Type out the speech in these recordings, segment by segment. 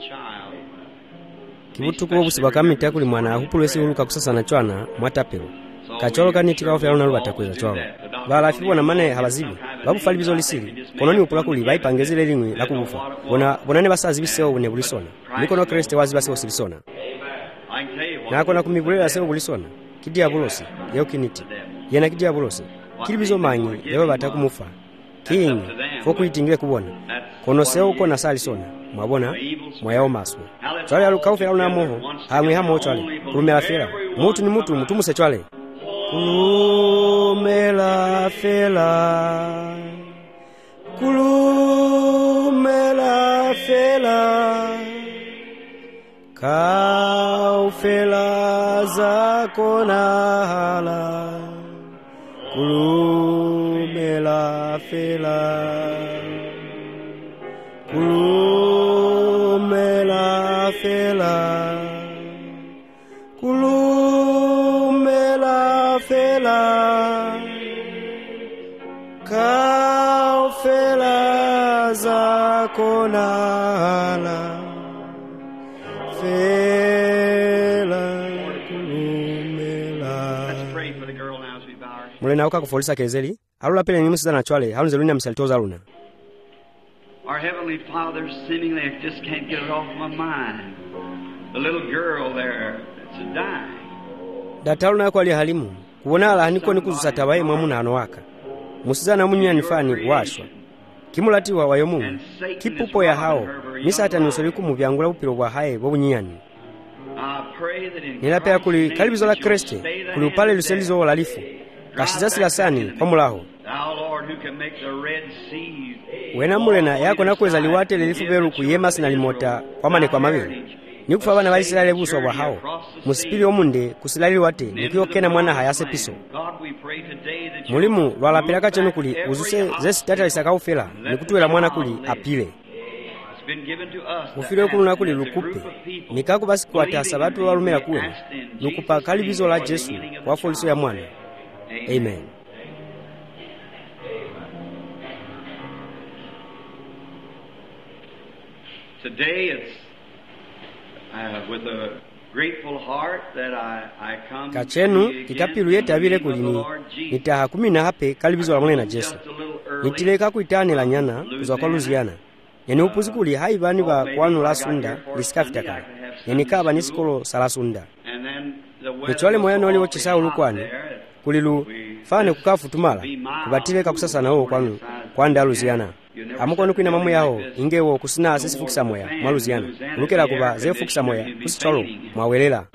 kibutuko obusiba kamita kuli mwana ahupulwesi uluka kusasana chwana mwatapelo kacholo kaniti kaofela lunalu batakweza chwalo balafibwa na mane habazibi babufali bizo lisili kononi upula kuli baipangezile limwe la kubufa bonane basazi bisewo bune bulisona mikono kriste wazi basewo silisona nako na kumibulela sewo bulisona kidiabulosi yeo kiniti yena kidiabulosi kilibizo manyi leo batakumufa kingi fokuitingile kubona kono sewo kona salisona mwabona mwayao maswe chwale alukaufela lunamoho hamwe hamo chwale kulumela fela mutu ni mutu mutumuse chwale kulumela fela kaufela zako na hala kulumela fela kaufela zako na hala fela kulumela. Mulena uka kufolisa kezeli alula pele ni musida na chwale halunze luna msalitoza luna. Our Heavenly Father, seemingly I just can't get it off my mind. The little girl there that's dying. Dataluna yako ali halimu kuona ala haniko nikuzusata wae mwamuna anowaka musizana munya nifani washwa kimulatiwa wayomu kipupo ya hao misata nusoliku mubyangula upiro wa hae wabunyani nilapea kuli kalibizo la kreste kuli upale luselizo walalifu kashizasi la sani kwa mulaho wena mulena yako nakweza liwate lilifu beru kuyemasi na limota kwa mane kwa mawili nikufa bana balisirale buswa bwa hao musipili omunde kusilali wate nikiyokena mwana hayase piso mulimu lwalapelaka chenu kuli uzuse zesi tata lisakaufela nikutuwela mwana kuli apile ufile kuluna kuli lukupe mikaku basi kuwata sabatu walumela kuwena lukupa kalibizo la Jesu kwa foliso ya mwana. Amen. Today it's with a grateful heart that I come kachenu kikapilu yetabile kulini nitaha 10 hape kalibizo la mwana na Jesu nitileka kuitane la nyana kuzwa kwa Luziana yani upuzi kuli haibani ba kwanu la sunda lisikafitaka yani kaba nisikolo sala sunda nichwale moyano wali wachisa ulukwani kulilu fane kukafu tumala kubatileka kusasa na huo kwanu kwanda Luziana amukono kwina mamu yao ingewo kusina asisi fukisa moya mwa Luziana ulukela kuba ze fukisa moya kusicholo mwawelela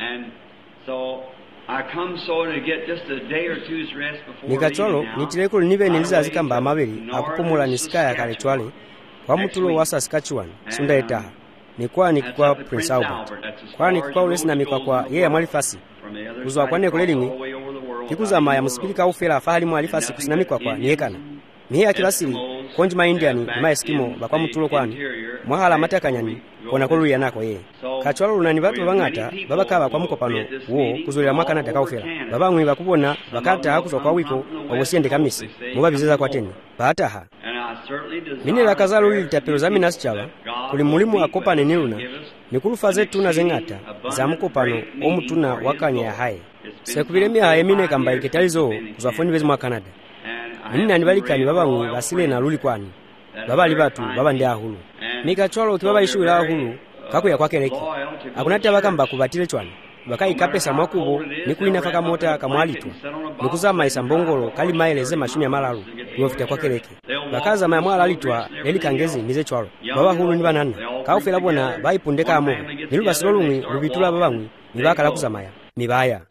nikacholo nitileko nibe niliza zikamba amabeli akupumula nisikaya kale chwale kwa mutulo wasa Saskatchewan sunda etaha nikwani kwa Prince Albert kwani kwa ulesi na mikwa kwa yeye mwalifasi kuzwa kwane kulelimwe kikuzama ya musipilika ufela fahali mwalifasi kusinamikwa kwa niekana mihe akilasili konjima indiani ima eskimo bakwa mutulo kwani mwahala matakanyani kona koluya nako ye kachwalo lunani batu bangata babakaba kwa mukopano wo kuzulira mwaka na takaufela babamwe bakubona bakata hakuzwa kwa wiko obosiende kamisi mubabizeza kwa teni bataha mini la kazalo litapelo za minasi chaba kuli mulimu akopane niluna nikulufa zetu na zengata za mukopano omutuna wakanya ya hae sekubilemia hae mine kamba iketalizo kuzwafoni bezi mwa Canada nina nibalikani babamwe basile na luli kwani babali batu baba ndi ahulu nikacholo kibaba ishuira ahulu kakuya kwakeleki akunati bakamba kubatile chwani bakaikapesa mwakubo nikulina faka mota kamwalitwa nikuzama isambongolo kali maeleze mashumi ya malalu yofita kwakeleki bakaza maya mwala alitwa leli kangezi nize chwalo baba hulu ni banana kaufela bona baipundeka amo nilubasilolumwe lubitula babamwe nibakala kuzamaya nibaya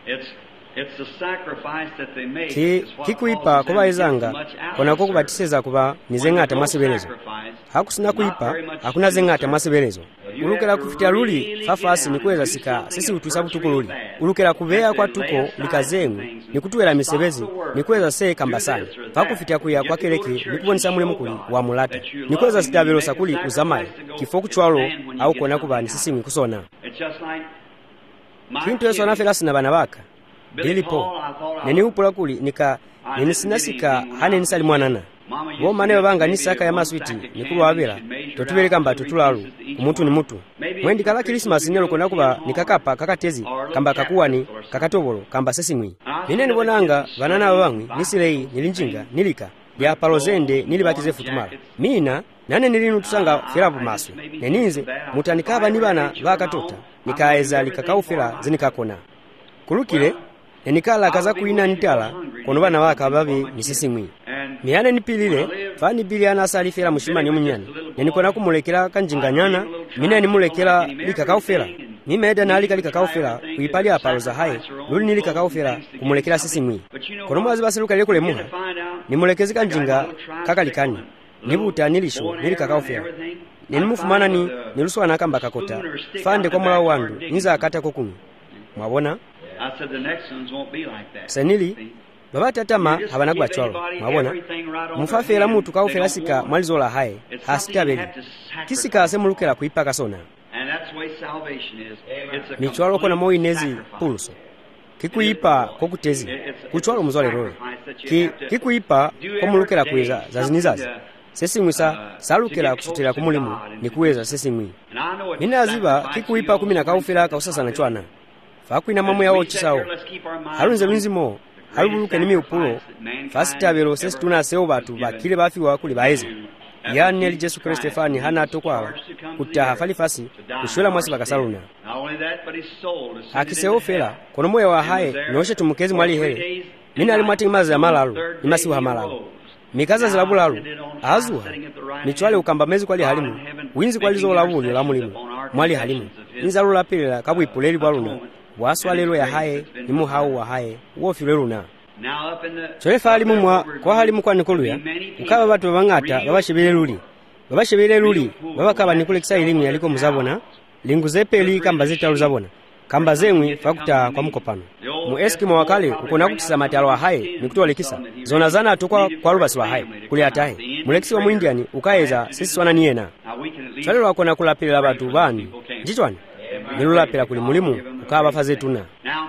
kikuipa kuba ezanga kona ko kubatiseza kuba nizengata masibelezo hakusina kuipa hakuna zengata masibelezo ulukela kufitia luli fafasi nikweza sika sisi utusa butukululi ulukela kubeya kwa tuko likazengu nikutuwela misebezi nikweza se kambasani pakufitia kuya kwa keleki nikubonisa mule mukuli wa mulata nikweza sitabelo sakuli uzamaye kifoku chwalo au kona kuba nisisi mikusona kintu yeso anafela sina bana baka delipo neni upula kuli nika ninisinasika hane nisali mwanana bo mane banga nisaka ya maswiti nikulu abira totubeleka mba tutulalu umuntu ni mutu mwendikala Krismasi nelo kona kuba nikakapa kakatezi kamba kakuwani kakatobolo kamba sesimwi ine nibonanga banana bamwe nisilei nilinjinga nilika ya palozende nilibakize futumala mina nane nilinu tusanga ferapo maso neninze mutanikaba nibana bakatota nikaeza likakaufera zinikakona kulukile enikala kaza kuina nitala kono bana baka babi nisesimwi miyane nipilile fani biliana salifera mushimani omunyana nenikona kumulekera kanjinganyana mina nimulekera likakaufera nimeda nali likakaufera kuipali apaloza haye luli nilikakaufera kumulekera sesimwi kono mwazi baseluka lekole muha nimulekezi kanjinga kakalikani nibuta nilisho nilikakaufera nenimufumana niluswana kamba kakota fande kwa mula wandu niza akata kokunu mwabona senili baba tatama habanagwa chwalo mwabona mufafera mutu kaufera sika mwalizola haye hasitabeli kisika asemulukela kuipaka sona ni chwalo kona moinezi pulso kikuipa kokutezi kuchwalo muzole roe kikuipa komulukela kuweza zazinizazi sesimwisa salukela kusutira kumulimu nikuweza sesimwi ninaziba kikuipa kumina kaufera kausasana chwana fakwina mamu yawo chisawo halunze lunzimo halubuluke nimi upulo fasitabelo sesituna seo batu bakile bafiwa kuli baeze yani eli Jesu Kristo fani hana tokwala kutaha falifasi kushwela mwasi bakasaluna akiseofela kono moyo wa haye noshe tumukezi mwali hele mina alimwati mazi ya malalu imasi wa malalu mikaza zilabulalu azuha michwale ukambamezi kwali halimu winzi kwali zo labuli la mulimu mwali halimu inzalu lapilila kabu ipuleli bwaluna waswalelo ya haye nimu hau wa haye uofileluna cholefa halimu mwa kwa halimu kwa nikoluya ukaba batu babangata babashebele luli babakaba nikule kisa ilimu yaliko muzabona lingu zepeli kamba zitalu zabona kamba zemwi fakuta kwa mkopano mu Eskimo wakale ukona kutisa matalo wa haye nikutoa kisa zona zana atokwa kwa rubasi wa haye kuli atahe mulekisi wa muindiani ukaeza sisi wana niena chalelo wakona kulapila batu bani njichwani nilulapila kuli mulimu ukaba fazetuna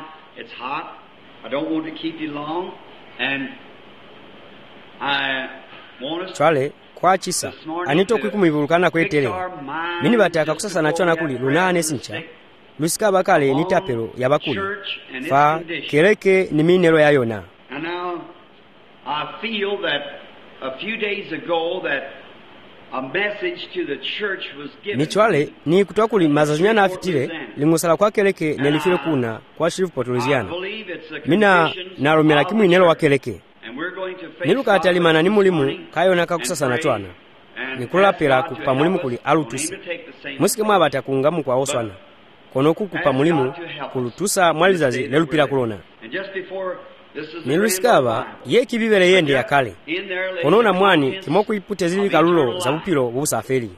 chwale kwa chisa anito kwikumivulukana kwetele mini bataka kusasa nachona kuli lunane sincha lusika bakale ni tapelo ya bakuli fa keleke ni minero ya yona I feel that a few days ago that a message to the church was given. Nichwale ni kutoka kuli mazazonyana afitile lingusala kwa keleke nelifile kuna kwa Shreveport Louisiana mina naromela kimwinelo wa keleke niluka atalimana ni mulimu kayona kakusasa nachwana nikulapela kukupa mulimu kuli alutusi musike mwabata kuungamu kwa oswana kono kukupa mulimu kulutusa mwalizazi lelupila kulona nilusikaba ye kibibele yende ya kale kono na mwani kimoku ipute zili kalulo za upilo busaferi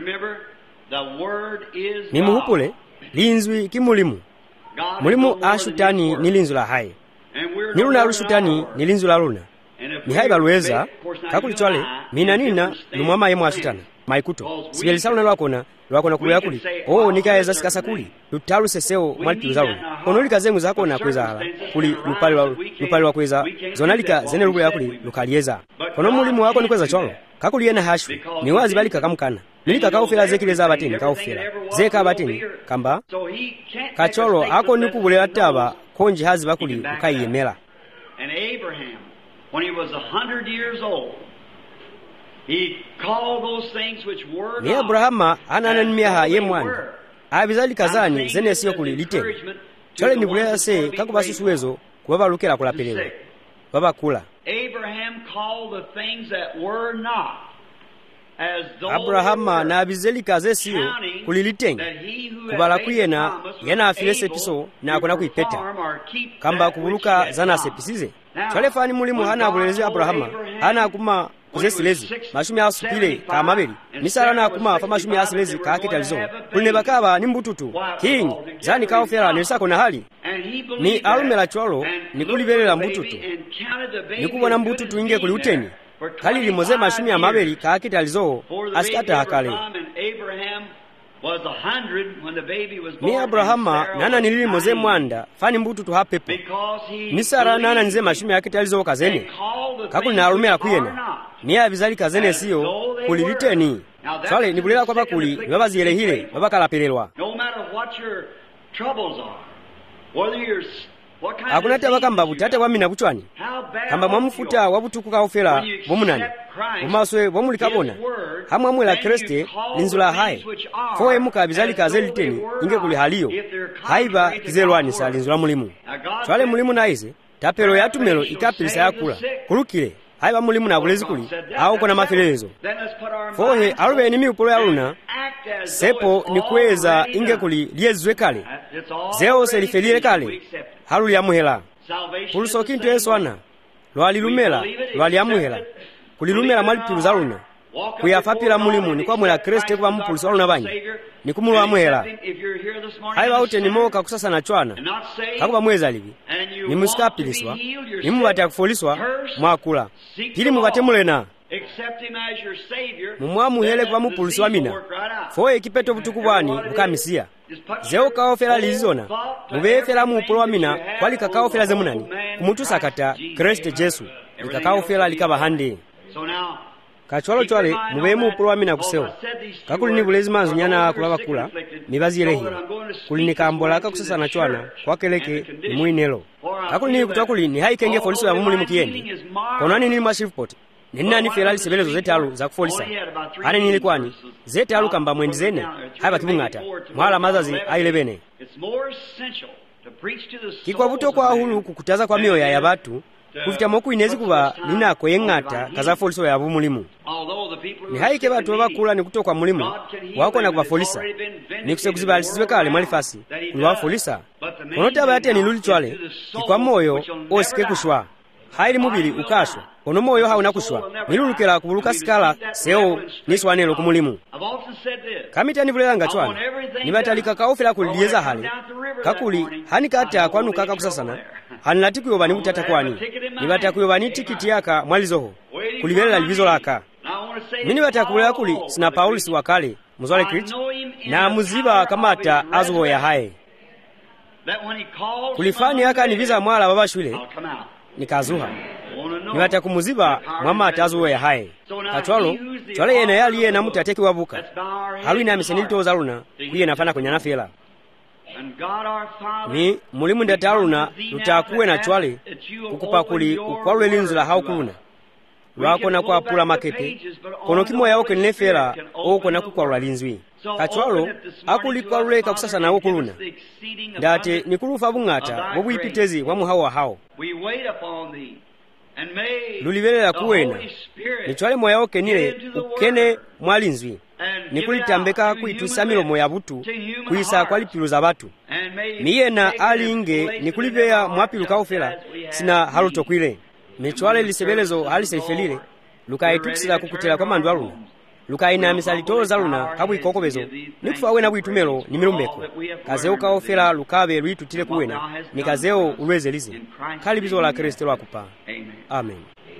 nimuhupule linzwi kimulimu mulimu ashutani nilinzu la haye niluna alushutani nilinzu la luna mihaiba lueza kakulichwale minanina numwama yemu ashutana maikuto sibelisaluna lwakona kuluya kuli nikaeza sikasa kuli lutalu seseo mwalipilu zaluna konolika zemu zakona kweza hala kuli lupali wa kweza zonalika zene lugu ya kuli lukalieza kono mulimu wako ni kweza cholo kakuliyena hashu niwazi balika kamukana nilika kaufela zekileza abatini kaufela zeka abatini kamba kacholo ako nikubule ataba konji hazi bakuli ukayemela. And Abraham, when he was 100 years old, he called those things which were ni Abrahama anana miaha yemwani abizali kazani zene siyo kulilite chole nibulea se kakubasusuwezo kubabalukela kulapelewa baba kula. Abraham called the things that were not as though Abrahama na abizeli kaze siyo kulilitenga kubala kuyena yana afilese piso na akona kuipeta kamba kubuluka zana sepisize chole fani mulimu hana abulezi Abrahama hana akuma kuzesilezi mashumi asupile ka mabeli misala na akuma fa mashumi asilezi ka kitalizo kuline bakaba nimbututu kingi zani kaofera nisako na hali ni alumela cholo nikulibelela mbututu nikubona mbututu inge kuli uteni kali limoze mashumi ya mabeli ka kitalizo asikata hakale ni Abrahama nana nililimoze mwanda fani mbututu hapepo misara nana nze mashumi ya kitalizo kazene kakuli na alumela kuyena ni abizali kazene siyo kuliliteni chale nibulela kwa bakuli babaziyele hile babakalapelelwa what your troubles are. Whether you're what kind akunati abakamba kuti ate wamina kuchwani kamba mwamufuta wabutukuka ofera bomunani bomaswe bomulikabona hamwe amwela Kriste linzula haye foye mukabizalika zeliteni inge kuli haliyo haiba kizelwanisa linzula mulimu twale mulimu naize tapelo yatumelo ikapilisa yakula kulukile haiba mulimu na bulezi kuli au kona mafelezo foye alube ni miupolo ya luna sepo ni kweza inge kuli liezwe kale zeo selifelile kale halu ya muhela puluso kintu eswana lwalilumela lwaliamuhela kulilumela mwalipilu za luna kuyafapila mulimu ni kwa mwela Kriste kwa mpuluso waluna banyi ni kumulu wa muhela haiba ute ni moka kusasa na chwana kakuba mweza libi ni musikapiliswa ni mwate ya kufoliswa mwakula pili mwate mulena mumwamu hele kwa mpuluso wa mina foye kipeto butuku bwani bukamisia zeo kaofela lizona mubefela muupolo wa mina kwali kakaofela zemunani kumutu sakata Kriste Jesu likakaofela likaba hande kachwalo chwale mube muupolo wa mina kusewa kakuli ni bulezi manzu nyana kulaba kula mibazi elehira kuli ni kambola kakusasa na chwana kwa keleke ni muinelo kakuli ni kutakuli ni haikenge foliso ya mumuli mukiendi konani ni mwashifpoti nina ni felali sebelezo zetalu za kufolisa ane nilikwani zetalu kamba mwendizene haba kibungata mwala mazazi ailebene kikwa buto kwa hulu kukutaza kwa mioyo ya batu kufita moku inezi kuba nina koyengata kaza foliso ya bumulimu ni haike batu babakula ni kutoka mulimu wako na kubafolisa ni kusekuzibalisizwe kale mwalifasi kuliwafolisa konota bayate ni luli chwale kikwa moyo osike kushwa haili mubili ukashwa ono moyo hauna kushwa nilulukela kubuluka sikala seo niswanelo kumulimu kamita nivulelanga chwana nibatalika kaofela kuliyeza hali kakuli hanikata kwanuka kakusasana hanilatiku ni mutata kwani nibatakuyoba ni tikiti yaka mwalizoho kulibelela libizo laka mini batakulela kuli sina Paulisi wakale muzwale Kriti na muziba kamata azuho ya hae kulifani yaka niviza mwala babashwile nikazuha nibata kumuziba mwama atazuwe ya hae katwalo twale yena yali yena mutateki wabuka halu na misenito za luna kuye nafana kunyana fela ni mulimu ndataluna lutakuwe na chwale kukupa kuli ukwalwe linzula haukuluna lwako na kwa pula makepe kono kimo yao kenefela oko na kukwalwa linzwi kachwalo akulikwalwe kakusasa na okuluna ndate nikulufa bungata bobuyipitezi wa muhawa hao lulibelela kuwena nichwale moya oke nile ukene mwalinzwi nikulitambeka kuitusa milomo ya butu kuisa kwa lipilu za batu miyena ali inge nikulibeya mwapilu kaofela sina halutokwile michwale lisebelezo haliseifelile lukaitukisila kukutela kwa mandu aluna lukaina misalitolo za luna kabu ikokobezo nikufa wena buitumelo ni milumbeko kazeo kaofela lukabe luitutile kuwena ni kazeo ulwezelize kalibizo la Kristo lwakupa amen.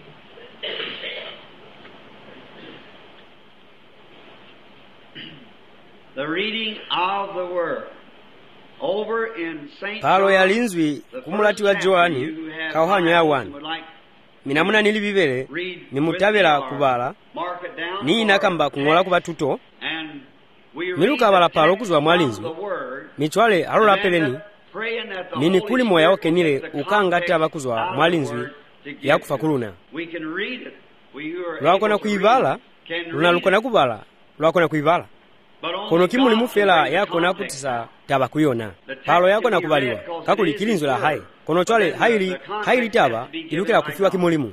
The reading of the word over in St. Palo ya linzwi kumulati wa Joani kauhanyo ya wanu minamuna nilibibele ni mutabela kubala ni inakamba kungola kubatuto miluka bala palo kuzwa mwalinzwi michwale alola peleni nini kuli moya oke nile ukangata bakuzwa mwalinzwi ya kufakuluna lwakona kuibala luna lukona kubala lwakona kuibala kono kimuli mufela yako na kutisa taba kuyona palo yako na kubaliwa kakuli kilinzo la hai kono chwale haili taba ilukela kufiwa kimulimu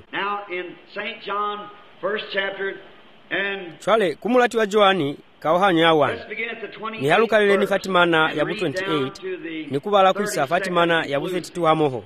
chwale kumulati wa Joani kauhanyo ya wanu ni halukalele ni Fatimana ya bu 28 ni kubala kuisa Fatimana ya bu 32 hamoho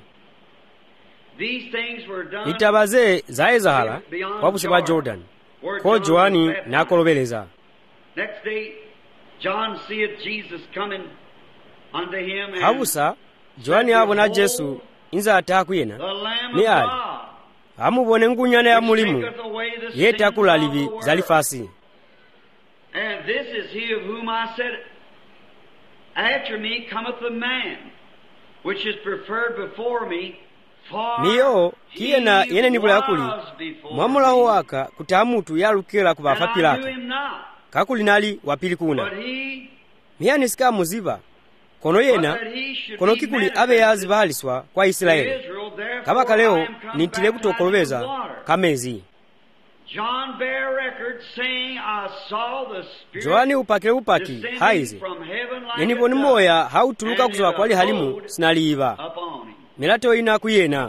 nitabaze zae zahala wabuse ba Jordan ko Joani na kolobeleza. Next day John seeth Jesus coming unto him and habusa Joani abona Jesu inza atakuyena ni ali amubone ngunyana ya mulimu yeta kulalibi zalifasi. And this is he of whom I said, after me cometh the man which is preferred before me, for niyo kiyena yene nibula yakuli mwamulawo waka kutamutu yalukela kubafapilaka kakuli nali wapili kuna miyani sika muziba kono yena kono kikuli abe yazibaliswa kwa Israeli kabaka leo nitile kutokolobeza kamezi. Joani upakile upaki haize yeniboni moya hautuluka kuzoka kwali halimu sinaliiva milato ina kuyena.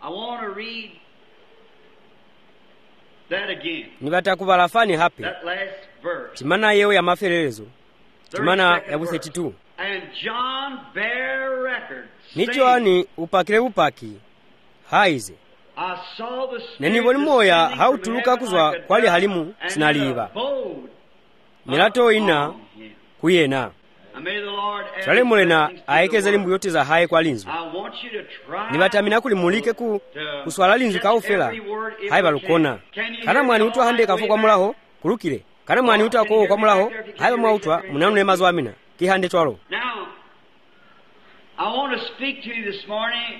Nibata kuvala fani hapi chimana yeo ya maferelezo chimana ya buse chitu ni Joani upakile upaki haize neniboni moya hautuluka kuzoka kwali halimu sinaliiva milato ina kuyena. Chale mulena aekeze limbu yote za haye kwa linzu nibatamina kulimulike kuswala linzu kaufela haye balukona kana mwani utwa hande kafu kwa mulaho kulukile kana mwani utwa kowo kwa mulaho haye mwa utwa munanu emazo amina kihande twalo. Now I want to speak to you this morning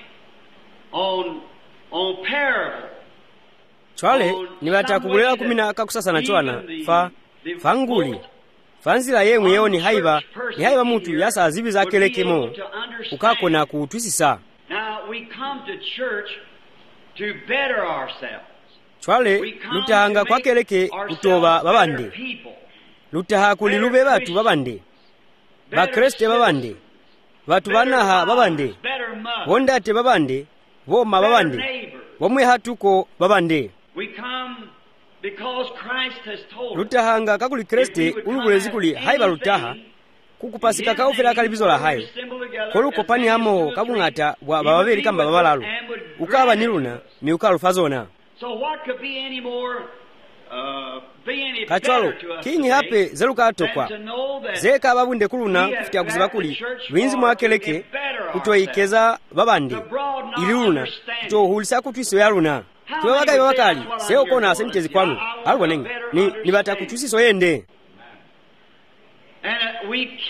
on parable. Chale nibata kubulela kumina kakusasa na chwana fanguli fanzila yemwe yeo ni haiba mutu yasa azibi za kelekemo ukakona kutwisisa. Now we come to church to better ourselves. Chwale lutahanga kwa keleke utoba babande lutaha kulilube batu babande bakreste babande batu banaha babande bondate babande boma babande bomwe hatuko babande. We come because Christ has told lutahanga kakuli kreste ulubulezi kuli haiba lutaha kukupasika kaufera kalibizo la hayo koluko pani hamo kabungata wa bababeli kamba babalalu ukaba niluna miukalu fazona. So what could be any more kachwalo kinyi hape zeluka atokwa zeka babunde kuluna kufitia kuziba kuli winzi mwakeleke kutoikeza babande iluna kutohulisa kutwiso ya luna tuwe wakali wakali seo kona asemtezi kwanu alwa nengi nibata kutwisiso yende. And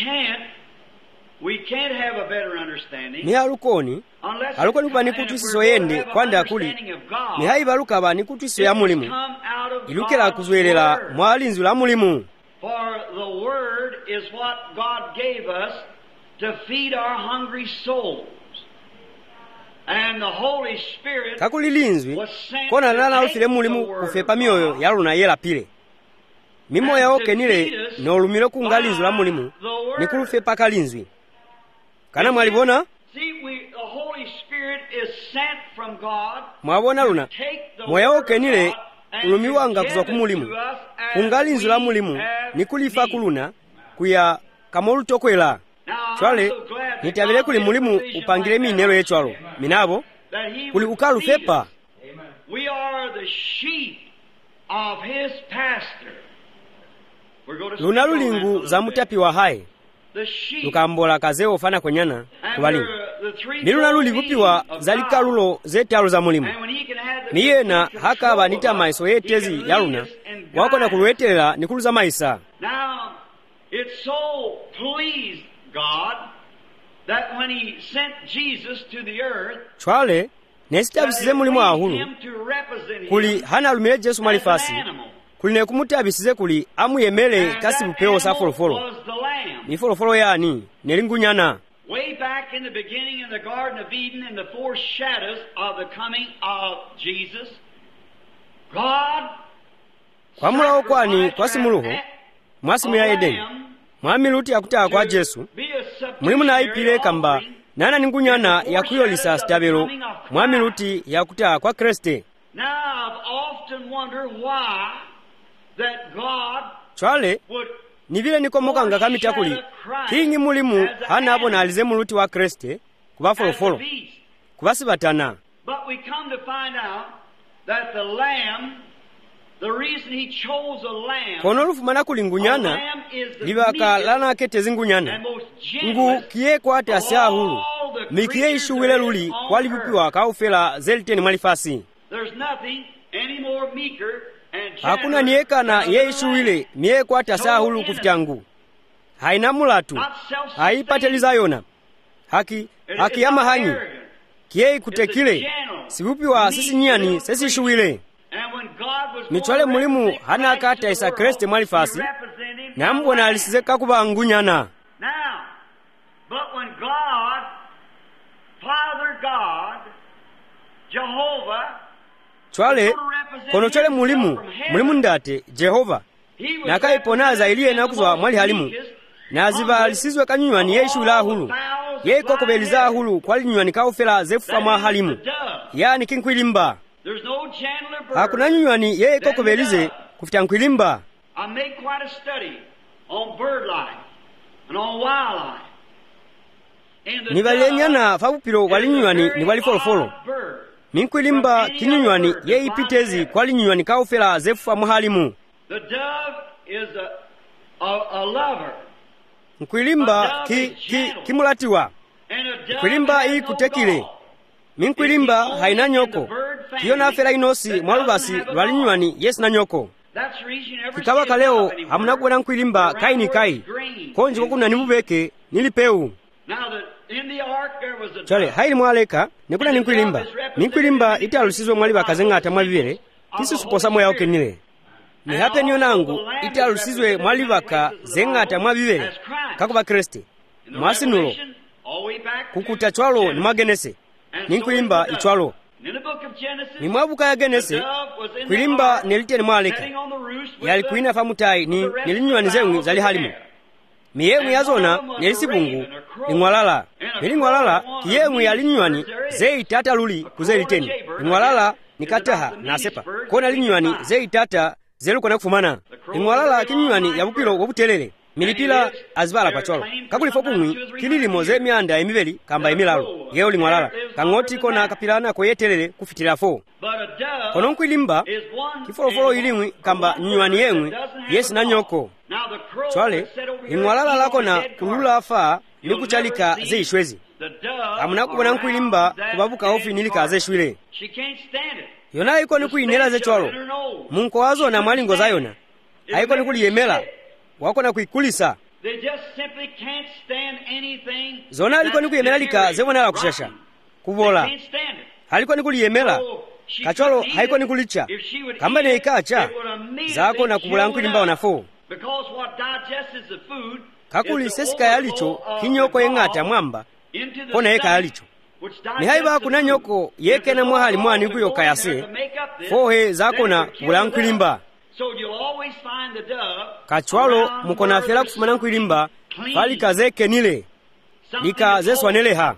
we can't have a better understanding ni alukoni bani kutwisiso yende kwanda akuli ni haiba lukaba ni kutwiso ya mulimu ilukela kuzwelela mwalinzu la mulimu. For the word is what God gave us to feed our hungry souls. And the Holy Spirit kakuli linzwi kona nana ufile mulimu kufepa mioyo ya luna yela pile mimoya oke nile nolumile kungalinzu la mulimu ni kulufepa kalinzwi kana mwalibona. Mwabona luna moya oke nile ulumiwanga kuzwa kumulimu kungalinzu la mulimu ni kulifa kuluna kuya kamolutokwela. Chwale nitabile kuli mulimu upangile minelo yechwalo minabo kuli ukalu fepa. We are the sheep of his pastor. Luna lulingu za mutapi wa hai lukambola kazeo fana kwenyana kubalingu niluna luligupiwa za likalulo zetalu za mulimu niyena haka banita maiso yetezi ya luna wakona kuluwetelela nikulu za maisa. Now it so pleased God that when he sent Jesus to the earth chwale nesitabisize mulimu ahulu kuli hana lumile Jesu malifasi kuli nekumutabisize kuli amuyemele kasi bupeo sa folofolo ni folofolo yani nelingunyana. Way back in the beginning in the Garden of Eden in the foreshadows of the coming of Jesus, God kwa mulawo kwani kwa simuluho mwasimu ya Edeni mwamiluti akutaka kwa Jesu mulimu na ipile kamba nana ningunyana ya kuyolisa stabelo mwamiluti ya kutaka kwa Kriste. Now I've often wondered why that God chwale nivile nikomokanga kamitakuli kingi mulimu hana abo nalize muluti wa Kriste kuba folofolo kubasibatana. But we come to find out that the lamb, the reason he chose a lamb, kono lufumana kulingunyana libaka lana kete zingunyana ngu kiye kwa tasya hulu mikiye ishuwile luli kwa libupiwa kaufela zeliteni malifasi. There's nothing any more meeker and hakuna niekana ye ishuwile miye kwa tasya hulu kufitangu haina mulatu haipateliza yona haki ya mahanyi kiye kutekile sibupiwa sisi nyani sisi ishuwile. Michwale mulimu hana akata isa Kriste malifasi na mbona alisize kakuba ngunyana. Now, but when God, Jehovah, chwale kono chwale mulimu ndate Jehova nakaiponaza iliye nakuzwa mwali halimu naziva lisizwe kanywani yeshu la hulu ye kokobeliza hulu kwali nywani kaufela zefufa mwa halimu yani kinkwilimba hakuna nywani ye kokobelize kufita nkwilimba. I made quite a study on bird life and on wildlife. Nivalenyana fabupilo wali nywani ni wali folofolo minkwilimba kinywani ye ipitezi kwali nywani kaufela zefufa mwa halimu. The dove is a lover. Nkwilimba kimulatiwa nkwilimba iyi kutekile minkwilimba haina nyoko kiyo nafela inosi mwalubasi lwali nywani yesi na nyoko kikawa kaleo hamuna kuwena nkwilimba kaini kai konji kokuna nimubeke nilipeu chale haili mwaleka nikuna ninkwilimba minkwilimba iti alusizwe mwali bakazengata mwabibere kisi suposa moya okenile ni hape niyo nangu iti alusizwe mwali baka zengata mwabibere kakuba Kristi mwasinulo kukuta chwalo ni magenese ninkwilimba ichwalo ni mwabuka ya genese kwilimba nelite ni mwaleka yali kuina famutai ni nilinywani zengwi zali halimu miyengwi yazona nelisibungu ingwalala nilingwalala kiyengwi yalinywani zei tata luli kuzeliteni ingwalala nikataha nasepa kona linywani zei tata zelu kona kufumana ingwalala kinywani yabupilo wobutelele milipila azibala pacholo kakulifo kumwi kililimo ze myanda emibeli kamba emilalo yeo lingwalala kangoti kona kapilana koyetelele kufitila fo kono nkwilimba kifolofolo ilimwi kamba nywani yengwi yesi na nyoko chwale ingwalala lako na kulula afa nikuchalika ze ishwezi amuna kubona nkwilimba kubabuka ofi nilika ze shwile yona iko nikuinela ze chwalo munko wazo na mwalingo za yona haiko nikuliyemela wako na kuikulisa zona aliko nikuyemela lika zewona la kushasha kubola haliko nikuliyemela kacholo haiko nikulicha kamba ne ikacha zako na kubula nkwilimba onafo kakuli sesika yalicho kinyoko yengata mwamba kona yeka yalicho ni haiba kuna nyoko yeke na mwahali mwani kuyo kayase fohe zako na kubula nkwilimba kachwalo mukona fela kufumana nkwilimba fali kazeke nile lika zeswaneleha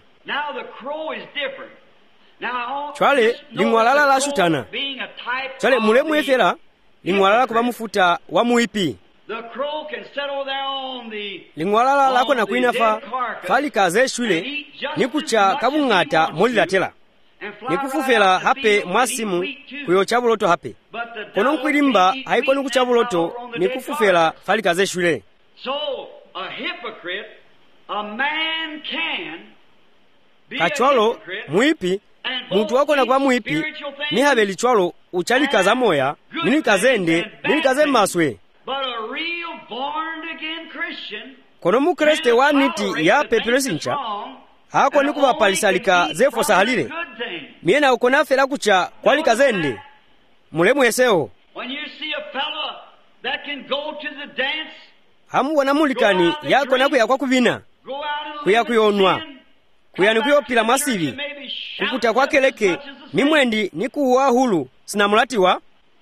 chwale lingwalala la shutana chwale mulemu efela lingwalala kuba mufuta wa muipi lingwalala lako na kuinafa fali kaze shwile nikucha kabungata molilatela nikufufela hape mwasimu kuyo chabuloto hape kono nkwilimba haiko nikuchabuloto nikufufela fali kaze shwile. Kachwalo muipi muntu wako na kwa muipi ni habe lichwalo uchalika za moya nini kazende nini kaze maswe kono mukreste waniti ya pepelosincha hako nikuba palisalika zefo sahalile miena ukona fela kucha kwali kazende mulemu eseo hamu wanamulikani yako na kuya kwa kuvina kuya kuyonwa kuya nikuyopila masivi kukuta kwa keleke mimwendi nikuwa hulu sinamulatiwa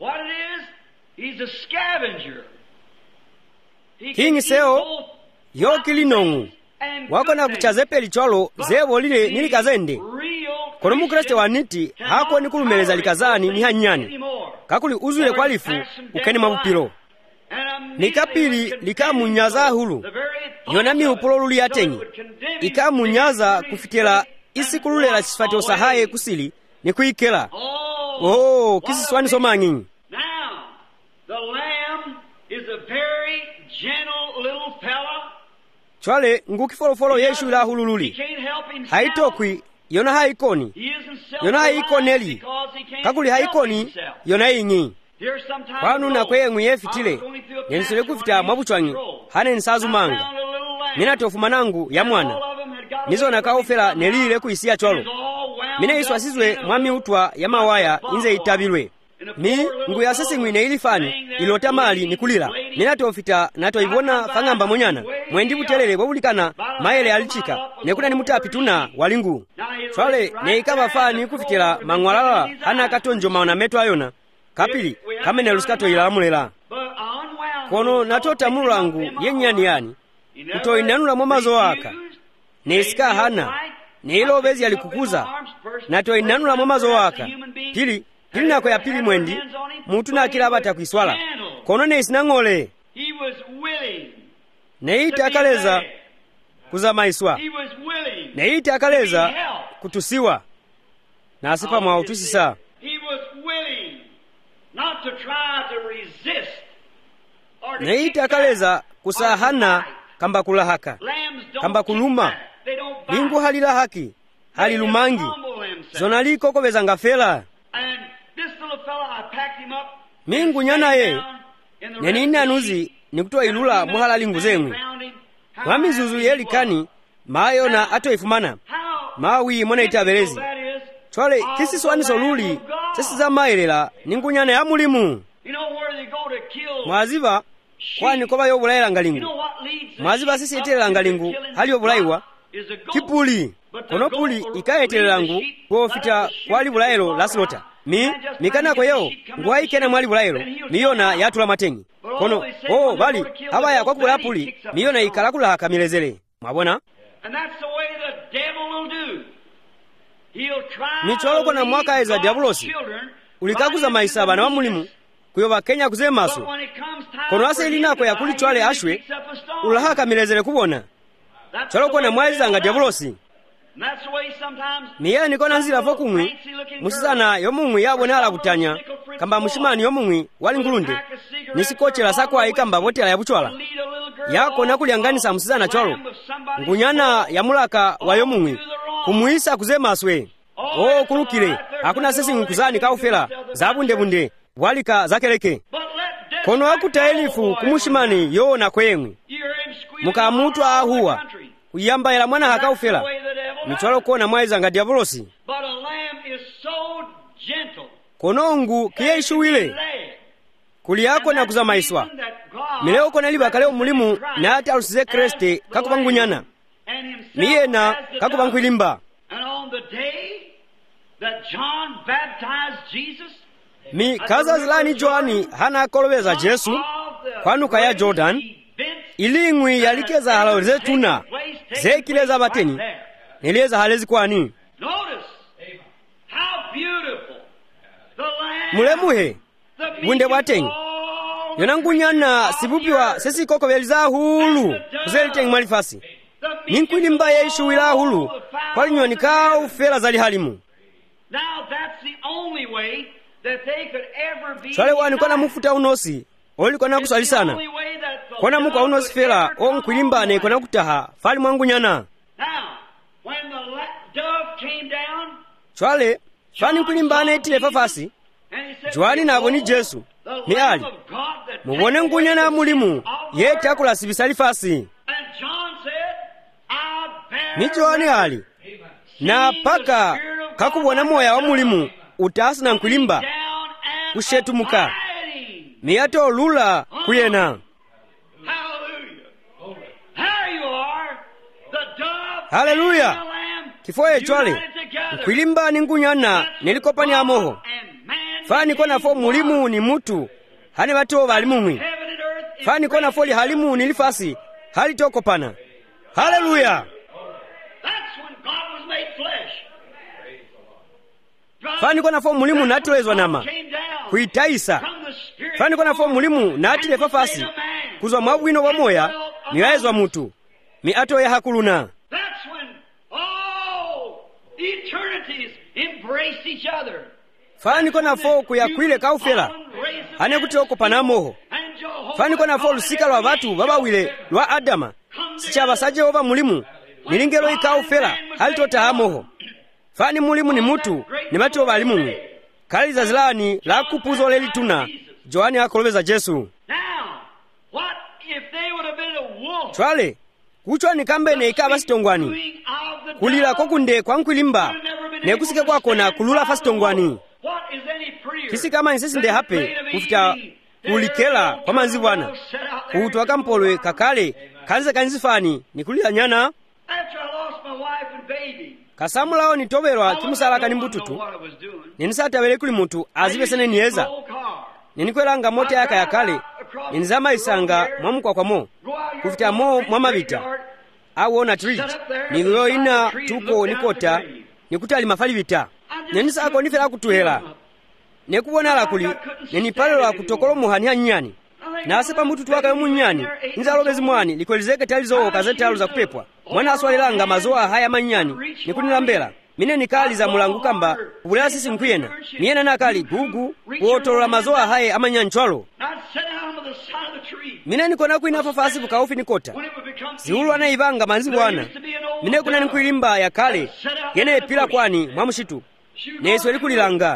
kingi seo yokili nongu wako na kuchazepe licholo zebo lile nilikazende kono mukreste waniti hako nikulumeleza likazani ni hanyani kakuli uzule kwalifu ukeni mabupilo nikapili likamunyaza hulu yonami upulo luli atengi ikamunyaza kufitela isikulula sifati osahaye kusili nikuikela kisiswani somangi. Chwale ngukifolofolo yeshu la hulululi haitokwi yona haikoni yona haikoneli kakuli haikoni yona ingi kwanu na kwengwi yefitile yenisole kufita mwabuchwangi hane nsazu manga mina tofuma nangu ya mwana nizo nakaofela nelile kuisia chwalo mina iswasizwe mwami utwa ya mawaya inze itabilwe nguya sesing'wine ilifani ilotamali nikulira nenatofita natoivona fang'amba monyana mwendi butelele bwobulikana maele alichika nekuti nimutapituna walingu swale neikava fani kufitira mang'walala ana katonjoma na meto ayona kapili kamene lusikatoyilalamulera kono natotamulu langu yenyani yani kutoinanula mwa mazo aka nesika hana neilobezi alikukuza natoinanula mwa mazo aka pili nako ya pili mwendi mutu nakila abata kwiswala kono nesinang'ole neita akaleza kuzamaiswa neita akaleza kutusiwa nasipa mwautusisa neita akaleza kusahana kamba kulahaka kamba kuluma lingu halila haki halilumangi zonaliko kobeza ngafela mingu nyanaye nenine anuzi nikutoa ilula muhala lingu zemwe mwamizuzu yelikani mayo na atoifumana mawi mwana itabelezi twale kisiswaniso luli sesiza mayelela ningu nyana ya mulimu mwaziva kwani koba yobulayela ngalingu mwaziva sisi etelela ngalingu hali yobulayiwa kipuli kono puli ikayetelela ngu kuofita kwali bulayelo lasilota mikanako yeo nguwaikena mwali bulayelo miyona yatula matenyi kono bali habaya kwa kula puli miyona ikalakula hakamilezele mwabona micholo na mwaka eza diabulosi ulikaguza maisa bana wa mulimu kuyoba Kenya kuzemaso kono ase ilinako ya kuli chwale ashwe ulahaka milezele kubona cholo na mwaliza nga diabulosi miye nikona nzila fokumwi musizana yomumwi yabona ala kutanya kamba mushimani yomumwi wali ngulunde nisikochela sakwa ikamba botela ya buchwala yako nakulyanganisa musizana cholo ngunyana ya mulaka wa yomumwi kumuisa kuzemaswe kulukile hakuna sesi nkuzani kaufela zabunde walika zakeleke kono akuta elifu kumushimani yo na kwemwi mukamutu ahuwa kuyamba ela mwana hakaufela michwalo kona mwaiza nga diabulosi konongu kiyeishuwile kuli yako na kuzamaiswa mileo kona liba kaleo mulimu na ati alusize kreste kakupangunyana miye na kakupangwilimba mi kaza zilani Johani hana koloweza Jesu kwanuka ya Jordan ilingwi yalikeza halaweze tuna zekileza bateni nileza halezi kwani mulemuhe bunde bwatenyi yonangunyana sibupiwa sesi koko beliza hulu kuzelitengi malifasi ninkulimba yeishu wila hulu kwa linyoni kau fela zali halimu swale wani kwa na mufuta unosi oli kwa na kuswali sana kwa na muka unosi fela o mkulimbane kwa na kutaha fali mwangu nyana swale fani mkulimbane itile fafasi Johani nabo ni Jesu ni ali mubone ngunyana mulimu yete akula sibisali fasi ni Johani ali na paka kakubona moya wa mulimu utasi na nkulimba kushetumuka miyato lula kuyena haleluya kifoye chwale nkulimba ningunyana nilikopani amoho fani kona fo mulimu ni mutu hani bato balimumwi fani kona fo li halimu nilifasi hali tokopana haleluya fani kona fo mulimu natolezwa nama kuitaisa fani kona fo mulimu natile fafasi kuzwa mwabwino wa moya niwaezwa mutu mi ato ya hakuluna fani kona fo kuyakwile kaufela hane kuti okopana moho fani kona fo lusika lwa batu babawile lwa Adama sichaba sa Jehova mulimu nilingelo ikaufela hali tota amoho fani mulimu ni mutu ni batu balimu kaliza zilani la kupuzo leli tuna Johani akolobeza Jesu twale kuchwa ni kambe ne ikaba sitongwani kulila kokunde kwa nkulimba ne kusike kwako na kulula fasitongwani kisikama insesi ndehape kufika kulikela kwa manzibwana kuhutu wakampolwe kakale kanze kanzifani nikulila nyana kasamulawo nitoberwa kimusalaka ni mbututu ninisatawele kuli mutu azipesene niyeza ninikwelanga mote yaka yakale ninizama isanga mwamukwamo kufika mo mwamabita awona trit niliyo ina tuko nikota nikutali mafali bita ninisako nifela kutuhela nekubonala kuli nenipalelwa kutokolo muhani nyani nasepa mbututu waka yomunyani nzalobezi mwani likwelizeke talizo kazetalo za kupepwa mwana aswalelanga mazoa haya manyani nikunilambela mine nikali za mulangu kamba ubulala sisi mkwiyena miyena nakali gugu kuotolola mazoa haye amanyani chwalo mine nikona kuina fafasi bukaufi nikota ziulu anaivanga manzi bwana mine kuna nikwilimba ya kale yene epila kwani mwamushitu neso likulilanga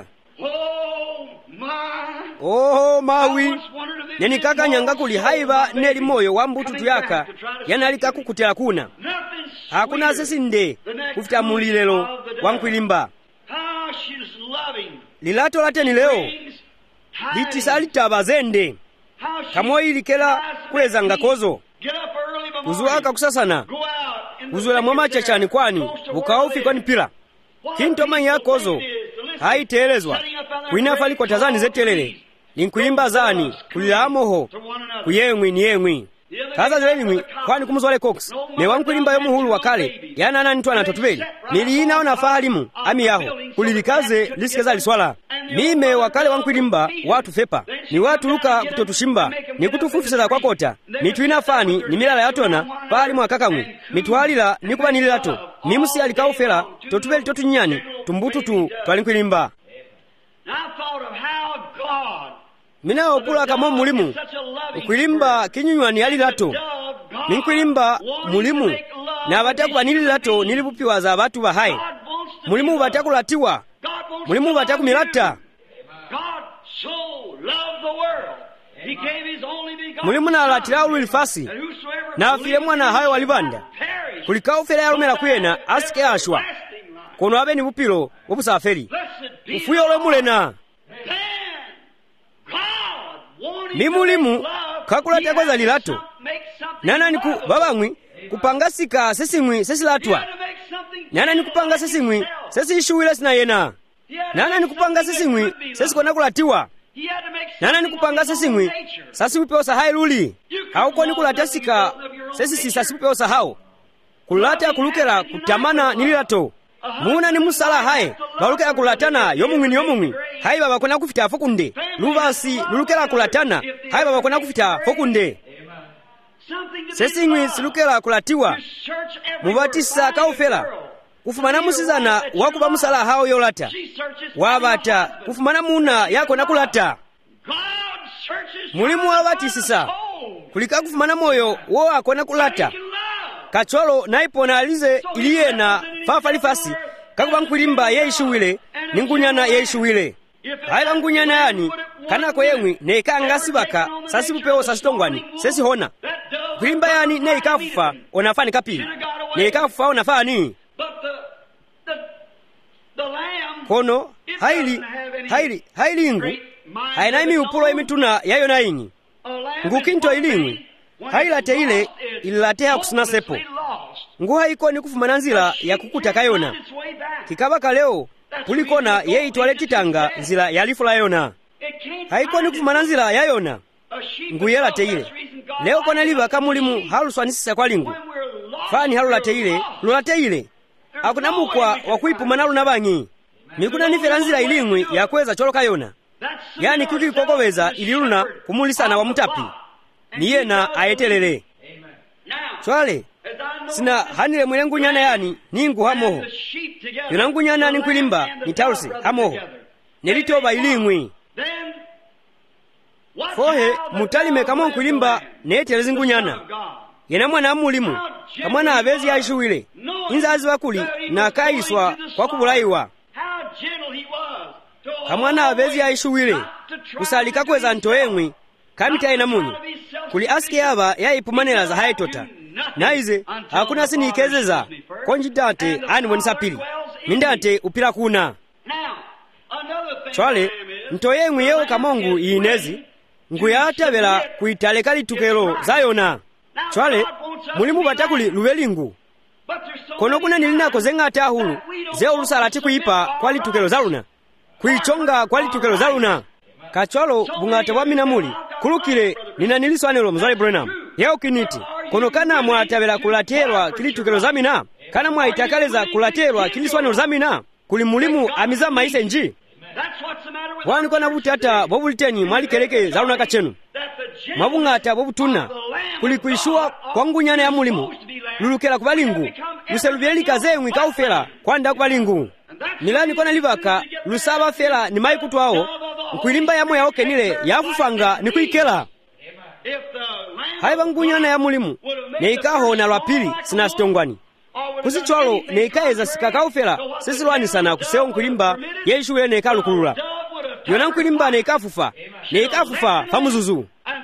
oh mawi nenikaka nyanga kuli haiba neli moyo wa mbututu yaka yanalika kukutela kuna hakuna sesi nde kufita mulilelo wankwilimba lilato lateni leo litisalitaba zende kamoyilikela kweza ngakozo kuzuaka kusasana kuzula mwamachachani kwani ukaufi kwani pila kintomanyi yakozo haitelezwa kuinafali kwa tazani zetelele ninkuimba zani kulila amoho kuyemwi ni yemwi kaza zilelimwi kwani kumuzwale cox ne wankulimba yomuhulu wakale yana ananitwa na totubeli niliina ona fahalimu ami yaho kulilikaze lisikeza liswala mime wakale wankulimba watu fepa ni watu luka kutotushimba ni kutufufiseza kwa kota mitwina fani ni milala yatona fahalimu akakamwi mitwalila nikuba nililato mimusi alikaufela totubeli totunyani tumbututu twalinkulimba mina opula kamo mulimu ukwilimba kinyunywani yalilato ninkwilimba mulimu na abatakuba nililato nilibupiwaza abatu bahaye mulimu batakulatiwa mulimu batakumilata mulimu nalatila ululifasi na afile mwana hayo walibanda kulikaufela yalumela kuyena asike ashwa kono abe ni bupilo obusaferi ufuyo ole mulena ni mulimu kakulata kwaza lilato nana niku babamwi kupangasika sesimwi sesilatwa nana nikupanga sesimwi sesishuwile sina yena nana nikupanga sesimwi sesikona kulatiwa nana nikupanga sesimwi sasiwipeosa hailuli hauko nikulatasika sesisisa siwipeosa hao kulata kulukela kutamana nililato muna ni musala haye balukela kulatana yomumwi hayi babakona kufita fokunde luvasi lulukela kulatana hayi babakona kufita fokunde sesingwi silukela kulatiwa mubatisa kaufela kufumana musizana wakuba musala hao yolata wabata kufumana muna yako nakulata mulimu wabatisisa kulika kufumana moyo wo akona kulata kacholo naipona alize iliye na fafalifasi kakuba nkwilimba yeishuwile ningunyana yeishuwile haila ngunyana yani kanako yemwi neikangasi sasibupeo sasitongwani sesihona kwilimba yani neikafufa onafani kapili neikafufa onafani kono haili ingu hainaimi upulo imituna yayo na ingi ngukinto ilingwi hailate ile ililatea kusina sepo nguha iko ni kufumana nzila ya kukuta kayona kikabaka leo kulikona ye itwale kitanga nzila ya lifu la yona haiko ni kufumana nzila ya yona nguyelate ile leo kona liva kamulimu haluswanisisa kwa lingu fani halulate ile lulate ile akuna mukwa wakuipumana lunabangi mikuna nifela nzila ilingwi ya kweza cholo kayona yani kuki kokoweza ililuna kumulisana wa mutapi niye na ayetelele swale sina hanile mwengu nyana yani ningu hamoho yunangu nyana ninkwilimba nitausi hamoho nelitoba ilingwi fohe mutalime kama nkwilimba netelezi ngunyana yena mwana amulimu kamwana abezi yaishuwile inzazi wakuli na kaiswa kwa kubulaiwa kamwana abezi yaishuwile kusalika kweza ntoemwi kamita ina muni kuli aske aba yaipumanela za haitota naize hakuna sinikezeza konjidate ani mwenisa pili mindate upila kuna chwale ntoye mwiyewo kamongu inezi nkuyatavela kuitaleka litukelo zayona chwale mulimu batakuli luvelingu kono kuna nilinako zeng'ata ahulu ze olusalati kuipa kwa litukelo zaluna kuichonga kwa litukelo zaluna kachwalo bung'ata bwa minamuli kulukile nina niliswanelo mzali Branham yeo kiniti kono kana mwatavela kulaterwa kilitukelo zamina kana mwaitakaleza kulaterwa kiliswanelo zamina kuli mulimu amiza maise nji wani kwa nabuti hata bobuliteni mwalikeleke zaluna kachenu mabung'ata bobutuna kuli kuishua kwa ngunyana ya mulimu lulukela kubalingu luseluvye kaze mwikaufela kwanda kubalingu milani kwa nalivaka lusaba fela ni maikutu hao mkuilimba ya moya okenile yafufanga ni kuikela haiba ngunyana ya mulimu neikaho na lwapili sina stongwani kusichwalo neikaeza sikakaufela sisi lwani sana kuseo mkuilimba yeishuwe neikalukulula yona mkuilimba neikafufa famuzuzu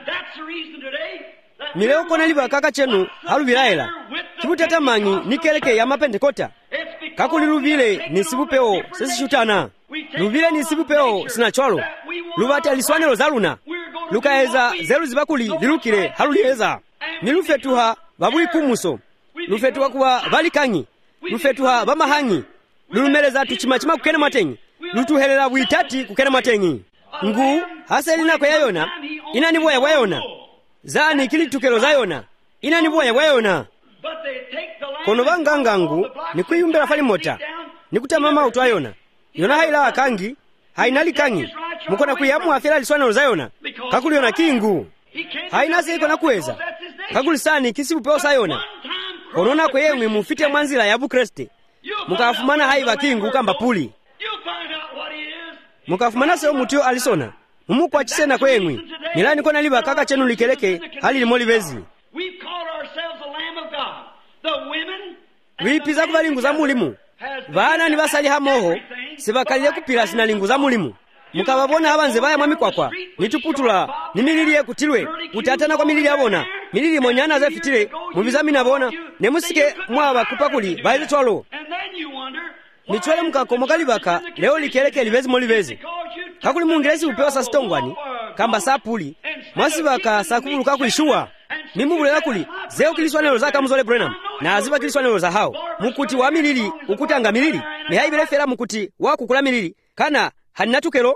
mileo kona liva kaka chenu halu vilaela kibutata manyi nikeleke ya mapentekota kakuli luvile ni sibupeo sisi shutana luvile ni sibupeo sina chwalo luvata liswanelo zaluna lukaeza zelu zibakuli lilukile halu lieza nilufetuha babuli kumuso lufetuha kuwa valikanyi lufetuha vamahanyi lulumeleza tuchimachima kukena matengi lutuhelela buitati kukena matengi ngu hasa ilinako yayona inaniboya wayona zani kilitukelo zayona inaniboya wayona kono bangangangu nikuyumbela falimota nikutamama utwayona yona haila kangi hainali kangi mukona kuyamu afela liswana zayona kakuli yona kingu haina siko na kuweza kakuli sani kisibupeo sayona korona kweyemwe mufite mwanzila ya bukreste mukafumana haiva kingu kamba puli mukafumana seo mutio alisona mumukwa chisena kweyemwe milani kona liva kaka chenu likeleke hali limolivezi wipiza kuva lingu za mulimu vana ni vasali hamoho sivakalile kupila sina lingu za mulimu mukavavona avanze vaya mwamikwakwa nituputula nimililiye kutilwe utatana kwa milili avona milili monyana zafitile muvizamina vona nemusike mwava kupakuli vaize chwalo michwele mukakomoka livaka leo likeleke livezi molivezi kakuli mungilesi upewa sa stongwani kamba sapuli mwasivaka sakuvuluka kuishuwa nimuvulela kuli zeo kiliswanelo za kamuzole Branham na aziva kiliswanelo za hao mukuti wa milili ukutanga milili mihaibile fela mukuti wa kukula milili kana haninatukelo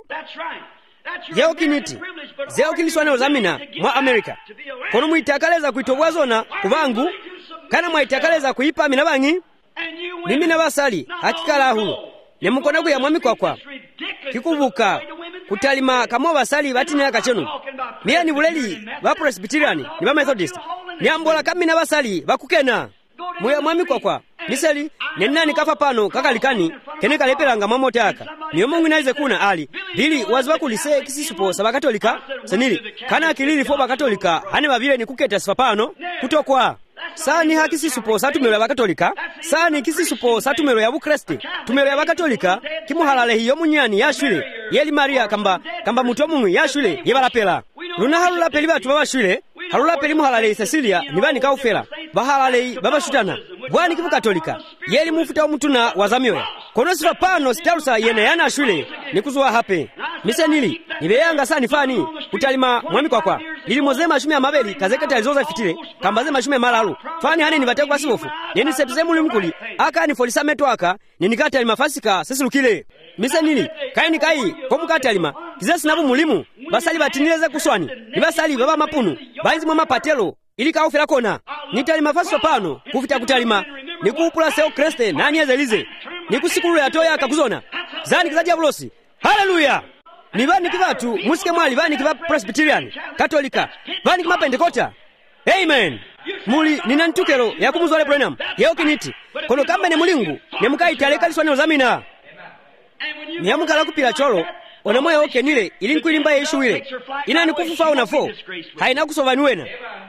zeo kiniti zeo kiliswanelo za mina mwa Amerika kono muitakaleza kuitobwa zona kuvangu kana mwaitakaleza kuipa mina bangi mimi na basali hakikala ahu nemukona kuya mwamikwakwa kikuvuka kutalima kamo basali batine akachenu miya ni buleli ba Presbyterian ni ba Methodist ni ambola kamina basali bakukena muya mwamikwakwa misali nenani kafa pano kakalikani kene kalepelanga mamote aka niyo mungu naize kuna ali bili waziba kulise kisisupo sabakatolika senili kana kilili fo bakatolika ane babile ni kuketa sifa pano kutokwa sani hakisisupo satumelo ya bakatolika sani kisisupo satumelo ya bukreste tumelo ya bakatolika kimuhalale hiyo munyani yashwile yeli Maria kamba muto mungu yashwile yebalapela luna halula peli batu babashwile halula peli muhalale Cecilia nibani kaufela bahalale babashutana bwani kibukatolika yeli mufuta omutuna wazamyoya kono sifa pano sitarusa yene yana ashwile nikuzuwa hape misenili nibeyanga sani fani kutalima mwamikwakwa lili mozema ashumi ya mabeli kazekata alizoza fitile kambaze mashume malalu fani hani nibategwa sibofu neni sepze muli mkuli aka ni folisa meto aka neni kata alimafasika sesilukile mise nini kaini kai komukata alima kizesi nabu mulimu basali batinileze kuswani nibasali baba mapunu bainzi mwa mapatelo ili kaofela kona nitali mafaso pano kufita kutalima nikupula seo kreste nani ezelize nikusikulu ya toya akakuzona zani kizaji abulosi haleluya nibani kivatu musike mwali bani kiva Presbyterian Katolika bani kima Pentekota amen muli ninantukelo ya kumuzole Branham yeo kiniti kono kamba ne mulingu ne mukayitaleka liswanelo zamina niyamukala kupila cholo onamoya okenile ili nkuilimba yeshuwile inani kufufa onafo haina kusovanuwena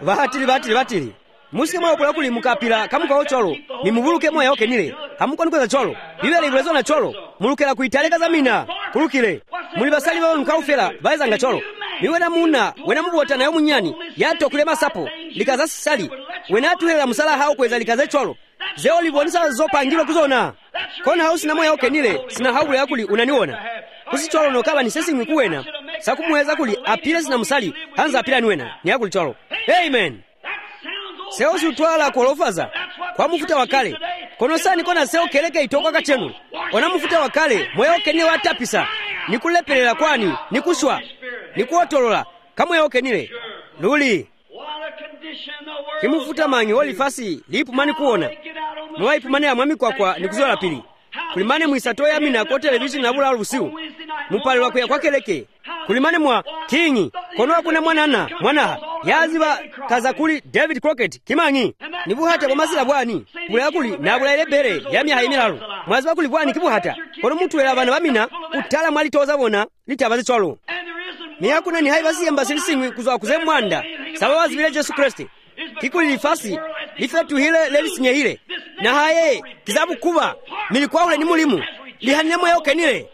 vatili musike mwa opula kuli mukapila kamuka ocholo ni muvuluke moya okenile hamukonikoza cholo bibele ivulezo na cholo mulukela kuitaleka zamina kulukile muli basali bawo nkaufela baezanga cholo niwena muna wena mubota nayo munyani yato kulema sapo likaza sali wena atuhela musala hao kweza likaze cholo zeo libonisa zopangilo kuzona kona hausi na moya okenile sina haule yakuli unaniona kusichwalo nokaba ni sesi mwikuwena sakumuweza kuli apile sina musali hanza apila niwena ni akuli chwalo. Amen. Seo siutwala kuolofaza kwa mufuta wakale kono sani kona seo keleke itoka kachenu ona mufuta wakale moyo kenile watapisa nikulepelela kwani nikushwa nikuotolola kamwe yokenile luli kimufuta manyi olifasi liipumani kuona mwaipumani ya mwami kwa nikuzola pili kulimane mwisatoya amina ko television na bula lusiu mupale wakuya kwa keleke kulimane mwa kingi kono wakuna mwanaha yaziba kazakuli David Crockett kimangi nibuhata kwa mazila bwani bula kuli na bula ilebere yami haimilalo mwaziba kuli bwani kibuhata kono mtu era bana bamina utala mwali toza bona litabazi cholo ni hakuna ni haibasi embasili singwi kuzwa kuze mwanda sababu vile Yesu Kristo kikuli lifasi lifetu hile lelisinye hile na haye kizabu kuba nilikuwa ule ni mulimu lihanemo yoke nile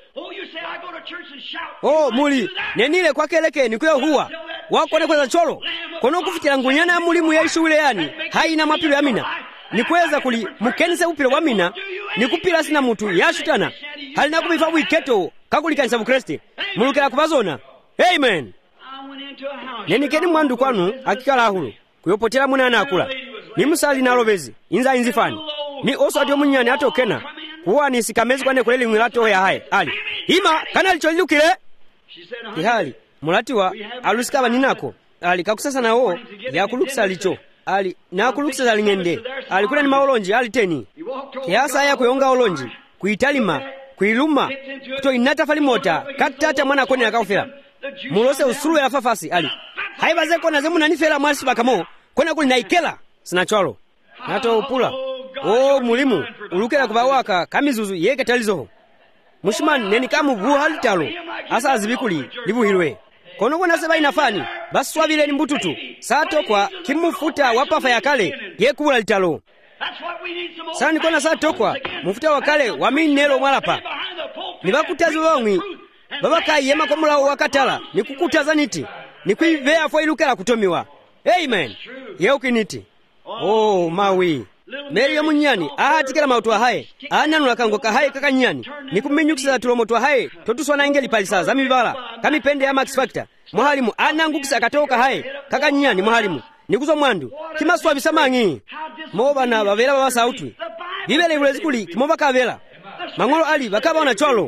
muli nenile kwa keleke nikuyo huwa wakone kweza cholo kono kufitila ngunyana ya mulimu ya isu ule yani haina mapilo ya mina nikweza kuli mukenise upilo wa mina nikupila sina mutu ya shutana halina kumifabu iketo kakuli kanisa bukresti mulukela kubazona. Amen. Nenikeni mwandu kwanu akikala hulu kuyopotela munana akula ni musali na lobezi inza inzifani ni oso atyo munyani atokena kuwa ni sikamezi kwane kuleli mwilato ya hae ali hima kana licholiukile ihali mulatiwa alusikaba ninako ali kakusasa nawo ya kulukisa licho ali na kulukisa zalingende ali kuna ni maolonji ali teni kiasa ya kuyonga olonji kuitalima kuiluma kuto inatafali mota katata mwana kone akafela mulose usuru ya fafasi ali haibaze kona zemu nanifela mwasi bakamo kona kuli naikela sinachwalo nato upula mulimu ulukela kubawaka kamizuzu yeke talizoho mushimani neni kamu buhali talo asa azibikuli libuhilwe kono kona seba inafani basi swabile ni mbututu sato kwa kimufuta wapafa ya kale yekubula litalo sani kona sato kwa mufuta wakale wamini nelo mwalapa nibakutazi wongwi babaka yema kwa mulawo wakatala nikukutaza niti nikuivea fo ilukela kutomiwa. Amen. Yeukiniti mawi meri ya munyani ahatikela mautwa hae ananula kango kahae kakanyani nikumenyukisa tulomotwa hae totuswana ingeli palisa za mibala kamipende ya Max Factor mwalimu anangukisa katoka hae kakanyani mwalimu nikuzo mwandu kimaswa bisamangi moba na bavela baba sautwi bibele ulezi kuli kimoba kavela mangolo ali bakaba ona cholo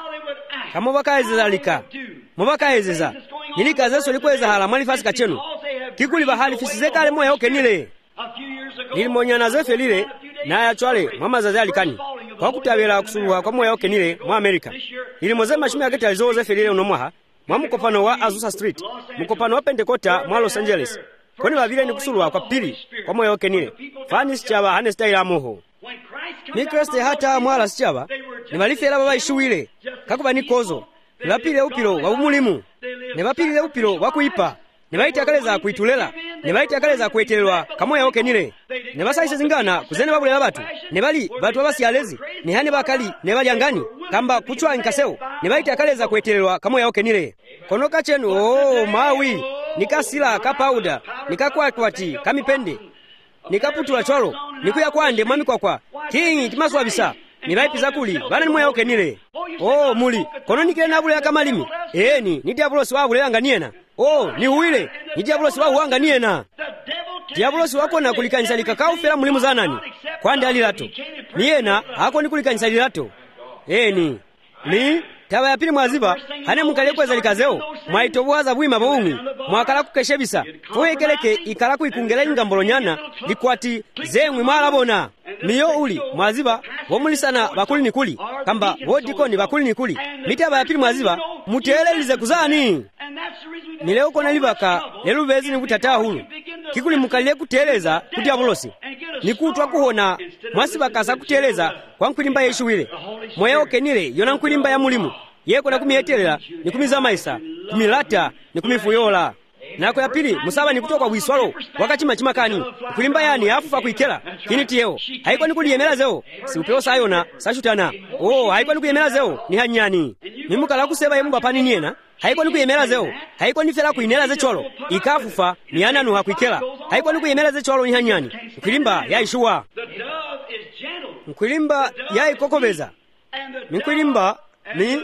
kama bakaezezalika mubakaezeza nilikaza solikweza hala malifasi kachenu kikuli bahali fisizeka ale moya okenile nilimonyana zefe lile na ya chwale mama zazi alikani kwa kutabela kusuluha kwa moya okenile mwa Amerika nilimozema shime yakete alizo zefe lile unomwaha mwa mkopano wa Azusa Street mkopano wa Pentecosta mwa Los Angeles koni wavile ni kusuluha kwa pili kwa moya okenile fani sichaba hane style amoho ni Kristo hata mwala sichaba ni malifela baba ishuwile kakuba ni kozo nibapile upilo wa umulimu nibapile upilo wa kuipa nibaita kaleza kuitulela nibaita kaleza kuetelwa kamoya okenile nibasaise zingana kuzene babulela batu nibali batu abasialezi ni hani bakali nibali angani kamba kuchwa nkaseo nibaita kaleza kuetelwa kamoya okenile konoka chenu mawi nikasila kapauda nikakwakwati kamipende nikaputula cholo nikuya kwande mwami kwa kingi kimaswabisa nibaipiza kuli bana ni moya okenile muli kono nikile nabule ya kamalimi ni diabulosi wabule anganiena ni huile ni diabulosi wahu anganiena diabulosi wako na kulikanisa likakau fela mulimu zanani kwande alilato niena hako ni kulikanisa lilato ni taba ya pili mwaziba hane mukale kweza likazeo mwaitobuwaza bwima boungi mwakala kukeshebisa fuhekeleke ikala kuikungela ingambolonyana likwati zemwi mwalabona miyo uli mwaziba womulisana bakuli nikuli kamba wodikoni bakuli nikuli mitaba ya pili mwaziba mutelelize kuzani nileo kona libaka lelu bezi nikutataa hulu kikuli mukalile kuteleza kudiabulosi nikutwa kuhona mwasiba kasa kuteleza kwa nkulimba yeshuwile moya okenile yona nkulimba ya mulimu yeko na kumietelela nikumiza maisa kumilata nikumifuyola nako ya pili musaba nikutoka bwiswalo wakati machima kani kulimba yani afufa kuikela kinitiyeo haiko nikuliyemela zeo si upeo sayona sashutana haiko nikuyemela zeo ni hanyani nimukala kuseba yemba pani niena haiko nikuyemela zeo haiko nifela kuinela ze cholo ikafufa ni ananu hakuikela haiko nikuyemela ze cholo ni hanyani kulimba yaishuwa nkulimba yaikokobeza nkulimba ni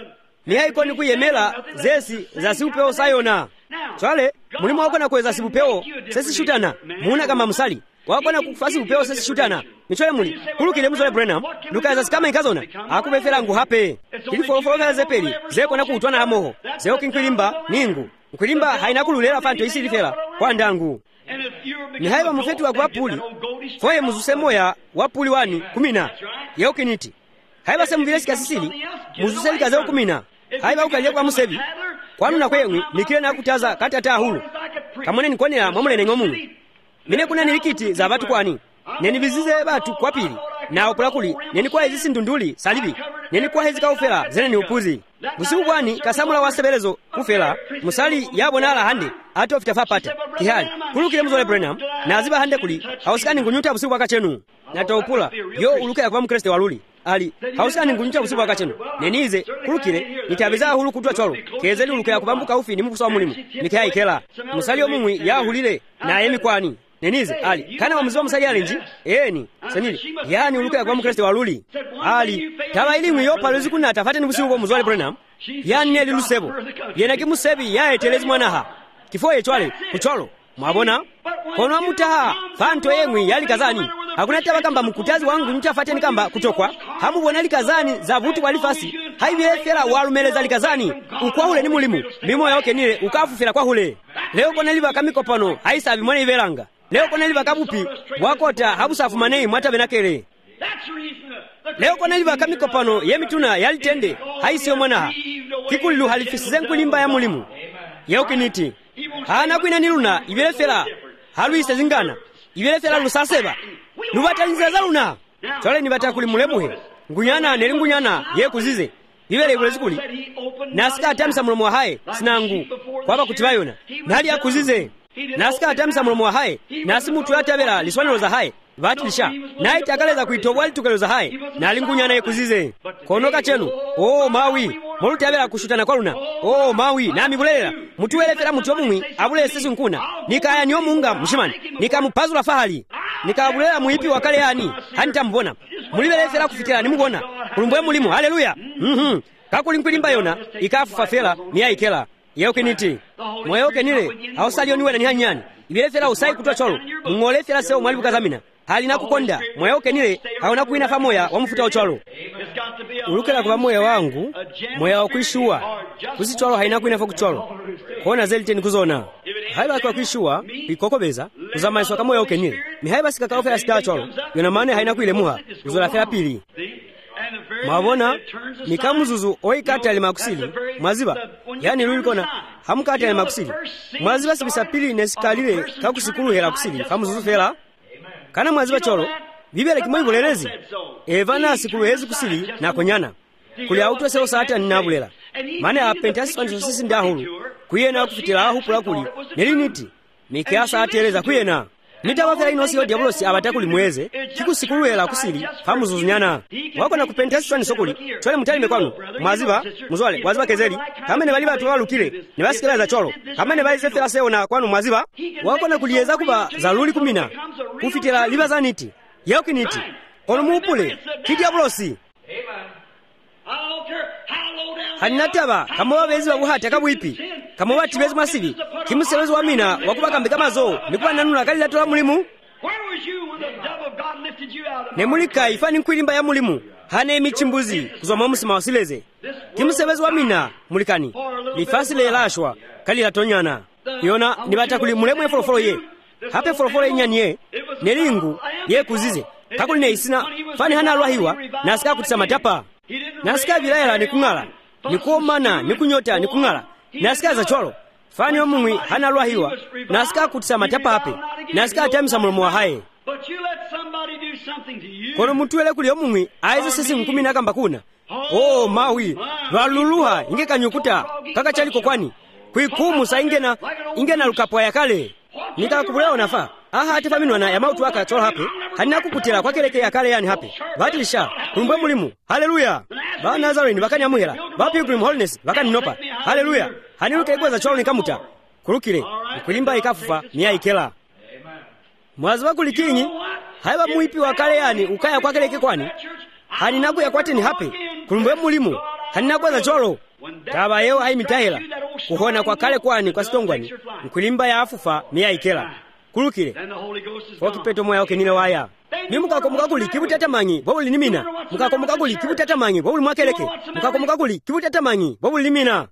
mihaiko ni kuyemela zesi za siupeo sayona chale mulimu wakona kuweza sibupeo sesi shutana muuna kama musali wakona kufasi upeo sesi shutana michole muli kulukile muzole Branham lukaza sikama ikazona akubefera ngu hape ilifolofolo zepeli zekona kuutwana amoho zeo kinkwilimba ningu nkwilimba haina kululera fanto isi lifera kwa ndangu ni haiba mufetu wa wapuli foye muzuse moya wapuli wani 10 yeo kiniti haiba semu vile sikasisili muzuse likazeo 10 haiba ukalia kwa musevi kwanu na kwengwi nikile na kutaza kati ata hulu kamone nikonela mwamule nengomu mine kuna nilikiti za batu kwani neni bizize batu kwa pili na opulakuli neni kwa hizi ndunduli salibi neni kwa hizi kaufela zene ni upuzi busiku kwani kasamula wasebelezo kufela musali yabonala hande ato fitafa pata kihali kulukile muzole Branham na aziba hande kuli hausikani ngunyuta busiku wakachenu na taupula yo uluke ya kwa mkreste waluli ali hausikani ngunyuta busiku wakachenu nenize kulukile nitabiza hulu kutwa cholo kezeli uluke ya kubambuka ufi ni mukusawa mulimu nikihai kela musali omumwi ya hulile na yemi kwani nenize ali kana wamuziwa musali alinji eni sanili yani uluka ya kwa mkreste waluli ali tawa ilimu yopa luziku na tafate ni busiku kwa muzwale Branham yani neli lusebo yena kimusebi ya etelezi mwanaha kifoye chwale kucholo mwabona kono mutaha fanto yemwi yali kazani hakuna taba kamba mkutazi wangu nitafate ni kamba kutokwa hamu bonali kazani za vutu walifasi haiwe fera walumeleza likazani ukwa ule ni mulimu mimo yoke nile ukafufira kwa hule leo kona liva kamiko pano haisabi mwana ivelanga leo kona liva kabupi wakota habusafu manei mwata benakele leo kona liva kamiko pano yemituna yalitende haisiyo mwanaha kikulilu halifisize nkulimba ya mulimu yauki niti hana kuina niluna ibelefera haluise zingana ibelefera lusaseba nubataliza zaluna chole nibata kuli mulemuhe ngunyana neli ngunyana ye kuzize ibele kulezikuli nasika atamsa mulomo wa hae sinangu kwaba kutibayona nali akuzize nasika atamsa mulomo wa hae nasi mutu yatabela liswanilo za hae vatilisha naye takaleza kuitobwa litukelo za hae nali ngunyana ye kuzize konoka chenu mawi moluti abela kushutana kwa luna mawi nami bulela mutu welefera mutu omumwi abule sisi nkuna nikaya niyo munga mshimani nikamupazula fahali nikabulela muipi wakale yani hanitambona mulibelefera kufikira nimugona kulumbwe mulimu haleluya kakuli nkwilimba yona ikafufa fela niya ikela yeuke niti mwayoke nile hausalio niwe na nihanyani ibelefera usai kutwa cholo mngolefera seo mwalibu kazamina hali na kukonda mwayoke nile haona kuina famoya wamufuta ocholo ulukela kwa moya wangu moya wakuishua kusi cholo haina kuina fa kucholo kona zelite nikuzona haiba kwa kuishua pikokobeza kuzamaiswa kama yoke nile mihaiba sikakaofera sida cholo yona maana haina kuilemuha uzola fera pili mawona nikamuzuzu oikata ali makusili mwaziba yani lulikona hamukata ali makusili mwaziba sibisa pili nesikalile kakusikulu hela kusili kamuzuzu fera kana mwaziba cholo bibele kimoibolelezi evana sikulu hezi kusili na konyana kuli autwa seo saata ninabulela mane apentasi fanso sisi ndahulu kuyena kufitila ahupula kuli neliniti mikiasa ateleza kuyena nitawafera inosi yo diabolosi abatakuli mweze kikusikulu hela kusili kamuzuzunyana wako na kupentasi fani sokuli chole mutali mekwanu mwaziba muzwale waziba kezeli kama ne bali batu balukile ne basikela za cholo kama ne bali zefera seo na kwanu mwaziba wako na kuliyeza kuba zaluli 10 kufitila liba zaniti yauki niti kono muupule kidiabolosi haninataba kama wabezi wabuhati akabuipi kama wati bezi mwasibi kimusewezi wa mina wakubaka mbika zoo nikuwa nanula kali latola mulimu nemulika ifani nkwilimba ya mulimu hane michimbuzi kuzwa musima wasileze kimusewezi wa mina mulikani lifasile elashwa kali latonyana yona nibata kuli mulemu ya folofolo ye hape folofolo inyanye nelingu ye kuzize kakuli ne isina fani hana alwahiwa nasika kutisa matapa nasika vilayela nikungala nikuomana nikunyota nikungala nasika za cholo fani omumwi hana alwahiwa nasika kutisa matapa hape nasika atamisa mulomo wa hae kono mutuwele kuli omumwi aize sisi 10 nakamba kuna mawi valuluha inge kanyukuta kaka chaliko kwani kuikumu sa ingena lukapwa ya kale nikakubuleo nafa ati faminwana ya mautu waka cholo hape hanina kukutila kwa keleke ya kale yani hape vatilisha kumbwe mulimu haleluya ba Nazarene bakani amuhela ba Pilgrim Holiness bakani nopa haleluya haniruka igweza cholo nikamuta kulukile kulimba ikafufa niya ikela mwazi wakulikinyi haiba muipi wa kale yani ukaya kwa keleke kwani hanina kuya kwate ni hape kumbwe mulimu hanina gweza cholo kaba yewo ayimitahera kuhona kwa kale kwani kwa sitongwani nkulimba ya afufa miyayikela kulukile fokipeto moya okenile waya ni mukakomuka kuli kibutatamanyi bobuli nimina mukakomuka kuli kibutatamanyi bobuli mwakeleke mukakomuka kuli kibutatamanyi bobuli nimina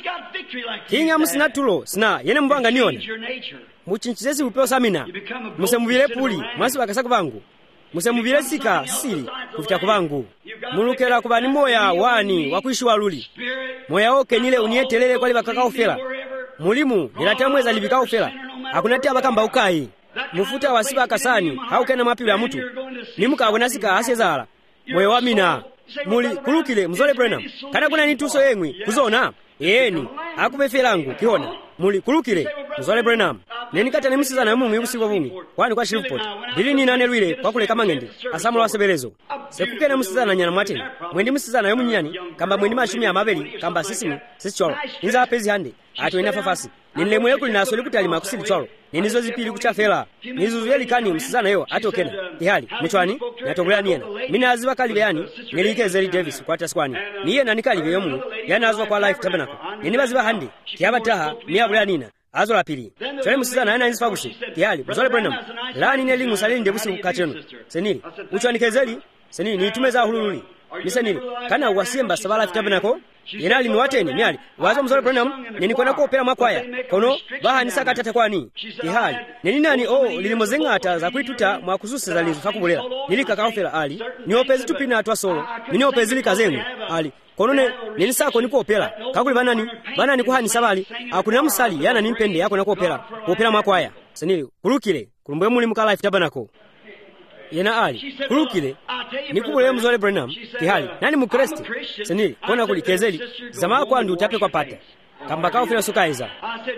kinga musina tulo sina yene mbanga niona muchinchizezi upeo samina musemuvile puli mwasi bakasaku bangu musemuvile sika sili kufita kubangu mulukela kubani moya wani wakuishi waluli moya okenile unietelele kwali bakakaofela mulimu nilatamweza libikaofela akunati abakamba ukai mufuta wasiba kasani haukena mapilo ya mutu nimukabona sika asezala moyo wa mina muli kulukile mzole Branham kana kuna nituso yengwi kuzona yeni akubefelangu kiona muli kulukile mzole Branham nenikata nemusizana ya mungu usiku vungi kwani kwa Shreveport bili ni nane lwile kwa kule kama ngende asamu wa sebelezo sekukena musizana nyana mateni mwendi musizana ya munyani kamba mwendi mashumi ya mabeli kamba sisini sisi cholo inza apezi hande atu ina fafasi nilemwe yeku linasoli kutali makusili cholo ninizo zipili kuchafela nizuzueli kani musizana yo atokena ihali mchwani natobula niena mina aziwa kalibe yani nilike Zeli Davis kwa taskwani niye na nikalibe yomu yana azwa kwa Life Tabernacle ninibaziba hande kiabataha miabula nina azo la pili chole musizana yana insifagushi ihali mzole Branham la nine lingu salini ndebusi ukacheno senili uchwani kezeli senili nitumeza hulululi nisenili kana uwasimba sabala Life Tabernacle yenali niwateni miali wazo mzole Branham ninikona kuopera makwaya kono baha nisaka tata kwani ihali nini nani lilimozenga ata za kuituta mwakususi za lizu fakubulela nilika kaofela ali niopezi tupina atwa solo niopezi likazengu ali konone ninisako nikuopera kakuli banani kuhani sabali akuna musali yana nimpende yako nakuopera makwaya senili kulukile kulumbwe muli muka Life Tabernacle yena ali kulukile nikubule mzole Branham kihali nani mukresti senili kona kuli kezeli zama kwa ndu utape kwa pata kamba kaofela sukaiza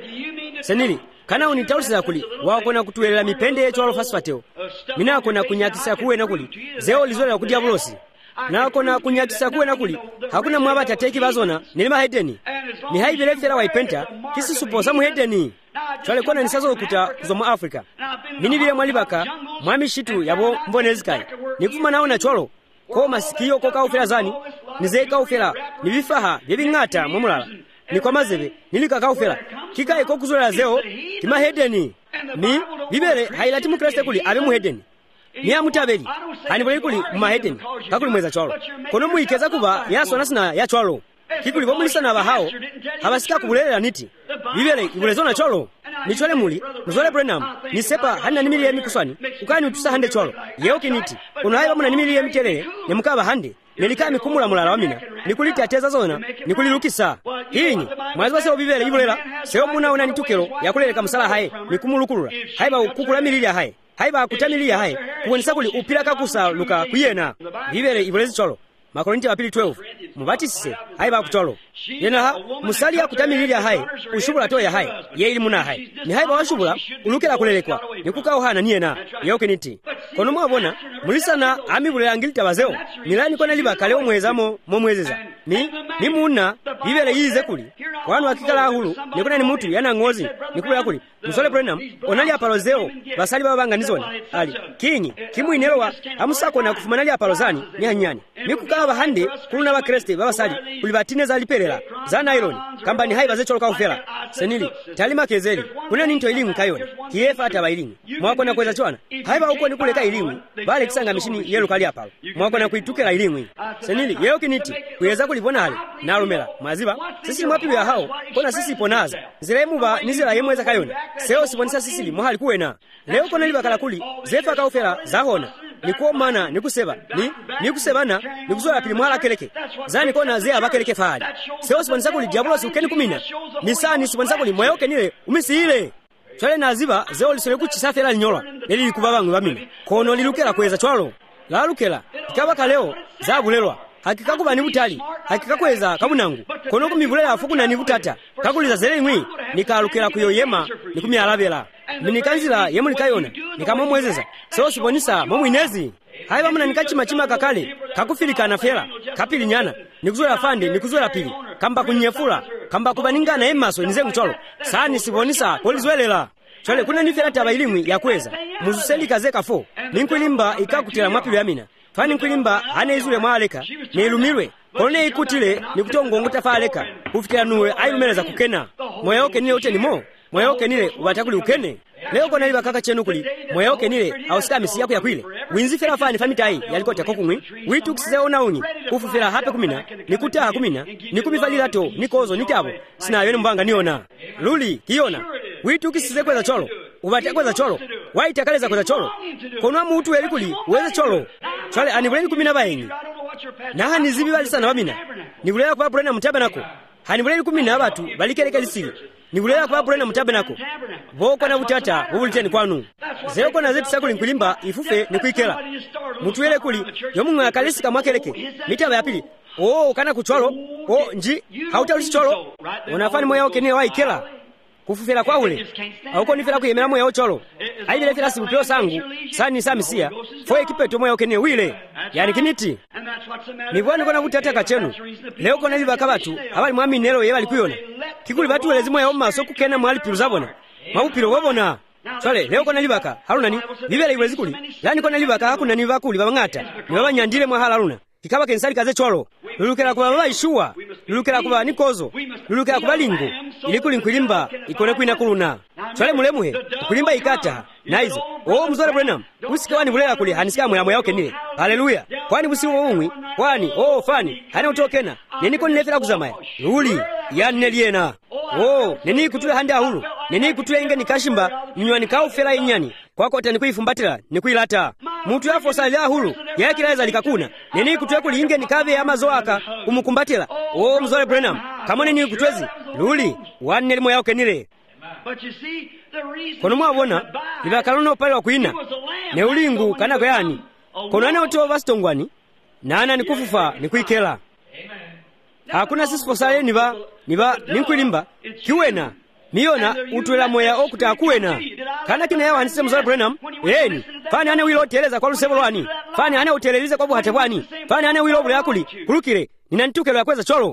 senili kana unitausiza kuli wakona kutuelela mipende yetu alo fasfateo mina kona kunyakisa kuwe na kuli zeo lizole la kudiabulosi na kona kunyakisa kuwe na kuli hakuna mwabata teki bazona nilima hedeni ni haibele fela waipenta kisi suposa muhedeni chale kona nisazo ukuta kuzomu Afrika mini vile mwalibaka mwami shitu yabo mbonezikai nikuma naona cholo ko masikio ko kaufela zani nize kaufela nibifaha bibingata mwamulala ni kwa mazebe nilika kaufela kikae ko kuzola zeo kima hedeni ni bibele hailati mukreste kuli abe muhedeni ni amutabeli hanibole kuli mahedeni kakuli mweza cholo kono muikeza kuba yaso nasina ya cholo kikuli bomulisa na bahao habasika kubulela niti bibele ibulezona cholo ni chole muli mzole Branham ni sepa hana nimili ya mikuswani ukani utusa hande cholo yeo kiniti unahayi wamuna nimili ya mitelele ni mukaba hande nilika mikumula mulala wamina nikuliti ateza zona nikulilukisa hinyi mwaziwa seo bibele ibulela seo muna una nitukelo ya kuleleka msala hae nikumulukulula haiba kukula milili ya hae haiba kutamili ya hae kuwenisa kuli upila kakusa luka kuyena bibele ibulezi cholo Makorinti wa pili 12 mubatisise haiba kucholo yena musali ya kutamili ya hae ushubula to ya hae ye ili muna hae ni haiba washubula ulukela kulelekwa nikukao hana niena yeo kiniti kono mwabona mulisana amibule angilita bazeo milani kona liba kaleo mwezamo momwezeza ni muna bibele yize kuli wanu wakikala hulu nikuna ni mutu yana ngozi nikula kuli mzole Branham onali apalozeo basali babanga nizoni ali kinyi kimuinelowa amusako na kufumanali apalozani nyanyani nikukaba hande kuluna bakreste babasali kulibatineza aliperera za nailoni kamba ni haiba zecholo kaufela senili talima kezeli kuna ninto ilingu kayona kiyefa ata bailingu mwako na kweza chwana haiba uko nikuleka ilingu bale kisanga mishini yelu kali apalo mwako na kuitukela ilingu senili yeo kiniti kuyeza kulipona hali nalumela maziba sisi mwapilu ya hao kona sisi ponaza zilemu ba nizila yemweza kayona seo siponisa sisi muhali kuwena leo kona liba kalakuli zefa kaufela zahona nikuomana nikuseba nikusebana nikuzola pili mwala keleke zani kona zea bakeleke fahali seo siponisa kuli diabolos ukeni kumina nisani siponisa kuli mwayoke nile umisi ile chwale naziba zeo lisole kuchisafela linyola neli likubabangu bamina kono lilukela kweza chwalo la lukela ikabaka leo zabulelwa hakikakuba ni butali hakikakweza kabunangu kono kumibulela afuku na nibutata kakuliza zele ngwi nikalukela kuyoyema nikumyalabela minikanzila yemu likayona nikamomwezeza seo sibonisa momwinezi haiba muna nikachimachima kakale kakufilika na fela kapili nyana nikuzola fande nikuzola pili kamba kunyefula kamba kubaningana emaso nizengu cholo sani sibonisa polizwelela chole kuna nifela tabailimwi ya kweza muzuseli kazeka fo ninkulimba ikakutela mwapilu yamina fani nkulimba hane izule mwaleka nilumilwe kone ikutile nikutongongo tafaleka kufikira nuwe ailumeleza kukena moyo wake nile ute nimo moyo wake nile ubatakuli ukene leo kona liba kaka chenu kuli moyo wake nile ausika misi yako ya kwile winzi fela fani famitai yaliko teko kumwi witu kiseo na unyi kufufela hape kumina nikutaha kumina nikumifalila to nikozo nitabo sina yoni mbanga niona luli kiona witu kisize kweza cholo ubate kweza cholo waitakaleza kweza cholo konwa mutu elikuli uweze cholo chale anibuleni kumina baenyi naha nizibi bali sana bamina nibulea kwa Branham Mutabanako hanibuleni kumina abatu balikeleka lisiri nibulea kwa Branham Mutabanako boko na butata bubuliteni kwanu zeko na zetu sakuli nkulimba ifufe nikuikela mutu ele kuli yomungu akalisi kamwakeleke mitaba ya pili kana kucholo nji hautaulishi cholo unafani moyo wake ni waikela kufufela kwa ule auko nifela kuyemela moyo cholo aibile fela sibupeo sangu sani samisia foye kipeto moyo wake ni wile yani kiniti nibwani kona butata kachenu leo kona liba kabatu abali mwami nelo yeba likuyona kikuli batu welezi moyo maso kukena mwali piru zabona mawupiro wabona chole leo kona libaka harunani bibele iwezi kuli yani kona libaka hakuna nivakuli babangata nibabanyandile mwa halaluna kikaba kensali kaze cholo lulukela kuba baba ishuwa lulukela kuba nikozo lulukela kuba lingo ilikuli nkulimba ikone kuina kuluna chole mulemuhe kulimba ikata naizo mzore Branham usike wani bulela kuli hanisika moyo yake nile haleluya kwani busiwo umwi kwani fani hana utokena neniko nilefela kuzamaya luli yaneliena neni kutule hande ahulu neni kutule inge nikashimba nywani kaufela inyani kwako tani kuifumbatira nikuilata mutu yafo salia hulu yakilaweza likakuna neni kutule kuli inge nikave ya mazoaka kumukumbatira mzore Branham kama neni kutwezi luli waneli moyo yake nile kono mwabona libakalono pale wa kuina ne ulingu kana kwani kono ane oto bastongwani nana nikufufa nikuikela hakuna sisi posale niba ninkulimba kiwena niona utwela moya okuta kuwena kana kina yawa hanise mzore Branham fani ane wilo teleza kwa lusebo lwani fani ane uteleliza kwa buhate bwani fani ane wilo bule akuli kulukire ninantukelo yakweza cholo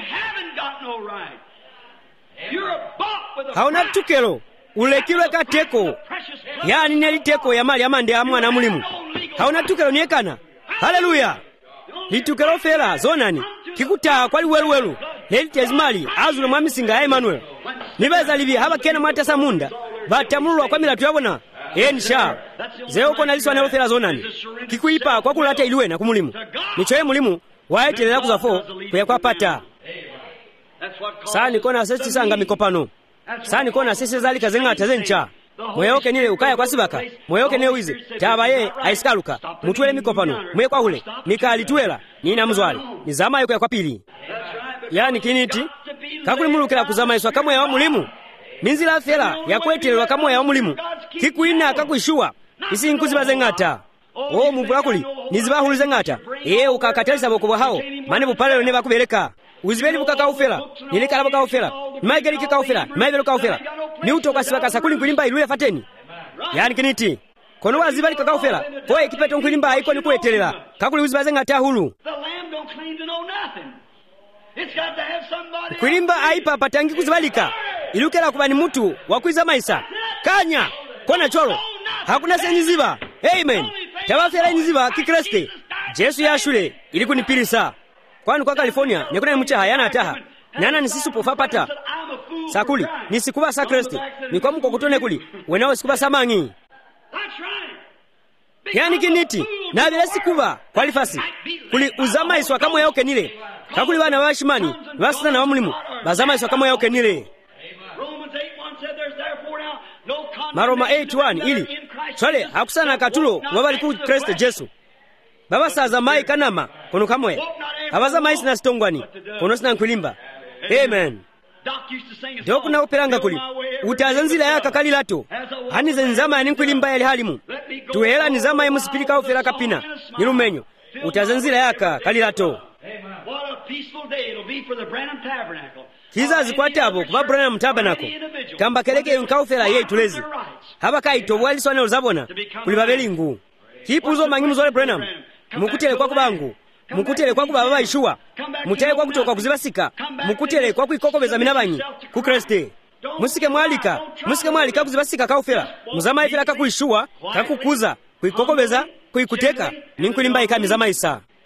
hauna tukelo ulekilwe kateko yani neliteko ya mali amande amwana mulimu hauna tukelo niekana haleluya litukelo fela zonani kikuta kwali weluwelu nelitezimali azule mwamisinga ya Emmanuel nibeza libi haba kena mwatasa munda batamulwa kwa milatu yabona ensha zeo kona liswa nelo fela zonani kikuipa kwa kulata iliwe na kumulimu nichoye mulimu waetelela kuzafo kuya kwa pata sani kona sesi sanga mikopano sani kona sesi zalika zengata zencha moyo wake nile ukaya kwa sibaka moyo wake nile wize tabaye aisikaluka mutwele mikopano mwe kwa ule nikalituela nina mzwali nizama yuko ya kwa pili yani kiniti kakuli mulukela kuzama iswa kama ya mulimu minzila fela ya kwetelwa kama ya mulimu kikuina kakuishua isi nkuziba zengata mubulakuli nizibahulize zengata ukakatalisa bokubo hao mane bupalelo ne bakubeleka uzibeli bukaka ufela nilikala bukaka ufela maigeri kika ufela maibelo ka ufela ni utoka sibaka sakuli kulimba iluya fateni yani kiniti kono wazibali kaka ufela koe kipeto kulimba haiko ni kuetelela kakuli uzibaze ngata hulu kulimba aipa patangi kuzibalika ilukela kubani mutu wakuiza maisa kanya kona cholo hakuna senyiziba amen tabafela nyiziba kikreste Jesu ya shule ilikunipilisa kwani kwa California nikuna mcha hayana ataha nana nisisupo fapata sakuli nisikuba sakresti nikwa mkokotone kuli wenao sikuba samangi yani kiniti na bila sikuba kwalifasi kuli uzama iswa kama yao kenile kakuli bana washimani wasana na wamulimu bazama iswa kama yao kenile Maroma 8:1 ili chole hakusana katulo wabali ku Kristo Jesu baba saza mai kanama kono kamwe abaza mai sina stongwani kono sina nkulimba amen Doku na upelanga kuli utazanzila yaka kalilato hani zenzama yani nkulimba yali halimu tuwela nizama ya musipilika ufela kapina nilumenyo utazanzila yaka kalilato kizazi kwa tabo kuba Branham Tabernacle kamba keleke yunkawufela ye tulezi haba kaito wali swane uzabona kuli babelingu kipuzo mangimu zole Branham mukutele kwa kubangu mukutele kwa kuba baba Ishua mutele kwa kutoka kuzibasika mukutele kwa kuikokobeza minabanyi ku Kriste musike mwalika kuzibasika kaufela muzama ifela kakuishua kakukuza kuikokobeza kuikuteka ninkulimba ikami za maisa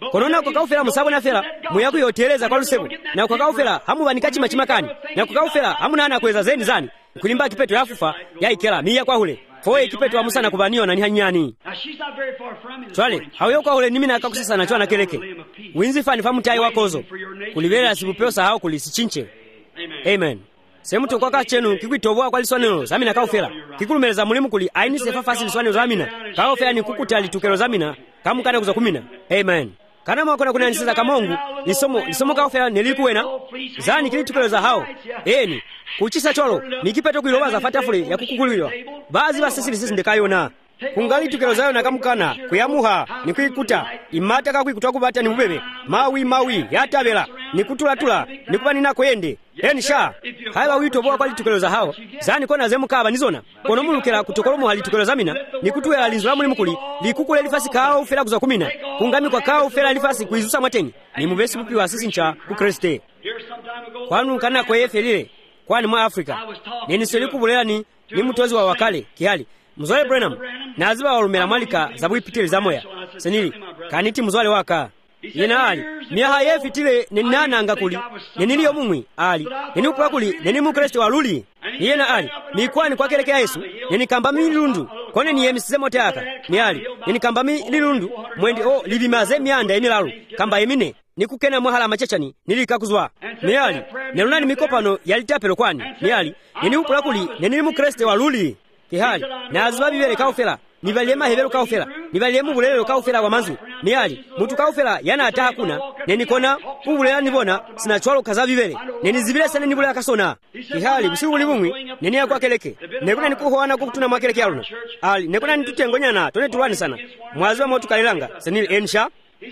konona kukaufera musabona fera muyaku yotereza kwa lusebo na kukaufera hamu banika chima kani na kukaufera hamu nana kweza zeni zani kulimba kipeto yafufa yaikela miya kwa hule foye kipeto wa musana kubaniyo na nihanyani twale hawe kwa hule nimina akakusasa na chwana keleke winzi fani famu tai wakozo kulibera sibupeosa hao kulisichinche. Amen. Semuto kwa kachenu kikwitoboa kwa liswanelo zamina kaufera kikulumeleza mulimu kuli aini sefa fasi liswanelo zamina kaufera ni kukutali tukelo zamina kamukana kuza 10. Amen. Kana mwakona kuna nisiza kamongu lisomo kaufera nilikuwena zani kili tukelo za hao eni kuchisa cholo nikipeto kuiloba za fatafule ya kukukulilwa bazi basisili sisi ndekayona kungali tukelo zayo na kamukana kuyamuha nikuikuta imata kakuikuta kubata ni ubebe mawi yatabela nikutula nikubani nako yende enisha haiba witoboa kwa litukelo za hao zani kona zemukaba nizona kono mulukela kutokolomo hali tukelo zamina nikutuela linzula mulimu kuli likukule lifasi kao fela kuza 10 kungami kwa kao fela lifasi kuizusa mwateni ni mubesi bupi wa sisi ncha ku Kriste kwanu kana kwa yefelile kwani mwa Afrika nini selikubulera ni mutozi wa wakale kihali Mzwale Branham naziba walumela malika zabu ipitile zamoya senili kaniti mzwale waka yena ali miaha yefitile ninananga kuli niniliyo mumwi ali ninukula kuli ninimu Kristo waluli yena ali mikwani kwa kelekea Yesu ninikamba milundu kone ni yemisize mote aka ni ali ninikamba milundu mwendi libimaze mianda emilalu kamba yemine nikukena mwahala machachani nilikakuzwa ni ali nelunani mikopano yalitapelo kwani ni ali ninukula kuli ninimu Kristo waluli kihali na aziba bibele kaufela nibalema hebelo kaufela nibalemu bulelo kaufela wa manzu miali mutu kaufela yana ata hakuna nenikona kubulela nibona sina chwalo kaza bibele nenizibile sana nibuleka kasona kihali busiku libumwi neni yakwa keleke nekuna nikuhoana kukutuna makeleke yaluno ali nekuna nitutengonyana tone tulwani sana mwazi wa motu kalilanga senil ensha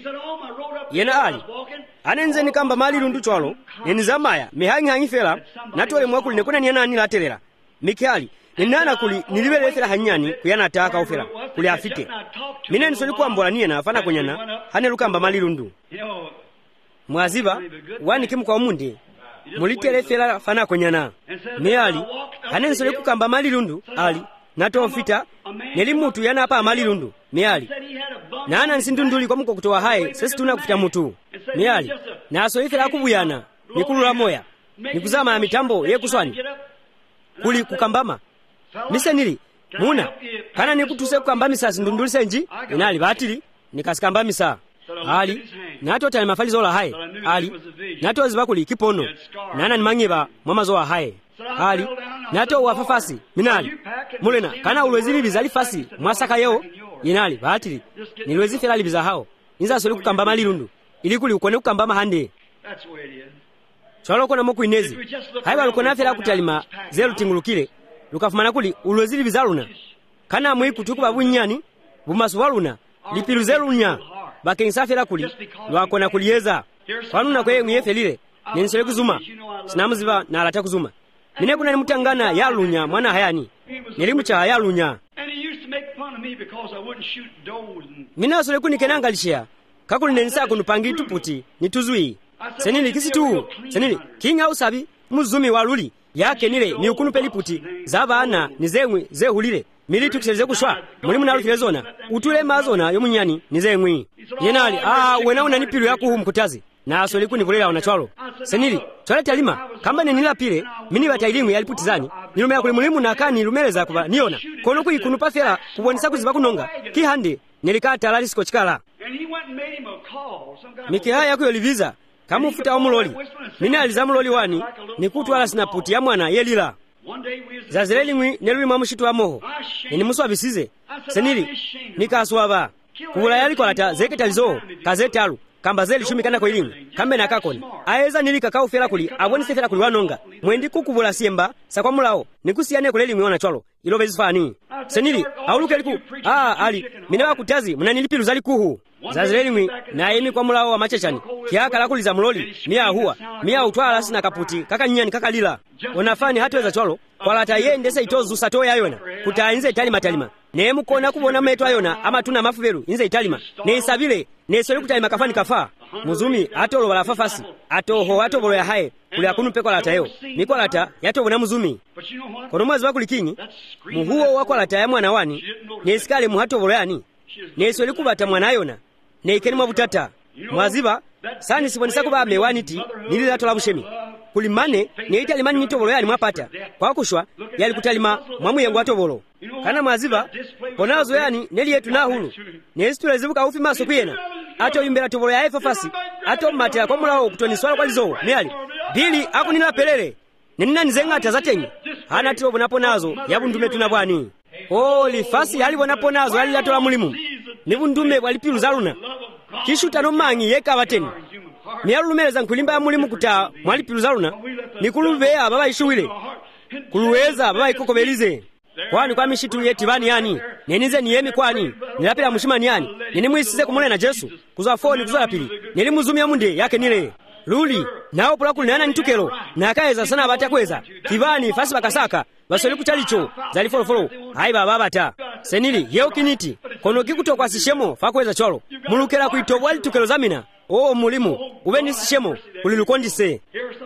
yena ali anenze nikamba mali lundu chwalo nenizamaya mihangi fela natole mwakuli nekuna niana anilatelera mikali ninana kuli nilibele fela hanyani kuyana ataka ofela kuli afite mineni soli kuambola niye na afana konyana hane lukamba malilundu mwaziba wani kimu kwa mundi mulitele fela fana konyana miali hane soli kukamba malilundu ali nato ofita neli mutu yana hapa malilundu miali na ana nsindunduli kwa muko kutowa hae sesi tuna kufita mutu miali na aso ifela kubuyana nikulula moya nikuzama ya mitambo ye kuswani kuli kukambama misenili muna kana nikutuse kukambamisa sindundulise nji inali batili nikasikambamisa ali nato tani mafalizo la hae ali nato zibakuli kipono nana nimangiba mwamazo wa hae ali nato wafafasi minali mulena kana ulwezili bizali fasi mwasaka yeo inali batili nilwezi fela libiza hao inza soli kukambama lirundu ilikuli ukone kukambama hande chwalo kona moku inezi haiba lukona fela kutalima zelu tingulukile lukafumana kuli ulwezili bizaluna kana mwi kutukuba bunyani bumasu waluna lipilu zelunya bakinsafira kuli lwakona kuliyeza kwanuna kweye mwiyefelile ninisele kuzuma sinamuziba na alata kuzuma mine kuna nimutangana yalunya mwana hayani nilimucha yalunya mina sole kunikenanga lishia kakuli nenisa kunupangi tuputi nituzui senili kisi tu senili kinga usabi muzumi waluli yake nile ni ukunu peliputi zabana nizemwe zehulile militu kiselize kushwa mulimu nalukile zona utule mazona yomunyani nizemwe yenali wena unanipilu yaku mkutazi na asoli kunivulela wanachwalo senili chwale talima kamba nenila pile mini batailimu yaliputizani nilumea kuli mulimu nakani lumeleza kuba niona kono kuikunupa fela kubonisa kuziba kunonga kihande nilikata lalisiko chikala miki haya kuyo liviza kama ufuta wa muloli mini aliza muloli wani nikutu wala sinaputi ya mwana yelila zazireli mwi nelui mamushitu wa moho nini musu wabisize senili nikaswaba kubula yaliko lata zeketa lizo kazete alu kamba zeli shumikana kwa ilimu kambe na kakoni aeza nilika kau fela kuli aboni se fela kuli wanonga mwendi kukubula siemba sakwa mulao nikusiane kuleli mwiona chwalo ilobe zifani senili auluke liku ali minawa kutazi munanilipilu zali kuhu zazireli mwi na emi kwa mulao wa machachani kiaka lakuli za muloli mia huwa mia utwala sina kaputi kaka nyani kaka lila onafani hatuweza chwalo kwa lata yende se itozu sato ya yona kutainze italima talima nemu kona kubona metu ayona ama tuna mafuberu inze italima ne isabile ne soli kutalima kafani kafa muzumi atolo wala fafasi atoho atobolo ya hae kuli akunu peko lata yo niko lata yatobona muzumi kono mwazi wakuli kingi muhuo wako lata ya mwana wani ne isikale muhatobolo yani ne soli kubata mwana ayona ne ikeni mwabutata mwaziva sani sibonesa ba mewaniti nililatola bushemi kuli mane neita limani mitobolo yali mwapata kwa kushwa yali kutalima mwamuyengo watobolo kana mwaziva ponazo yani neli yetu na hulu nesitule zibuka ufi maso kuyena ato imbera tobolo ya efafasi ato matela kwa mulawo kutoni swala kwa lizo neali bili akunila pelele nenina nizengata zatenyi hana tilobo naponazo yabundume tunabwani lifasi yali bonaponazo yali latola mulimu nibundume walipilu zaluna kishuta no mangi yeka bateni niyalulumeleza nkulimba ya mulimu kuta mwalipilu zaluna nikuluveya baba ishuwile kuluweza baba ikokobelize kwani kwa mishitu yeti bani yani nenize niyemi kwani nilapila mushimani yani nenimwisize kumule na Jesu kuzwa foni kuzwa lapili nelimuzumia munde yake nile luli nao pula kulinana nitukelo nakaeza sana batakweza kibani fasi bakasaka basoli kuchalicho zali folofolo hayi baba bata senili yeo kiniti kono kikutokwa sishemo fakweza cholo mulukela kuitobwa litukelo zamina mulimu ubeni sishemo kulilukondise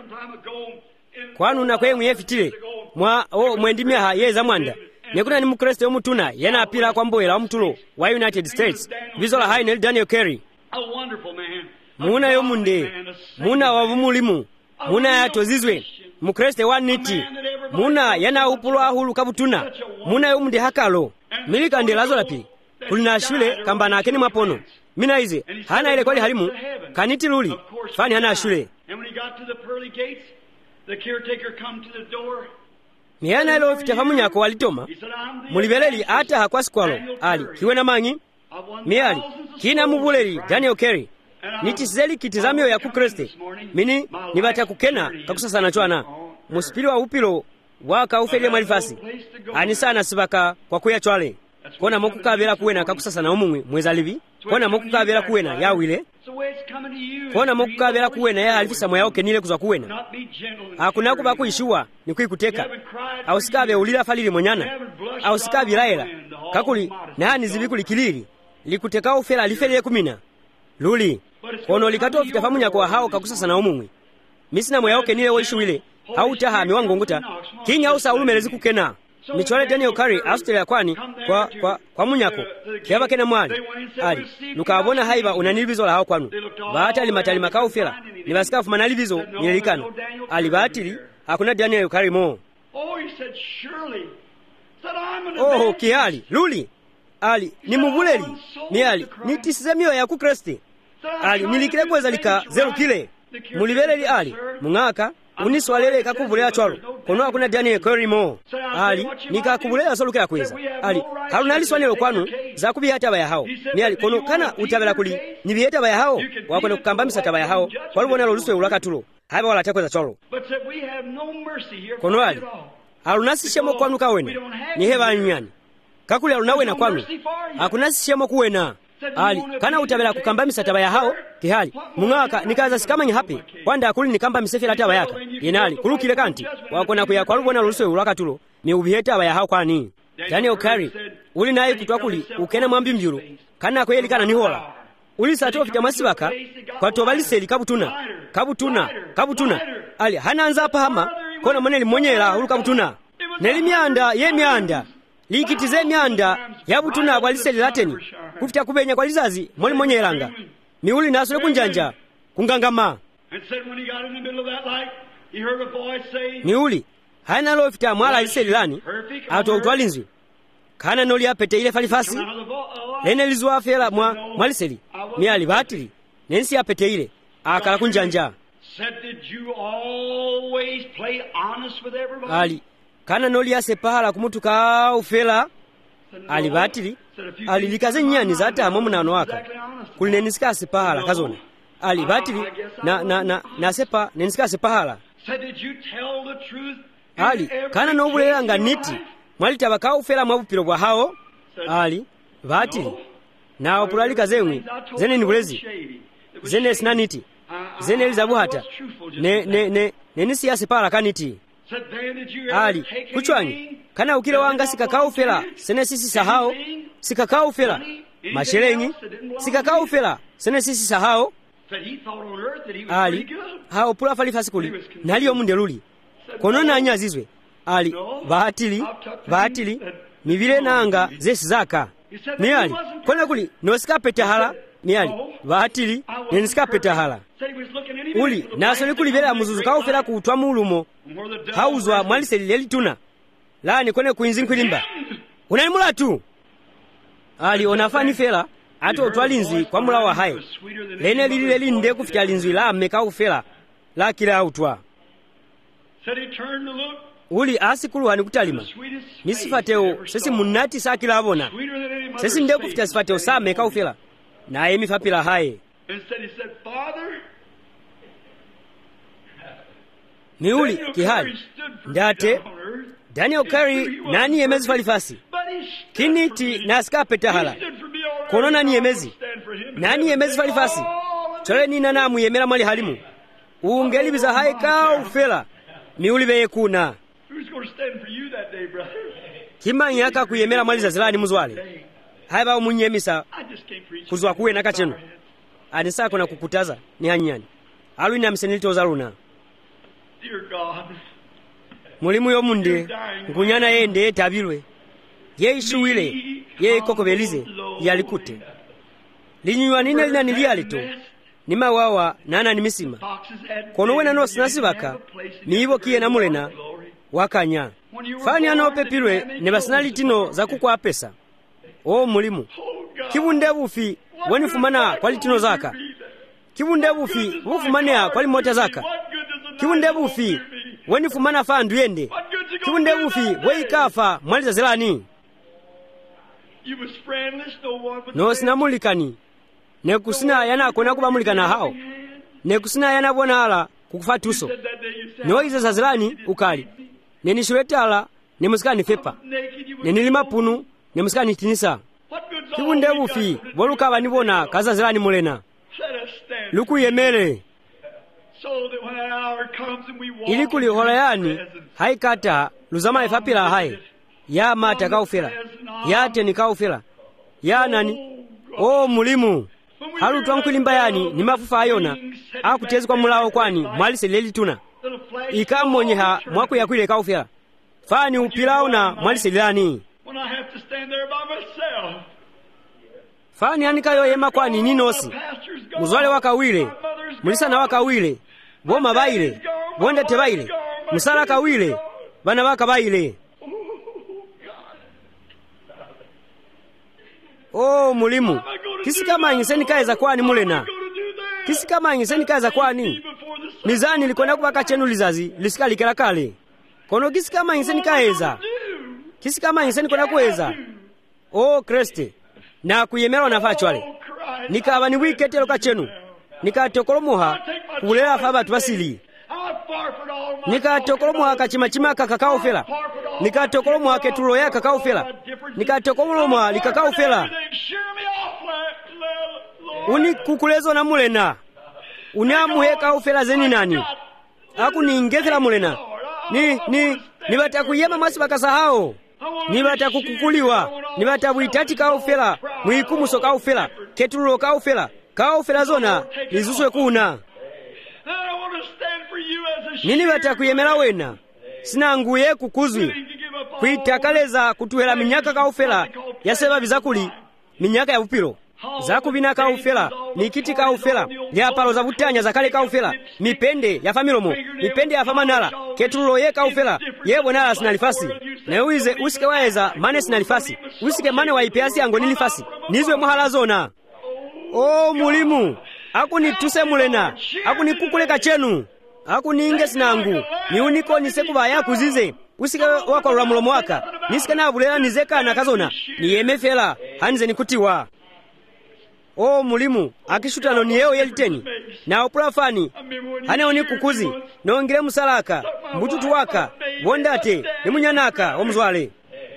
kwanu nakwe mwefitile mwendimia ha yeza mwanda nekuna ni mukristo omutuna yana apira kwa mboela omutulo wa United States vizola hayi Neil Daniel Carey muna yomunde muna wavumulimu muna yatozizwe mukristo waniti muna yana upulwa hulu kabutuna muna yomunde hakalo milika ndelazo lapi kulina shule kamba na akeni mapono mina ize hana ile kwali halimu kaniti luli fani hana shule Miyana ilo fitafamu nyako walitoma mulibeleli ata hakwasikwalo ali kiwe na mangi miyali kina mubuleli Daniel Carey nitisizeli kitizamio ya kukreste mini nibata kukena kakusasana chwana musipili wa upilo waka ufele malifasi anisana sibaka kwa kuya chwale kona mokukabela kuwena kakusasana umumwe mwezalivi kona mokukabela kuwena yawile kona mokukabela kuwena ya alifisa mwa yaoke nile kuzwa kuwena hakuna kuba kuishuwa ni kuikuteka ausikabe ulila falili monyana ausikabe laela kakuli na hani zibikuli kilili likuteka ufela alifele kumina luli kono likato fitafamunya kwa hao kakusasana umumwe misina mwa yaoke nile waishuwile hautaha miwangonguta kinga usa ulumelezi kukena michwale Daniel Carey Australia kwani kwa munyako kiaba kena mwali ali nukabona haiba unanilibizo la hao kwanu baata limatali makao fela nibasikafu manalibizo nilikano ali baatili hakuna Daniel Carey mo kiali luli ali ni mubuleli ni ali nitisizemio ya kukresti ali nilikile kweza lika zero kile mulibeleli ali mungaka uniswalele kakuvulea chwalo kono hakuna Daniel Carey mo ali nikakuvulea solukela kweza ali haluna liswanelo kwanu za kubihata baya hao ni ali kono kana utabela kuli nibihata baya hao wakona kukambamisa tabaya hao walubona loluswe ulakatulo haiba wala takweza chwalo kono ali haluna sishemo kwanu kawena ni heba nyani kakuli haluna wena kwanu hakuna sishemo kuwena ali kana utabela kukambamisa tabaya hao kihali mungaka nikaza sikama nyihape wanda akuli nikamba misefela taba yaka inali kulukile kanti wakona kuya kwa lubona luluswe ulakatulo ni ubiheta aba ya hao kwani Daniel Carey uli naye kutwa kuli ukena mwambi mjuru kana kweli kana nihola uli sato fita masibaka kwa tobaliseli kabutuna ali hananza pahama kona mweneli monyela ulu kabutuna nelimianda yemianda likitize mianda yabutuna bwaliseli lateni kufita kubenya kwa lizazi moli monyelanga ni uli nasole kunjanja kungangama ni uli hana lo fita mwala liseli lani ato utwalinzi kana noli apete ile falifasi lene lizwa fela mwaliseli ni alibatili nensi apete ile akala kunjanja ali kana noli asepahala kumutuka ufela alibatili alilikaze nyani zata mwamunano waka kulinenisika asepahala kazona alibatili na sepa nenisika asepahala ali kana nobulela nga niti mwalita bakao ufela mwabupilo bwa hao ali batili na opulalika zemwe zene ni bulezi zene sinaniti zene elizabuhata nenisi asepala kaniti ali kuchwanyi kana ukile wanga sikakao fela sene sisi sahao sikakao fela masherengi sikakao fela sene sisi sahao ali hao pula falifasi kuli naliyo munde luli kono nanya zizwe ali batili mivile nanga zesi zaka ni ali kona kuli nosika petahala miyali vatili neni sikapetahala uli naso likulivera muzuzu kaufera kutwa mulumo hauzwa mwaliseli lelituna lani kwene kuinzi nkwilimba unani mulatu ali onafani fela ati otwalinzi kwa mula wa haye lene lilile linde kufika linzi la mmeka ufela la kila autwa uli asikuluhani kutalima nisifateo sesi munati sakila abona sesi nde kufika sifateo saa mmeka ufela na emi fapila haye ni uli kihali ndate Daniel Carey nani yemezi falifasi kiniti na sikapetahala kono nani yemezi falifasi chole nina namu yemera mwali halimu ungeli biza haika ufela miuli beye kuna kima nyaka kuyemera mwali zazilani muzwale haiba umunyemisa kuzwa kuwe nakachenu anisako na kukutaza ni hanyani alu ina msenilitoza luna mulimu yomunde nkunyana yende tabilwe ye ishuwile ye kokobelize yalikute linywa nina lina niliyalito nima wawa nana nimisima kono wena no sinasibaka niibo kiye na mulena wakanya fani anopepilwe ne basinalitino za kukwa pesa o mulimu kibunde bufi wanifumana kwa litino zaka kibunde bufi bufumania kwa limota zaka kibunde bufi wanifumana fandu yende kibunde bufi weikafa mwaliza zelani no sinamulikani nekusina yana kona kuba mulikana hao nekusina yana bona ala kukufatuso no iza zazilani ukali nenishwetala nemusikani fepa nenilima punu nemusikani tinisa kibunde bufi boluka banibona kazazilani mulena luku yemele ili kulihola yani haikata luzama ifapila hai ya mata kaufela ya teni kaufela ya nani o mulimu halu twankulimba yani ni mafufa ayona akutezi kwa mulao kwani mwalise leli tuna ikamonyeha mwaku yakwile kaufela fani upilao na mwalise lani fani anikayo yema kwani ninosi muzwale wakawile mulisana wakawile boma baile bonde tebaile musala kawile bana baka baile o mulimu kisi kama ngiseni kaeza kwani mulena kisi kama ngiseni kaeza kwani mizani likwenda kubaka chenu lizazi lisikalikela kale kono kisi kama ngiseni kaeza kisi kama ngiseni kwenda kuweza o Kriste na kuyemera nafachwale nikaba ni wiketelo kachenu nikatokolomuha kulela faba tubasili nikatokolomuha kachimachima kakakaofela nikatokolomuha ketulo ya kakaofela nikatokolomuha likakaofela uni kukulezo na mulena unamuhe kaofela zeni nani aku ningethela mulena nibata kuyema mwasi bakasahao nibata kukukuliwa nibata buitati kaofela muikumuso kaofela ketulo kaofela zona nizuswe kuna nini bata kuyemera wena sinanguye kukuzwi kuitakaleza kutuhela minyaka kaofela yaseba bizakuli minyaka ya upiro zakubina kaofela nikiti kaofela ya palo za butanya zakale kaofela mipende ya familomo mipende ya famanala ketulo ye kaofela yebo nala sinalifasi na uize usike waeza mane sinalifasi usike mane waipeasi yango nilifasi nizwe muhala zona o mulimu akunituse mulena akunikuleka chenu akuninge sinangu niuniko nisekuba yakuzize usike wako lwa mulomo waka nisike na bulela nizeka na kazona niyemefela hanze nikutiwa o mulimu akishutano ni yeo yeliteni na opulafani hane oni kukuzi nongile musalaka mbututu waka wondate ni munyanaka omuzwale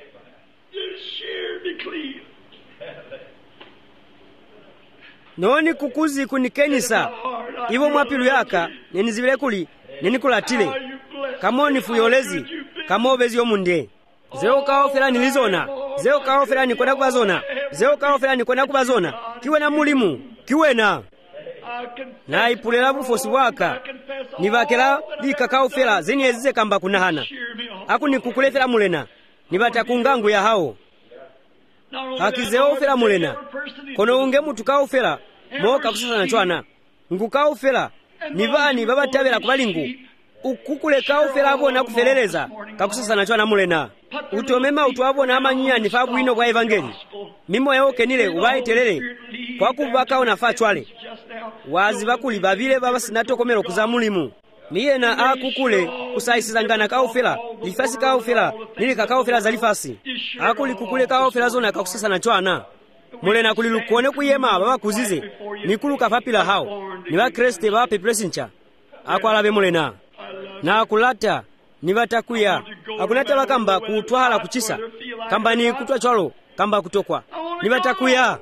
noni kukuzi kunikenisa ivo mwapilu yaka nenizivile kuli nenikulatile kamoni fuyolezi kamobezi yomunde zeo kaofela nilizona zeo kaofela nikwenda kubazona zeo kaofela nikwenda kubazona kiwe na mulimu kiwe na ipulela bufosi waka nivakela lika kaofela zeni ezize kamba kunahana aku nikukulefela mulena nivata kungangu ya hao hakizeofela mulena kono unge mutu kaofela moka kusasana chwana ngukaufela nivani babatabela kubalingu ukukule kaufela abona kufeleleza kakusasana chwana mulena utomema utwabona amanyani fa bwino kwa evangeli mimo yaoke nile ubaitelele kwa kubaka onafa chwale wazi bakuli babile baba sinatokomero kuzamulimu niye na akukule kusaisizangana kaufela lifasi kaufela nili kakaufela za lifasi akuli kukule kaufela zona kakusasana chwana mulena kulilukone kuyema baba kuzize nikuluka papila hao niba kreste baba pepresincha akwalabe mulena na akulata nibatakuya akunata bakamba kutwala kuchisa kamba ni kutwa chwalo kamba kutokwa nibatakuya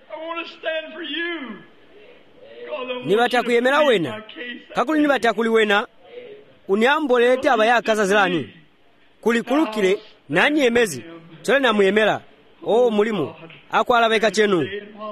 nibatakuyemera wena kakuli nibatakuli wena uniambolete abayakaza zilani kulikulukile nanyemezi chole namuyemera mulimu akwalabeka chenu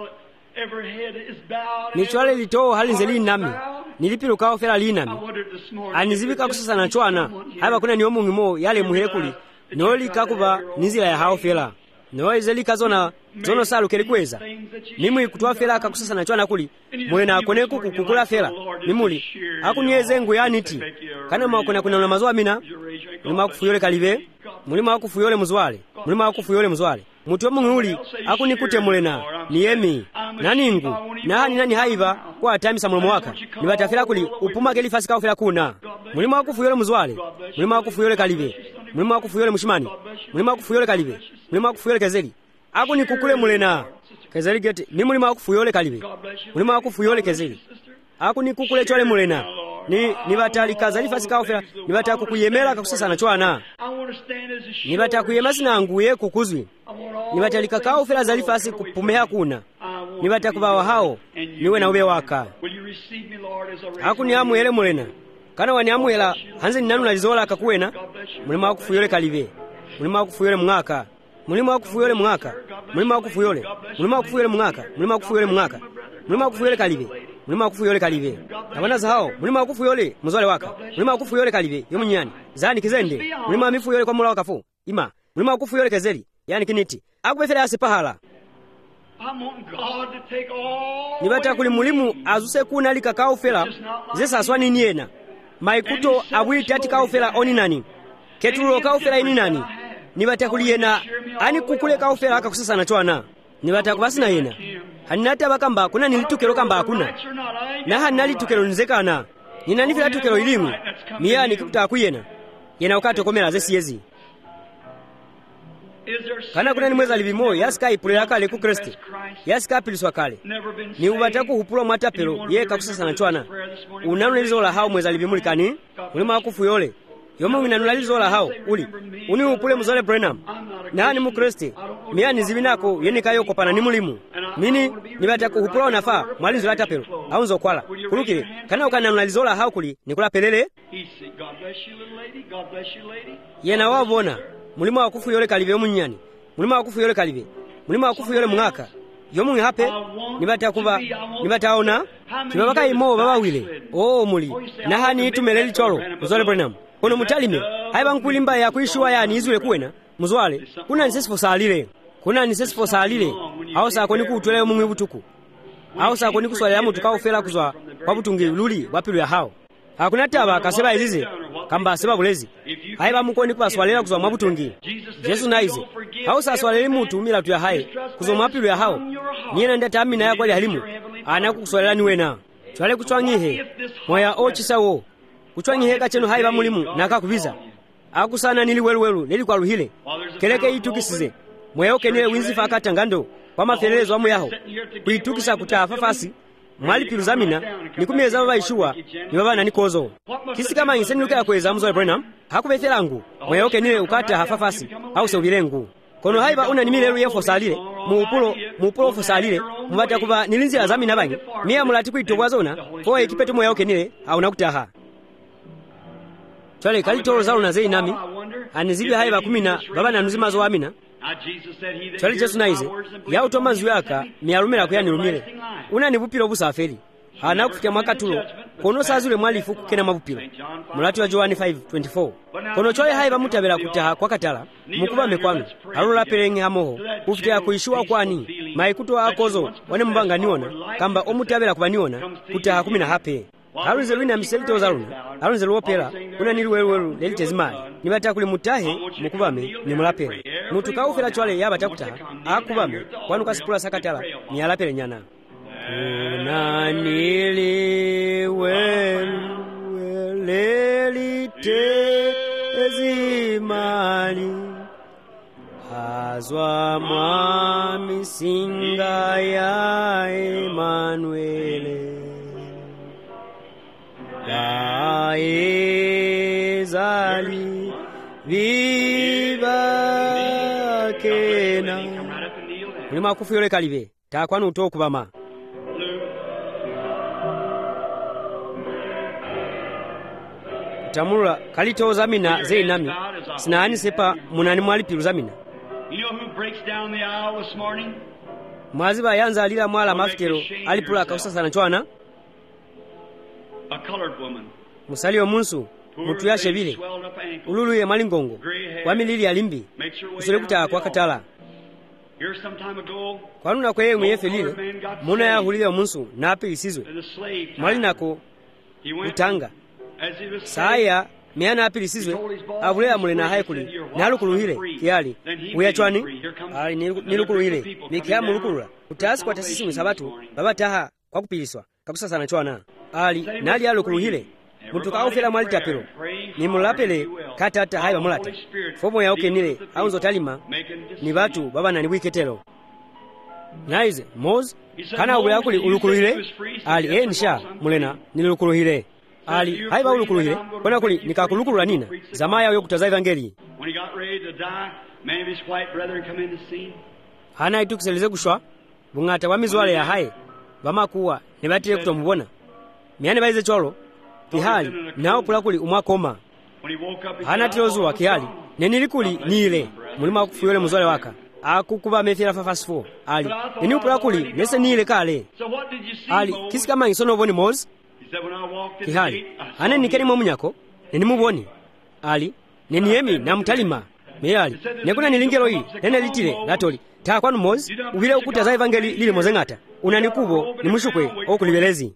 nichwale litoo halinze linami nilipilukawo fela linami anizibika kusasana chwana haba kuna ni omungimo yale muhekuli nolika kuba nizila ya hao fela noelika zona salukeli kweza nimwi kutwa fela kakusasana chwana kuli mulena akoneku kukukula fela nimuli akunyeze ngu yaniti kana mwakona kuna mazo amina mulima kufuyole kalive mulima kufuyole muzwale mulima kufuyole muzwale mutu omunguli akunikute mulena niyemi naningu nani haiva kwa atamisa mulomo waka nibatafela kuli upuma keli fasi kaufela kuna mulima wakufuyole muzwale mulima wakufuyole kalive mulima wakufuyole mushimani mulima wakufuyole kalive mulima wakufuyole kezeli akunikukule mulena kezeli gete ni mulima wakufuyole kalive mulima wakufuyole kezeli akunikukule chole mulena nibatalika zalifasi kaufela nibatakukuyemera kakusasana chwana nibatakuyemasi nanguye kukuzwi nibatalika kaufela zalifasi kupumeha kuna nibatakubawa hao niwe na ube waka hakuni amuele mulena kana wani amuela hanze ninanu nalizola kakuwena mulima wakufuyole kalive mulima wakufuyole mwaka mulima wakufuyole mwaka mulima wakufuyole mulima wakufuyole mwaka mulima wakufuyole mwaka mulima wakufuyole kalive mulima wakufuyole kalive abana zao mulima wakufuyole muzwale waka mulima wakufuyole kalive yomunyani zani kizende mulima mifuyole kwa mula wakafu ima mulima wakufuyole kezeli yani kiniti akubefela yasipahala nibata kuli mulimu azuse kuna lika kaufela zesa swani niena maikuto abwiti ati kaufela oni nani ketulo kaufela ini nani nibata kuli yena ani kukule kaufela akakusasana chwana nibata kubasina yena haninata bakamba kuna nilitukelo kamba hakuna na hanalitukelo nzekana ninanifila tukelo ilimu miyani kikuta kuyena yena ukato komela zesi yezi kana kuna ni mweza libimo yasika ipulela kale ku Kristo yasika piliswa kale ni ubataku hupulwa mwatapelo yeka kusasana chwana unanulilizola hao mweza libimo likani ulima wakufuyole yomu minanulilizola hao uli uni upule muzole Branham na ni mu Kristo miyani zibinako yenika yoko pana ni mulimu mini nibataku hupulwa unafaa mwalizo latapelo haunzo kwala kulukile kana ukananulilizola hao kuli nikula pelele yena wabona mulima wakufuyole kalive omunyani mulima wakufuyole kalive mulima wakufuyole mwaka yomungi hape nibataona tibabaka imo babawile muli nahani tumeleli cholo muzwale Branham kono mutalime haiba nkulimba ya kuishuwa yani izule kuwena muzwale kuna nisesifo salile au sako nikutwele omumwe butuku au sako nikuswala yamu tukaufela kuzwa kwa butungi luli wapilu ya hao hakuna taba kaseba izize kamba seba bulezi haiba mukoni kwa swalera kuzwa mabutungi Yesu naize hausa swalele mutu mila tu ya hai kuzwa mapilu ya hao niena ndata amina ya kwali halimu anakuswalera niwena twale kuchwangihe moya ochisawo kuchwangihe kacheno haiba mulimu nakakubiza akusana nili welu nili kwa ruhile keleke itukisize moya okenele winzifa akatangando kwa mafelelezo amu yaho kuitukisa kutafafasi mwali pilu zamina nikumeza baba ishuwa ni baba na nikozo kisi kama inseni lukela kweza muzole Branham hakubetela ngu mweyoke nile ukata hafafasi au seubilengu kono haiba una nimilelu yefo salile muupulo fo salile mubata kuba nilinzi la zamina bangi miya mulati kuitobwa zona kwa ekipetu mweyoke nile au nakutaha twale kalitoro zalo na zei nami anizibi haiba kumina baba na nuzima zo amina twali Yesu naize ya utomanzu yaka miyalumela kuyani lumile una nibupilo busaferi hana kufikia mwakatulo kono sazule mwalifu kukena mabupilo mulati wa Johani 5:24 kono chole haiba mutabela kutaha kwa katala mukuba mekwanu alula pelenge hamoho kufikia kuishuwa kwani maikuto akozo wane mbanga niona kamba omutabela kubaniona kutaha kumina hape alunze lwina miselito zaluna alunze lwopela kuna niliwelwelu lelitezimali nibata kuli mutahe mukubame nimulapela mutu kaufela chwale yabata kutaha akubame kwanu kasipula sakatala ni alapele nyana kuna niliwelwelu lelitezimali azwa mwami singa ya Emanuele Daezali viva kena mulima kufu yole kalive takwanu utokubama tamula kalito zamina zeinami sinani sepa munani mwali piru zamina. You know who breaks down the aisle this morning? Mwaziba yanza alila mwala mafitero alipula kausasa na chwana. A colored woman. Musali omunsu mutu yashe vile ululu ye malingongo wamilili alimbi usole kutaa kwa katala. Here some time ago, kwanuna kweye mweyefe lile muna ya hulile omunsu na api isizwe mwali nako utanga saya miana api isizwe avulea mule na hae kuli nalukuluhile kiali uyachwani ali nilukuluhile mikia mulukulula utasi kwa tasisi mwisabatu baba taha kwa kupiliswa kakusasa na chwana ali nali alukuluhile muntu kaufela mwali tapelo ni mulapele katata haiba mulata fomo ya uke nile aunzo talima ni batu baba na niwiketelo naize moz kana ule akuli ulukuluhile ali nisha mulena nilukuluhile ali haiba ulukuluhile kona kuli nikakulukulula nina zamaya yo kutaza evangeli when he got ready to die, many of his white brethren come in the scene. Hana itukiselize kushwa bungata wamizwale ya hae bamakuwa nibatire kutomubona miane baize cholo kihali nao pula kuli umwakoma hana tilozuwa kihali nenilikuli nile mulima kufuyole muzwale waka akukuba mefira fafasifo ali neni upula kuli nese nile kale ali kisikama ngisono boni moz kihali hane nikeni mwamunyako neni muboni ali neni yemi na mutalima meyali nekuna nilingelo hii nene litile latoli takwanu moz ubile ukuta za evangeli lili mozengata unanikubo ni mushukwe okulibelezi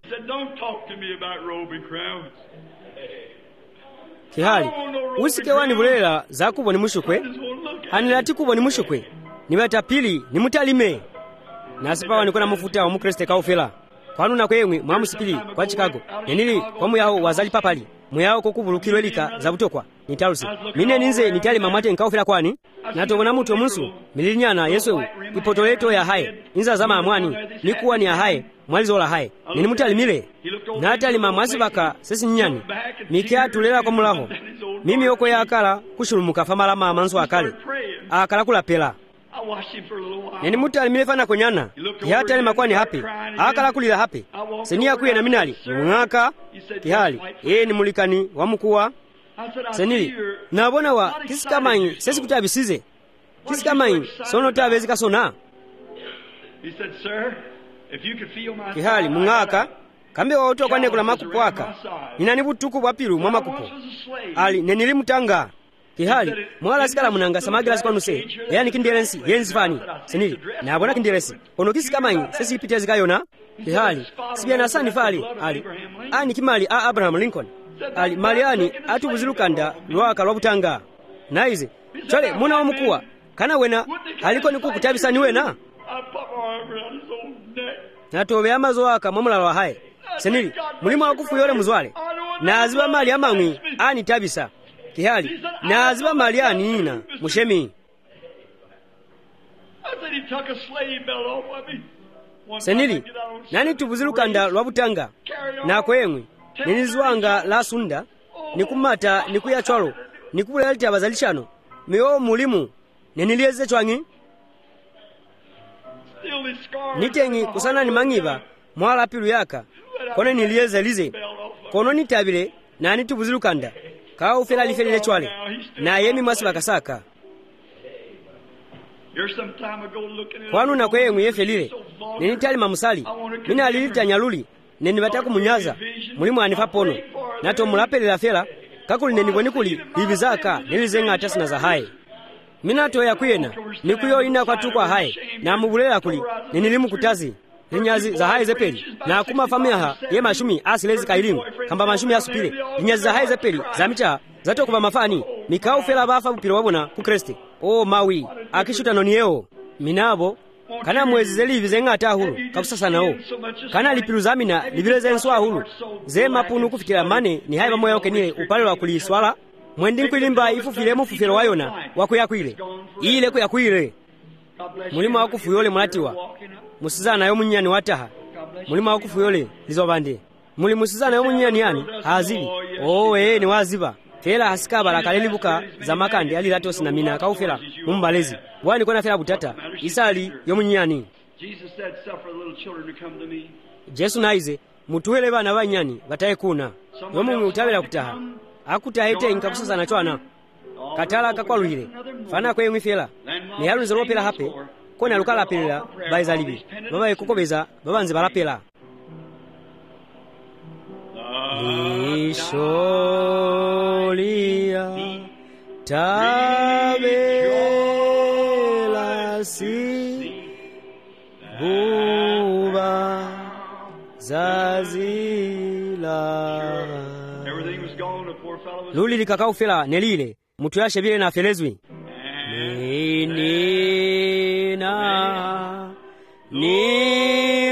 kihali usike wani bulela zakubo ni mushukwe hanilati kubo ni mushukwe nibata pili ni mutalime nasipawa nikona mufuta wa mukreste kaufela kwanu na kwemwe mwamusipili kwa Chicago nenili kwa muyaho wazali papali muyaho kokubulukilo elika za butokwa nitalusi mine ninze nitali mamate nkaufela kwani natobona mutu omunsu mililinyana yesu ipotoleto ya hae inza zama amwani nikuwa ni ya hae mwalizola hae nini mutalimile natali mamwasi baka sesi nyani mikia tulela kwa mulaho mimi yoko ya akala kushulumuka famala mamansu akale akala kula pela nini mutalimile fana konyana kihata ni makwani hapi akala kulila hapi senia kuye na minali mwaka kihali ni mulikani wamukuwa senili nabona wa kisikamanyi sesi kutabisize kisikamanyi sono tabezi kasona kihali mungaka kambe waoto kwane kula makupo aka ninani butuku bwapiru mwa makupo ali nenili mutanga kihali mwala sikala munanga samagira sikonuse yani kindelensi yenzi fani senili nabona kindelensi ono kisikamanyi sesi ipite zikayona kihali sibia na sani fali ali ani kimali Abraham Lincoln ali maliani atubuzilukanda lwaka lwabutanga naize chale muna omukuwa kana wena aliko nikukutabisa ni wena natobe amazo aka mwamula lwa hae senili mulimo akufu yole muzwale na aziba mali amangwi ani tabisa kihali na aziba mali ani nina mushemi senili nani tubuzilukanda lwabutanga na kwemwe ninizwanga la sunda nikumata nikuya chwalo nikubulelita abazalishano miyo mulimu nenilieze chwangi nitengi kusana ni mangiba mwala pilu yaka kone nilieze lize kono nitabile nani tubuzilukanda kao ufela lifelile chwale na yemi mwasi bakasaka kwanu na kweye mweyefe lile nenitali mamusali mina alilita nyaluli neni bataku munyaza mulimu anifa pono nato mulapelera fela kakuli neni kuli bibizaka nilizenga atasina za hae minato yakwiyena nikuyo ina kwatukwa haye na mubulera kuli ninilimu kutazi linyazi za haye zepeli na kuma famiaha ye mashumi asilezi kailimu kamba mashumi asupile linyazi za haye zepeli za micha zato kuva mafani mikau fela bafa bupiro wabona ku Kristi o mawi akishuta noniyeo minabo kana mwezi zelivi zengata hulu kakusasa nao kana lipiluzamina livileze nswa hulu ze mapunu kufikira mane ni haye bamoya okenile upale wa kuliswala mwendi nkwilimba ifufile mufufilo wayona wakuyakwile ile kuyakwile mulima wakufuyole mulatiwa musizana yo munyani wataha mulima wakufuyole lizobande muli musizana yo munyani yani hazili ni waziba fela hasikaba la kalelibuka za makandi ali latosi na mina kaufela mumbalezi wani kona fela butata isali yo munyani Jesu naize mutuwele bana banyani bataye kuna yomu utabela kutaha akutahete inkakusasa na chwana katala kakwaluhile fana kwe mwifela ni halu nzolopela hape kona lukala apela baizalibi baba ekukobeza baba nze balapela Isholia tabela si buba zazila luli likakaufela nelile mutu yashe vile na felezwi nina ni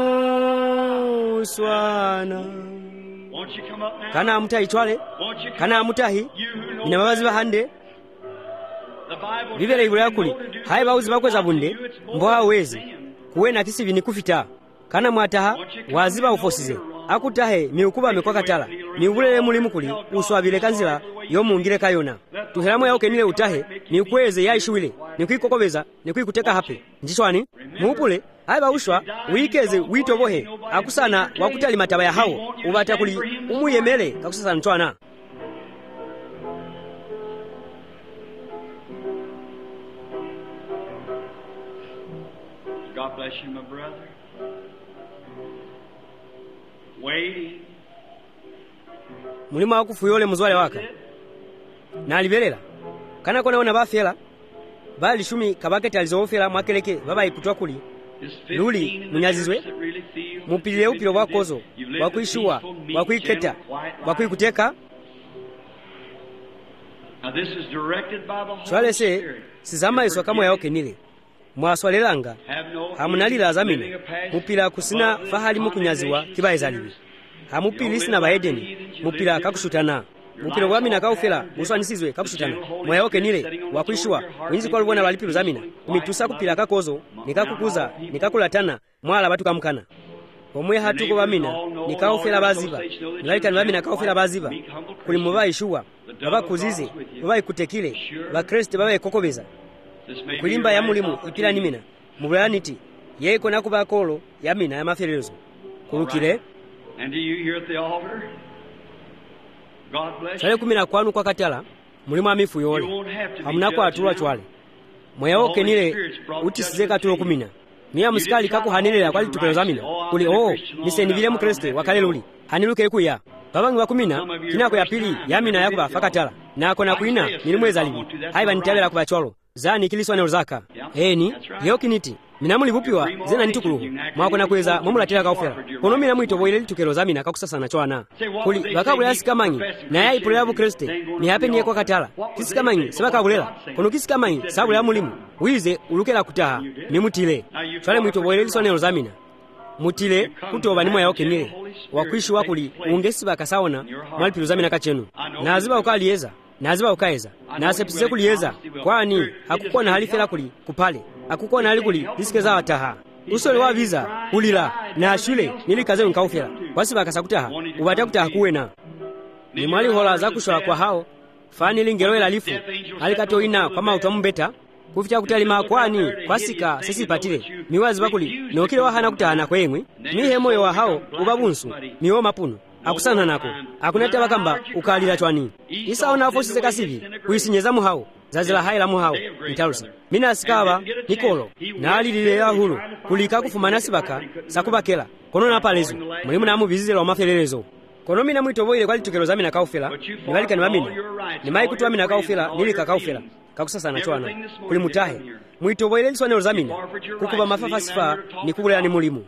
muswana kana amutahi chwale kana amutahi ina babazi bahande bibere ibula yakuli hayi bawuzi bakweza bunde mbo hawezi kuwena kisi bini kufita kana mwataha waziba ufosize akutahe miukuba mekwakatala miubulele mulimu kuli uswabile kanzila yomungile kayona tuhelamu yauke nile utahe miukweze yaishuwile nikwikokobeza nikwikuteka hape njishwani muupule haiba ushwa uikeze witobohe akusana wakutali mataba ya hao ubata kuli umuyemele kakusasa nchwana God bless you, my brother. Waiting. Mulima wakufuyole muzwale waka na alibelela kana kona wana bafela bali shumi kabaketi alizofela mwakeleke baba ikutwa kuli luli munyazizwe mupilile upilo wakozo wakuishuwa wakuiketa wakuikuteka chwale se sizama iswa kama yaoke nile mwaswalelanga hamunalila azamina mupila kusina fahali mukunyaziwa kibaezaliwi hamupili sina baedeni mupila kakushutana mupila wamina kaufela muswanisizwe kakushutana mwayaoke nile wakuishuwa winzi kwa lubona walipilu zamina umitusa kupila kakozo nikakukuza nikakulatana mwala batu kamukana omwe hatuko bamina nikaufela baziba nilaika nibamina kaufela baziba kuli muba ishuwa baba kuzize baba ikutekile ba Kristo baba ikokobeza kulimba ya mulimu ipila nimina mubulaniti yeko nakuba kolo yamina ya maferezo kulukile And do you hear at the altar? God bless chale kumina kwanu kwa katala mulimu amifu yole hamunako atulwa chwale mwayaoke nile utisizeka tulo kumina miya musikali kaku hanilela kwali tukelo zamina kuli niseni vile mkreste wakaleluli haniluke ikuya babangi wakumina kinako ya pili yamina yakuba fakatala nako nakuina nilimwezalibi haiba nitabela kuba chwalo zani kiliswa neozaka ni yokiniti minamuli bupiwa zena nitukuluhu mwako nakweza mwamulatila kaufela kono mina mwito boile litukelo zamina kakusasa na chwana kuli bakabula yasikamanyi na ya ipule yabu kreste ni hape niye kwa katala kisikamanyi sebakabulela kono kisikamanyi sabula ya mulimu wize ulukela kutaha ni mutile chwale mwito boile liswa nelo zamina mutile kutoba ni mwayaoke nile wakwishi wakuli ungesi bakasaona mwalipilu zamina kachenu na aziba ukaliyeza na aziba ukaeza na asepsize kuliyeza kwani hakukuwa na halifela kuli kupale hakukuwa na hali kuli disikeza wataha usole wa visa ulila na ashule nilikaze nkaufela wasi bakasakutaha ubata kutaha kuwena ni mwali hola za kushwa kwa hao fani lingelo ila lifu halikato ina kwa mautombeta kuficha kutalima kwani kwasika sisi patile miwazi bakuli nokile wahana kutahana kwemwe mihe moyo wa hao ubabunsu miho mapunu akusana nako akunete bakamba ukalila chwani isaona afosise kasivi kuisinyeza muhao zazila haila muhao nitalusa mina asikaba nikolo na alilile ya hulu kulika kufumana sibaka sakubakela kono na palezo mulimu na mubizile wa maferelezo kono mina mwitoboyile kwali tukelo zamina kaufela nibalika ni mamina nimayi kutu amina kaufela nilika kaufela kakusasana chwana kuli mutahe mwitoboyile liswanelo zamina kukuba mafafa sifa nikubulera ni mulimu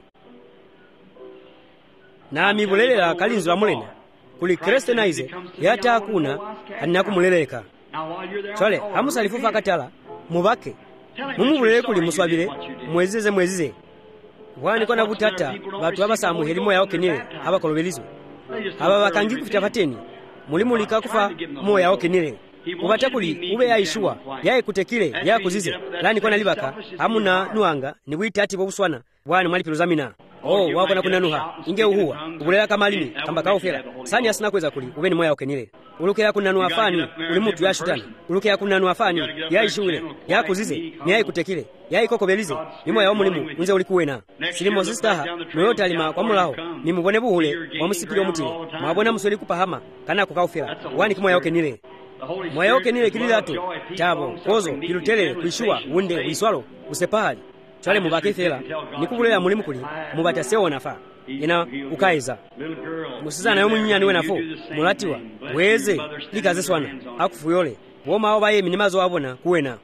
na mibulelela kalinzi wa mulena kuli kristenize yata hakuna hanina kumuleleka chwale hamusalifufa katala mubake mumubulele kuli muswabile mwezize wani kona butata batu abasamu helimo yao kenile abakolobelizwe aba bakangi kufita pateni mulimulika kufa moyo yao kenile ubata kuli ube yaishua yae kutekile ya kuzize lani kona libaka hamuna nuanga ni bwitati bobuswana wani mwali pilozamina wako na kunanuha inge uhuwa ubulela kamalimi kamba kaufela sani asina kweza kuli ube ni moyo yao kenile ulukea kunanua fani uli mutu ya shutani ulukea kunanua fani ya ishule ya kuzize ni ya kutekile ya ikoko belize nimo ya omulimu unze ulikuwena silimo sistaha noyote alima kwa mulao ni mubone buhule wa musipili omutile mwabona musweli kupahama kana kukaufela wani kimo ya kenile moyo yao kenile kililato tabo kozo pilutelele kuishua unde uiswalo usepahali chwale mubake fela nikubulela mulimu kuli mubata sewo nafa ina ukaiza musizana yo munyani we nafo mulatiwa weze likaze swana akufuyole woma abo baye minimazo wabona kuwena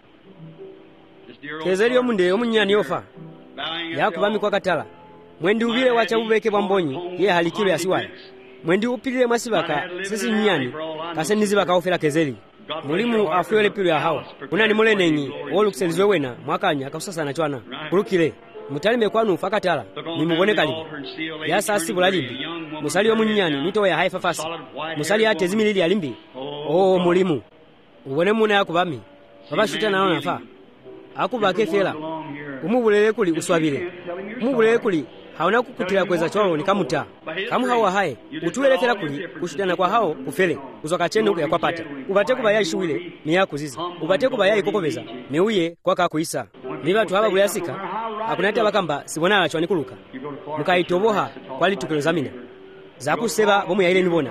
kezeli yo munde yo munyani yofa yakubami kwa katala mwendi ubile wacha ubeke bwambonyi ye halikilo yasiwaya mwendi upilile mwasibaka sisi nyani kase nizibaka ofela kezeli mulimu afuyole pilu ya hawa unani mulenenyi wolukuselizwe wena mwakanya kausasana chwana kulukile mutalime kwanu fakatala nimubone kalibu yasasi bulalimbi musali yo munyani nito ya haifa fasi musali ate zimilili alimbi mulimu ubone muna yakubami babashuta naona fa akubake fela umubulele kuli uswabile umubulele kuli hauna kukutila kweza cholo ni kamuta kamu hawa hae utulelekela kuli kushitana kwa hao kufele uzoka chenu ya kwapata ubate kuba yaishuwile ni yakuzizi ubate kuba yaikokobeza ni uye kwa kakuisa niba tuhaba buyasika akunata bakamba sibona ala chwani kuluka mukaitoboha kwali tukelo zamina zakuseba bomu yaile nibona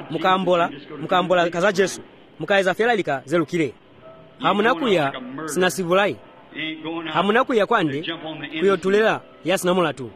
mukambola kaza Yesu mukaiza fela lika zelukile hamunakuya sinasivulai hamunakuya kwande kuyotulela yasinamula tu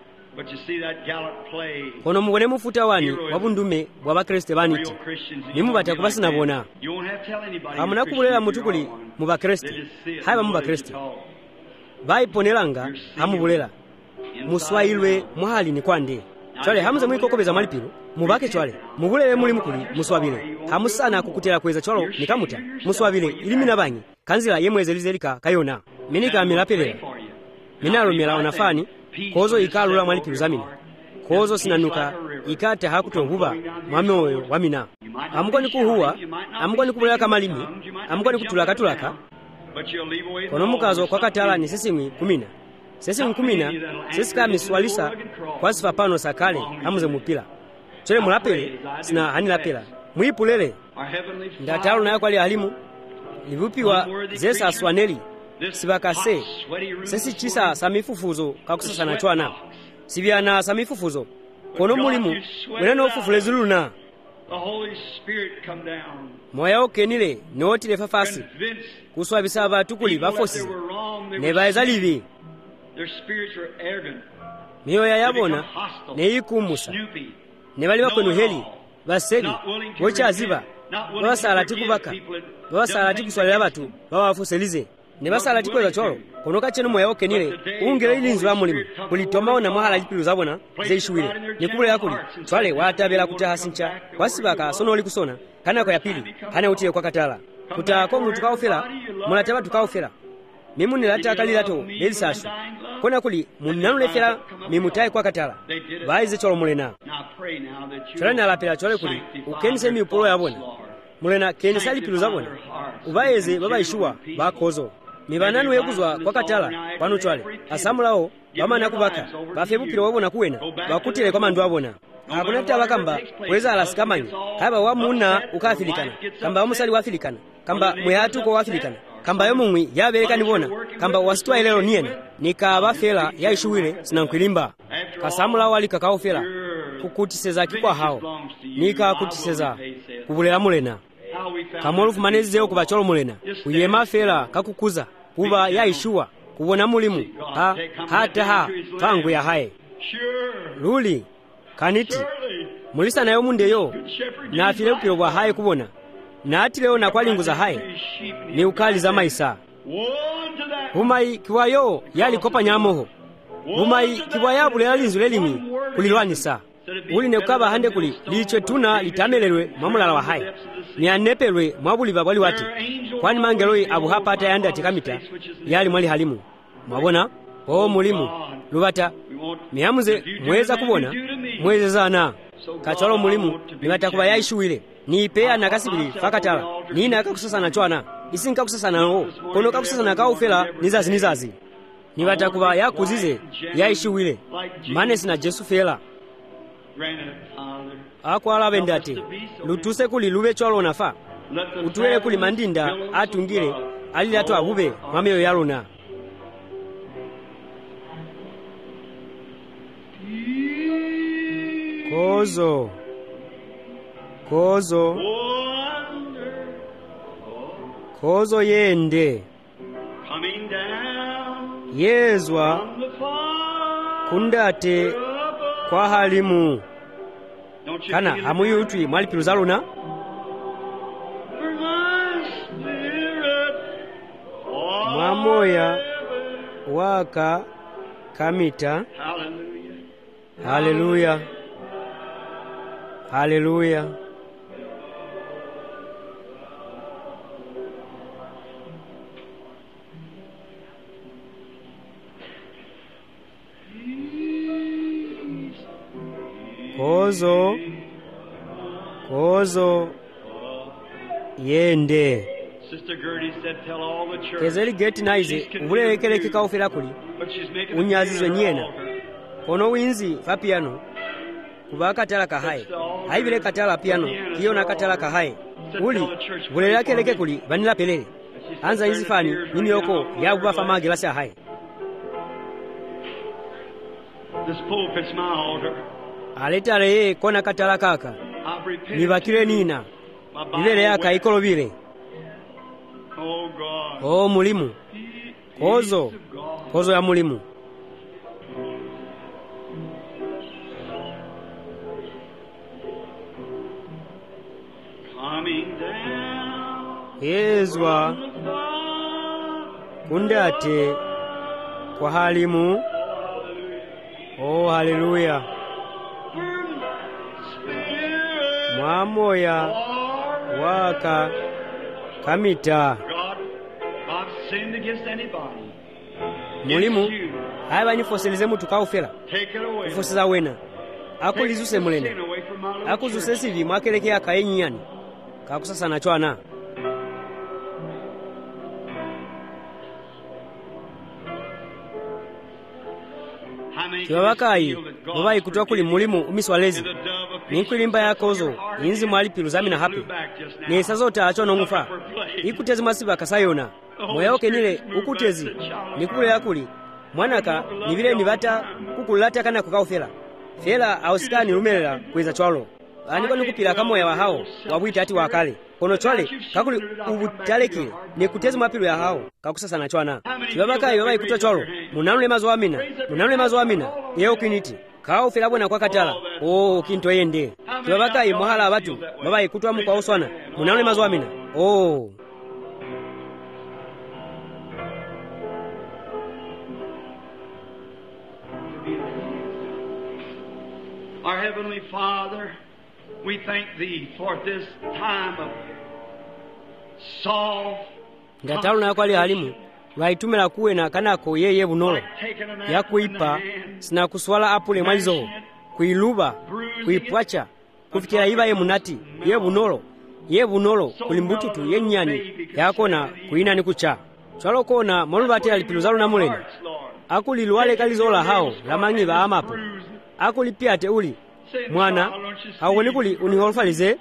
kono mubone mufuta wani wabundume bwa bakristo baniti nimubata kubasina bona hamunakubulela mutukuli mu bakristo haba mu bakristo baiponelanga hamubulela muswailwe muhali ni kwande chwale hamuze mwikokobeza malipiro mubake chwale mubulele muli mukuli muswabile hamusana kukutela kweza chwalo nikamuta muswabile ilimina banyi kanzila yemwezelizalika kayona minika milapelera minalo milao nafani kozo ikalula malipiro zamina kozo sinanuka ikata hakutohuba mwamoyo wamina amukoni kuhuwa amukoni kubulela kamalimi amukoni kutulaka kono mukazo kwa katala ni sesimwi kumina sesimwi kumina sesika miswalisa kwa sifa pano sakale hamuze mupila chole mulapele sina hanilapela mwipulele ndatalo nayo kwali alimu livupiwa zesa aswaneli sibakase sesi chisa samifufuzo kakusasana chwana sibyana samifufuzo kono mulimu wenano ufufulezi luna moya okenile notile fafasi kuswabisa abantu kuli bafosize nebaeza libi miyoya yabona neyikumusa nebali bakwenu heli basebi wochaziba babasalati kubaka babasalati kuswalira abatu babafoselize nebasalati kweza cholo konoka chenu moya okenile ungele ilinzi wa mulimu kulitomao na mwahala lipilu zabona zeishuwile nikubule yakuli chwale watabela kutaha sincha wasibaka sono oli kusona kana kwa yapili kana utile kwa katala kutako mtu kaufela munataba tukaufela mimuni lata kalilato elisashu kona kuli munanulefela mimutaye kwa katala baize cholo mulena chwale nalapela chwale kuli ukenise miupolo yabona mulena kenisa lipilu zabona ubaeze babaishuwa bakozo mibananu yekuzwa kwa katala pano chwale asamulao bamana kubaka bafebukile wabona kuwena bakutile kwa mandu abona akunata bakamba weza alasikamanya haba wamuna ukafilikana kamba wamusali wafilikana kamba mwehatuko wafilikana kamba yomumwi yabeleka nibona kamba wasitwa ilelo niena nikabafela yaishuwile sinankulimba kasamulao ali kakaofela kukutiseza kikwa hao nikakutiseza kubulela mulena kamolufu manezeo kubacholo mulena uyema fela kakukuza kuba yaishuwa kubona mulimu hata tangu ya hae luli kaniti mulisa nayo mundeyo nafile kupilo kwa hayi kubona natilewo nakwalinguza hayi ni ukali za maisa umayi kiwayo yalikopa nyamoho umayi kiwa yabule yalinzu lelimi kulilwanisa uli nekukaba hande kuli lichwe tuna litamelelwe mwamulala wa hayi ni anepelwe mwabuliva bwali wati kwani mangeloyi abu hapa ata yandi atikamita yali mwali halimu mwabona mulimu lubata miyamuze mweza kubona mwezezana kachwalo mulimu nibata kuba yaishuwile niipeya nakasibili fakatala nina kakusasana chwana isi nkakusasana no kono kakusasana kaufela nizazi nibata kuba yakuzize yaishuwile manesi na Jesu fela akwala bendate lutuse kuli lube chwalo nafa utuwele kuli mandinda atungile alilatu abube mwameyo yalona kozo yende yezwa kundate kwa halimu kana amuyutwi mwalipilu zaluna mwamoya waka kamita haleluya haleluya kozo yende kezeli geti naize ubulelekele kaufela kuli unyazizwe nyena kono winzi fa piano kuba katala kahaye haibile katala piano kiona katala kahaye uli bulelekele kuli banila pelele anza izifani nini yoko yabuba fa magilasi haye This pulpit's my altar. aletale kona katala kaka nibakile nina ilele yaka ikolobile mulimu kozo ya mulimu yezwa kundate kwa halimu haleluya mwamoya waka kamita mulimu haiba nifoseleze mutu kaufela kufoseza wena akulizuse mulene akuzuse sivi mwakeleke akayenyani kakusasa na chwana kiwabakayi mubayi kutoa kuli mulimu umiswalezi ninkulimba yakozo inzi mwali piluzami na hapi nesa zote achono ngufa ikutezi masiba kasayona moyaoke nile ukutezi nikule yakuli mwanaka nivile nivata kukulata kana kukaufela fela ausikani lumelela kweza chwalo aniko nikupila kamoya wa hao wabwita ati wakale kono chwale kakuli ubutalekile nikutezi mwapilu ya hao kakusasa na chwana kibabakayi babayi kutoa chwalo munanule mazo amina yeo kiniti kao filabwe na kwa katala kinto yende kibabakayi muhala abatu babayi kutoa mukwa oswana munanule mazo amina Our Heavenly Father, we thank Thee for this time of Saul. Ngatalu na kwali halimu waitumela kuwe na kanako yeye bunolo ya kuipa sina kuswala apule malizo kuiluba kuipwacha kufikira iba ye munati ye bunolo kulimbututu yenyani yakona kuina ni kucha chwalo kona molubate alipiluzalo na muleni akulilwale kalizola hao lamangi ba amapo akulipiate uli mwana hawoni kuli uniholfalize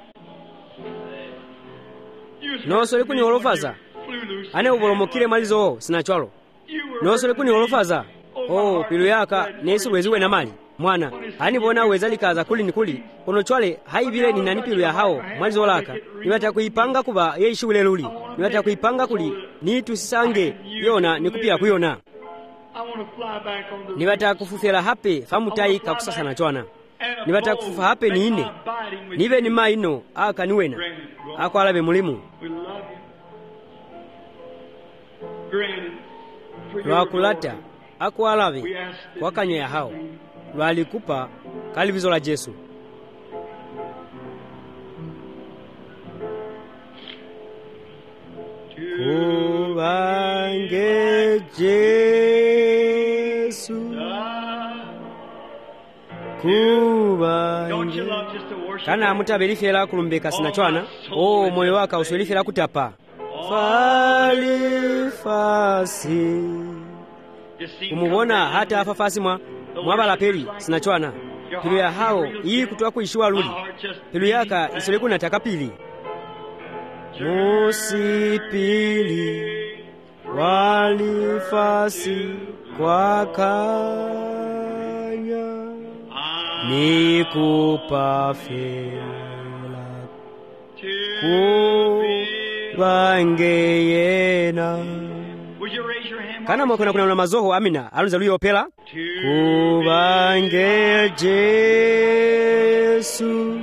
nosole kuniholofaza ane ubolomokile malizo sina chwalo nosole kuniholofaza pilu yaka nesi weziwe na mali mwana hani bona weza likaza kuli nikuli ono chwale haibile ni nani pilu ya hao malizo laka niwata kuipanga kuba yeishule luli niwata kuipanga kuli ni tusisange yona nikupia kuyona niwata kufufela hape famutayi kakusasa na chwana nipatakufufa hapeni ine nive ni maino akaniwena akwalabe mulimu lwakulata akwalabe kwakanyoya hao lwalikupa kalibizo la Yesu kubange Yesu kubange kana mutabelifera kulumbeka sinachwana moyo waka uswelifera kutapa falifasi kumubona hata afafasi mwabalapeli sinachwana pilu ya hao iyi kutoa kuishiwa luli pilu yaka isoleku nataka pili musipili walifasi kwa kanya nikupafela kubangeyena kana mwakona kuna mazoho amina alunza luyopela kubange Yesu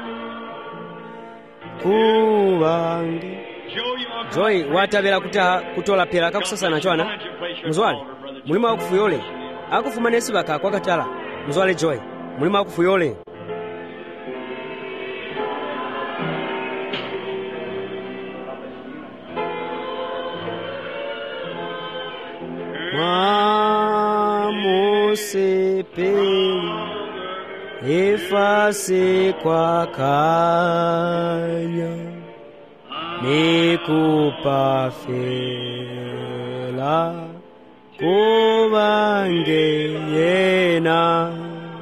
kubange Joy watabela kutola pela kakusasa na chwana muzwale mulima wakufuyole akufumane sibaka kwa katala muzwale Joy mulima wakufuyole musepeli efase kwa kanya nikupafela kubangeyena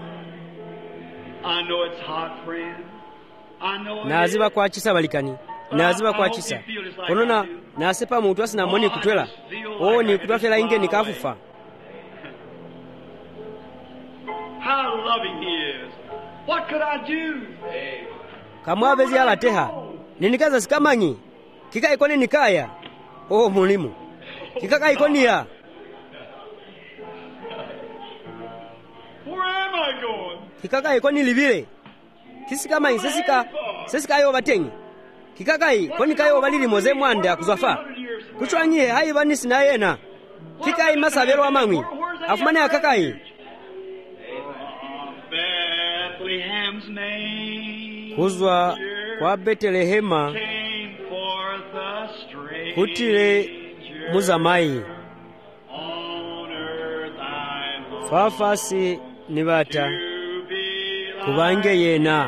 naziba kwa chisa balikani naziba kwa chisa konona nasepa muntu asina moni kutwela ni kutwafela inge nikafufa how loving he is. What could I do? Kamwabezi alateha ninikaza sikamanyi kika ikoni nikaya mulimu kikaka ikoni ya where am I going? kikaka ikoni libile kisikamanyi sesika yo batengi kikaka ikoni kayo balili moze mwande akuzwafa kuchwanyie hayi banisi na yena kikai masabelo amangwi afumane akakai kuzwa kwa Betelehema kutile muzamai fafasi nibata kubange yena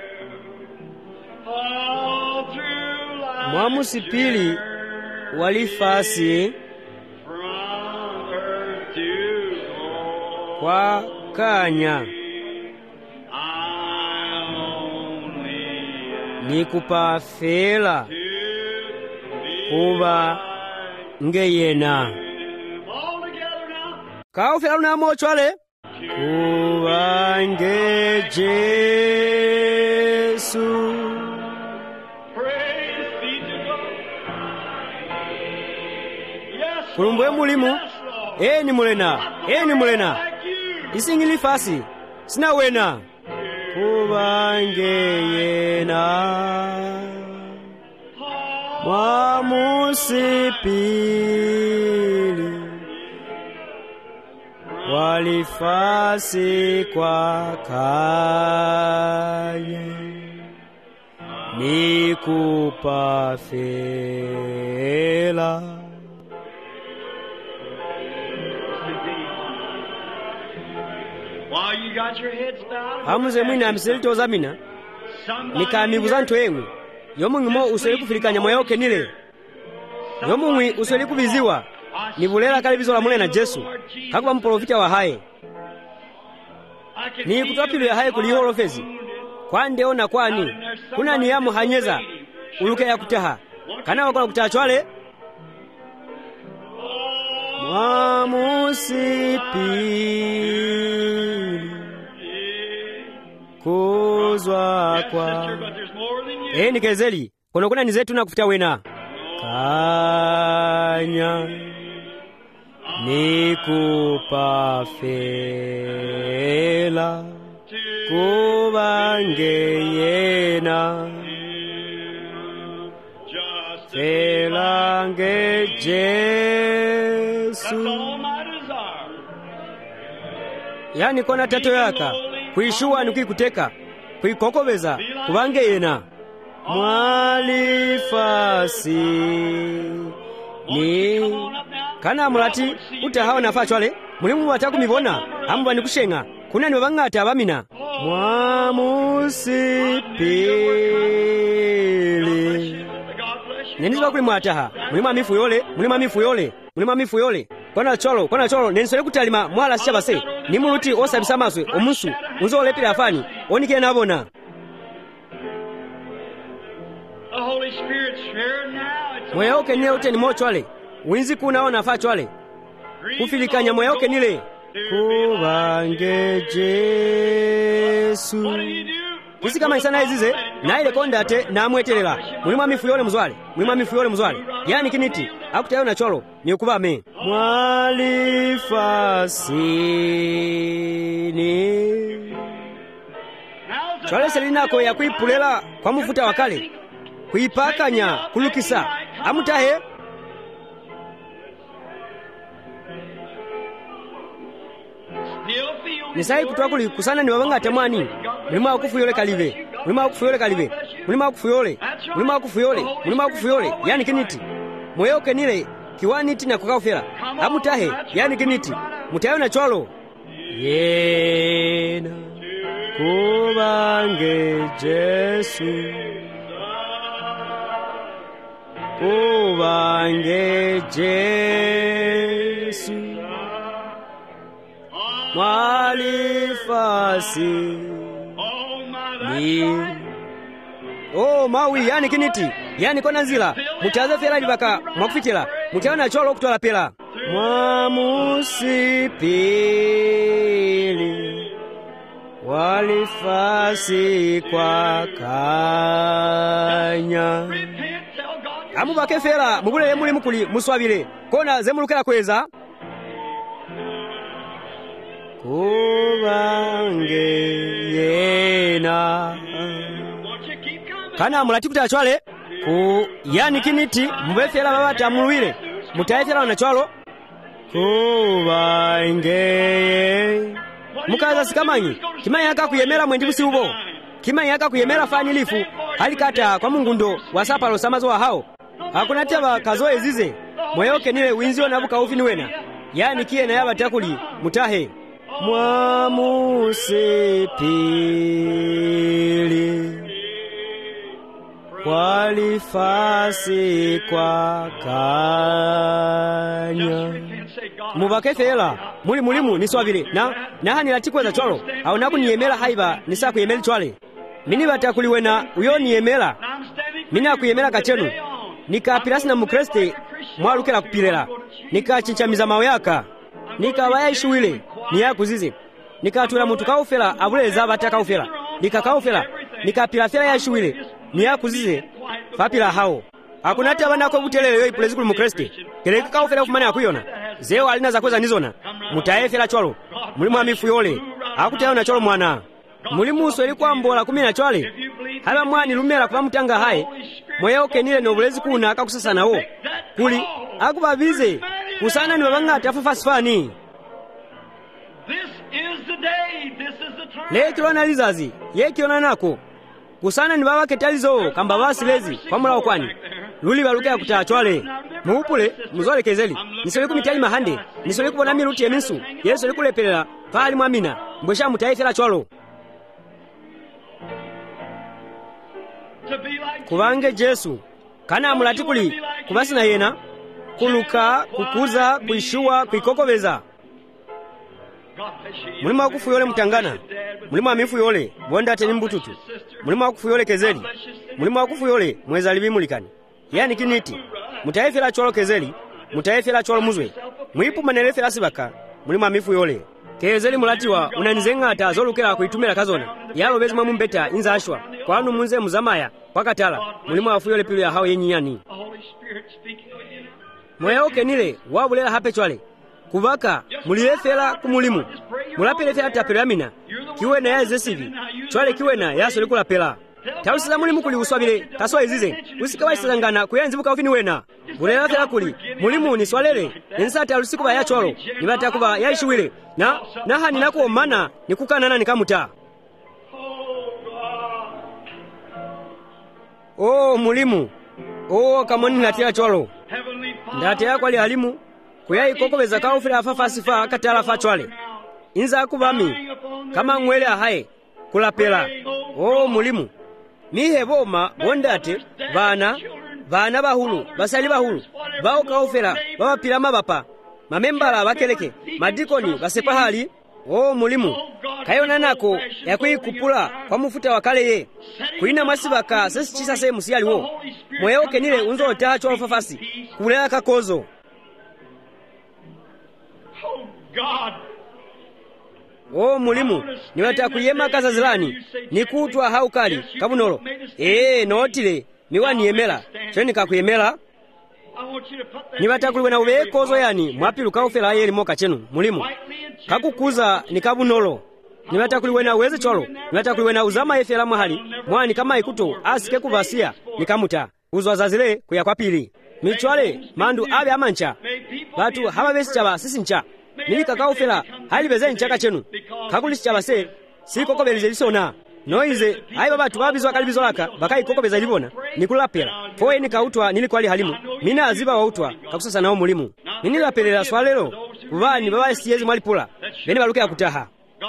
mwamusipili walifasi kwa kanya nikupafela kuba ngeyena kaufela na mochwale kuba nge Yesu kulumbwe mulimu ni mulena isingili fasi sina wena kubangeyena mwamusipili walifasi kwa kaya nikupafela hamuze mwina amiselito zamina nikamibuza ntu engu yomungimo useli kufilikanya moyo wake nile yomungwi useli kubiziwa nibulela kalibizo la mule na Yesu kakuba mprofita wa haye ni kutwapilu ya haye kulihorofezi kwa ndeona kwani kuna niyamu hanyeza uluke ya kutaha kana wakola kutaha chwale mwamusipili kuzwa kwa nikezeli kono kuna nizetu na kufuta wena kanya nikupafela kubange yena felange Yesu. Yani kona tato yaka kuishuwa nikikuteka kuikokobeza kubange yena mwalifasi ni kana mulati utahawa nafa chwale mulimu wataku mibona amu banikushenga kuna ni wabangata abamina mwamusipili neniziba kuli mwataha mulima mifu yole kona cholo nenisole kutalima mwala sichabase ni muluti osabisa maswe omusu unzo olepile afani onike nabona. Moyo wake nile ute ni mochwale winzi kunaona fa chwale kufilikanya moyo wake nile kubange Yesu. Kusi kama isana izize na ile kondate na amwetelela mulima mifu yole muzwale yani kiniti akutayo na cholo ni ukubame mwalifasini chwale selinako ya kuipulela kwa mufuta wakale kuipakanya kulukisa amutahe nisai kutoa kuli kusana ni wabanga atamwani mulima wakufu yole kalive mulima wakufu yole yani kiniti moyo kenile kiwaniti na kukaufela amutahe yani kiniti mutayo na cholo yena kubange Yesu kubange Yesu mwalifasi ni mawi yani kiniti yani kona nzila mutaze fela libaka mwakufitila mutayo na cholo kutola pela mwamusipili walifasi kwa kanya amubake fela mubulele muli mukuli muswabile kona zemulukela kweza kubange yena kana mulati kuta chwale ku yani kiniti mubefela babata mulwile mutayefela na chwalo kubange mukaza sikamanyi kimanyi yaka kuyemera mwendi busiubo kimanyi yaka kuyemera fani lifu halikata kwa mungundo wasapalo samazo wa hao hakuna taba kazoe zize moyoke nile winzio nabuka ufini wena yani kie na yaba takuli mutahe mwamusipili walifasi kwa kanya mubake fela mulimu niswabile na hani latikweza chwalo au naku niyemela haiba nisa kuyemeli chwale mini batakuliwena uyo niyemela mina kuyemela kachenu nikapilasi na mukreste mwalukela kupilela nikachinchamiza mawe yaka nikawaya ishuwile niyakuzize nikatula mutu kaufela abuleza batakaufela nikakaufela nikapila fela ya ishuwile niyakuzize fapila hao akunati abanako butelele yo ipulezi kuli mukreste keleka kaufela kumane akuyona zeo alina zakweza nizona mutaefela chwalo mulimu amifu yole akutayo na chwalo mwana mulimu usweli kwa mbola 10 na chwale haba mwani lumela kuba mutanga hae moyo kenile nobulezi kuna akakusasa nawo kuli akubabize kusana ni babanga atafafasifani lekilona lizazi yekilona nako kusana ni baba ketalizo kamba basilezi kwa mula okwani luli balukea kutachwale muupule muzole kezeli nisole kumitali mahande nisole kubona miruti eminsu yesu likulepelela pali mwamina mbwesha mutaifela chwalo kubange Yesu kana mulati kuli kubasi na yena kuluka kukuza kuishuwa kuikokobeza mulima wakufu yole mutangana mulima amifu yole bonda teni mbututu mulima wakufu yole kezeli mulima wakufu yole mweza libimulikani yani kiniti mutaefela chwalo kezeli mutaefela chwalo muzwe mwipu manelefela sibaka mulima amifu yole kezeli mulatiwa unanizengata zolukela kuitumela kazona yalo bezi mwa mumbeta inza ashwa kwanu munze muzamaya wakatala mulima wafu yole pilu ya hao yenyiyani moyo kenile wabulela hape chwale kubaka muliyefela kumulimu mulapele fe atapelo yamina kiwena ya zesivi chwale kiwena yaso likulapela tawusiza mulimu kuli uswabile kaso izize usika waisangana kuyanzi buka ofini wena bulela fela kuli mulimu ni swalele ensata alusiku ba yacholo nibata kuba yaishiwile na hani nako mana nikukanana nikamuta mulimu kamoni natira cholo ndate yako ali alimu kuyayi kokobeza kaufira afafasifa katala fa chwale inza kubami kama ngwele ahaye kulapela mulimu nihe boma bondate bana bahulu basali bahulu bao kaufera babapila mabapa mamembala bakeleke madikoni basepahali mulimu kayona nako yakwikupula kwa mufuta wakaleye kuina masibaka sesichisa se musiyaliwo moyo kenile unzo otacho ofafasi kulela kakozo mulimu niwata kuyema kazazilani nikutwa haukali kabunolo notile miwani yemela cheni kakuyemela niwata kuliwena ube kozo yani mwapilu kaufela yeli moka chenu mulimu kakukuza ni kabunolo niwata kuliwena uweze cholo niwata kuliwena uzama efela mwahali mwani kama ikuto asike kuvasia nikamuta uzwa zazile kuya kwa pili michwale mandu abe amancha batu haba besi chaba sisi ncha nili kakaufela hali beze nchaka chenu kakulisi chaba se si koko belize lisona noize haiba batu babizwa kalibizo laka bakai koko beza libona nikulapela foye nikautwa nili kwali halimu mina aziba wautwa kakusasa nao mulimu nini lapelela swalelo kubani baba siyezi mwalipula beni baluke ya kutaha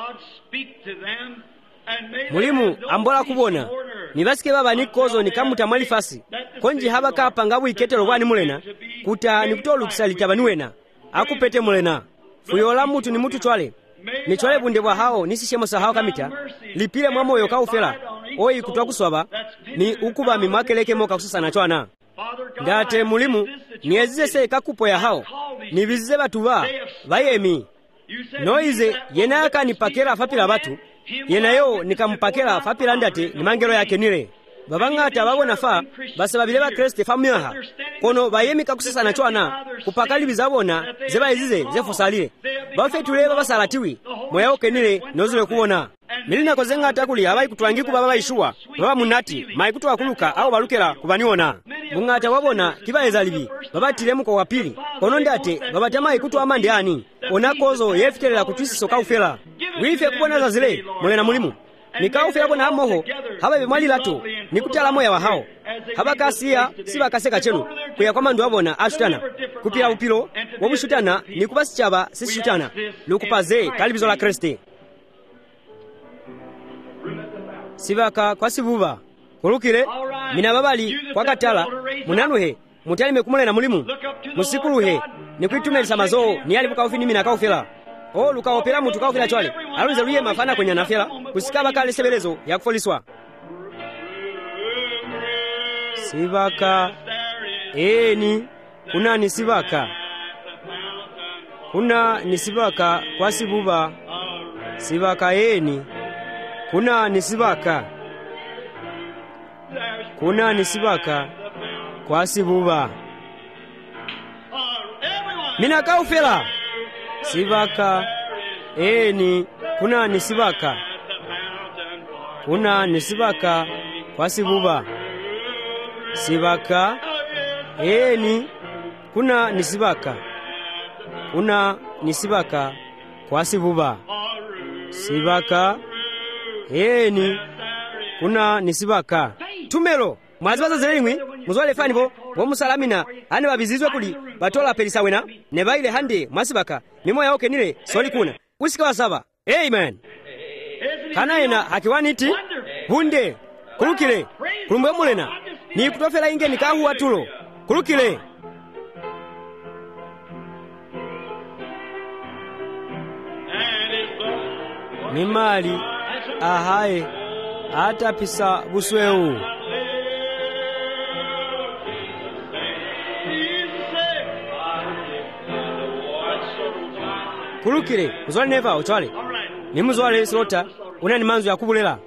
mulimu ambola kubona nibasike baba nikozo nikamuta mwalifasi konji haba kapa ngabu iketelo bwani mulena kuta nikutolu kisalita banuwena akupete mulena fuyola mutu ni mutu chwale ni chwale bunde bwa hao nisishemo sahao kamita lipile mwamoyo kaufela oyi kutwa kuswaba ni ukuba mimakeleke moka kusasa na chwana ndate mulimu niezize se kakupo ya hao nibizize batuba bayemi noize yenaka nipakela fapila batu yenayo nikampakela fapila ndate ni mangelo yake nile babangata babona fa basa babile ba Kristo famyaha kono bayemi kakusasa na chwana kupakali bizabona zeba izize zefosalile bafetule baba salatiwi moya okenile nozule kuona milina kozenga atakuli abayi kutwangiku baba bayishuwa baba munati maikutu akuluka au balukela kubaniona bungata wabona kiba ezalibi baba tiremu kwa wapili kono ndate baba tama ikutu amande ani onakozo yefitelera kutwisiso kaufela wife kubona zazile mulena mulimu nikaufela bona amoho haba bimwali lato nikutala moya wa hao haba kasiya siba kaseka chenu kuya kwa mandu wabona ashutana kupila upilo wobushutana nikubasi chaba sisishutana lukupaze kalibizo la Kristo sibaka kwa sibuba kulukile mina babali kwa katala munanuhe mutali mekumule na mulimu musikuluhe nikuitumelisa mazo ni alibuka ofini mina kaufela lukaopela mutu kaufela chwale aluze luye mafana kwenye nafela kusikaba kale sebelezo ya kufoliswa sibaka kuna ni sibaka kuna ni sibaka kwa sibuba sibaka kuna ni sibaka kuna ni sibaka kwa sibuba mina kaufela sibaka kuna ni sibaka kuna ni sibaka kwa sibuba sibaka kuna ni sibaka kuna ni sibaka kwa sibuba sibaka kuna ni sibaka tumelo mwazibaza zelimwi muzwale fanibo bomusalamina ane babizizwe kuli batola pelisa wena ne baile hande mwasibaka mimoya oke nile soli kuna usika wasaba amen kana ena hakiwaniti bunde kulukile kulumbe mulena ni kutofela inge nikahu watulo kulukile mimali ahaye ata pisa busweu kulukile muzwale neva ochwale ni muzwale slota una ni manzu ya kubulela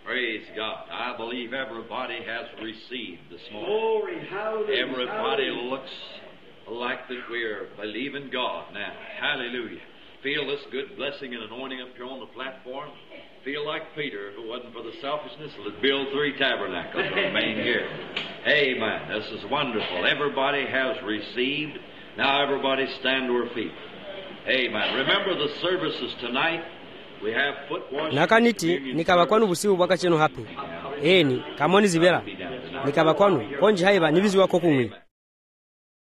Praise God. I believe everybody has received this morning. Glory, hallelujah. Everybody looks like that we're believing God now. Hallelujah. Feel this good blessing and anointing up here on the platform. Feel like Peter, if it wasn't for the selfishness, would build 3 tabernacles and remain here. Amen. This is wonderful. Everybody has received. Now everybody stand to our feet. Amen. Remember the services tonight. We have foot washing. Nakaniti nikaba kwanu busiku bwakacheno hapi. Eni kamoni zibera. Nikaba kwanu konji haiba nivizi wako kumwi.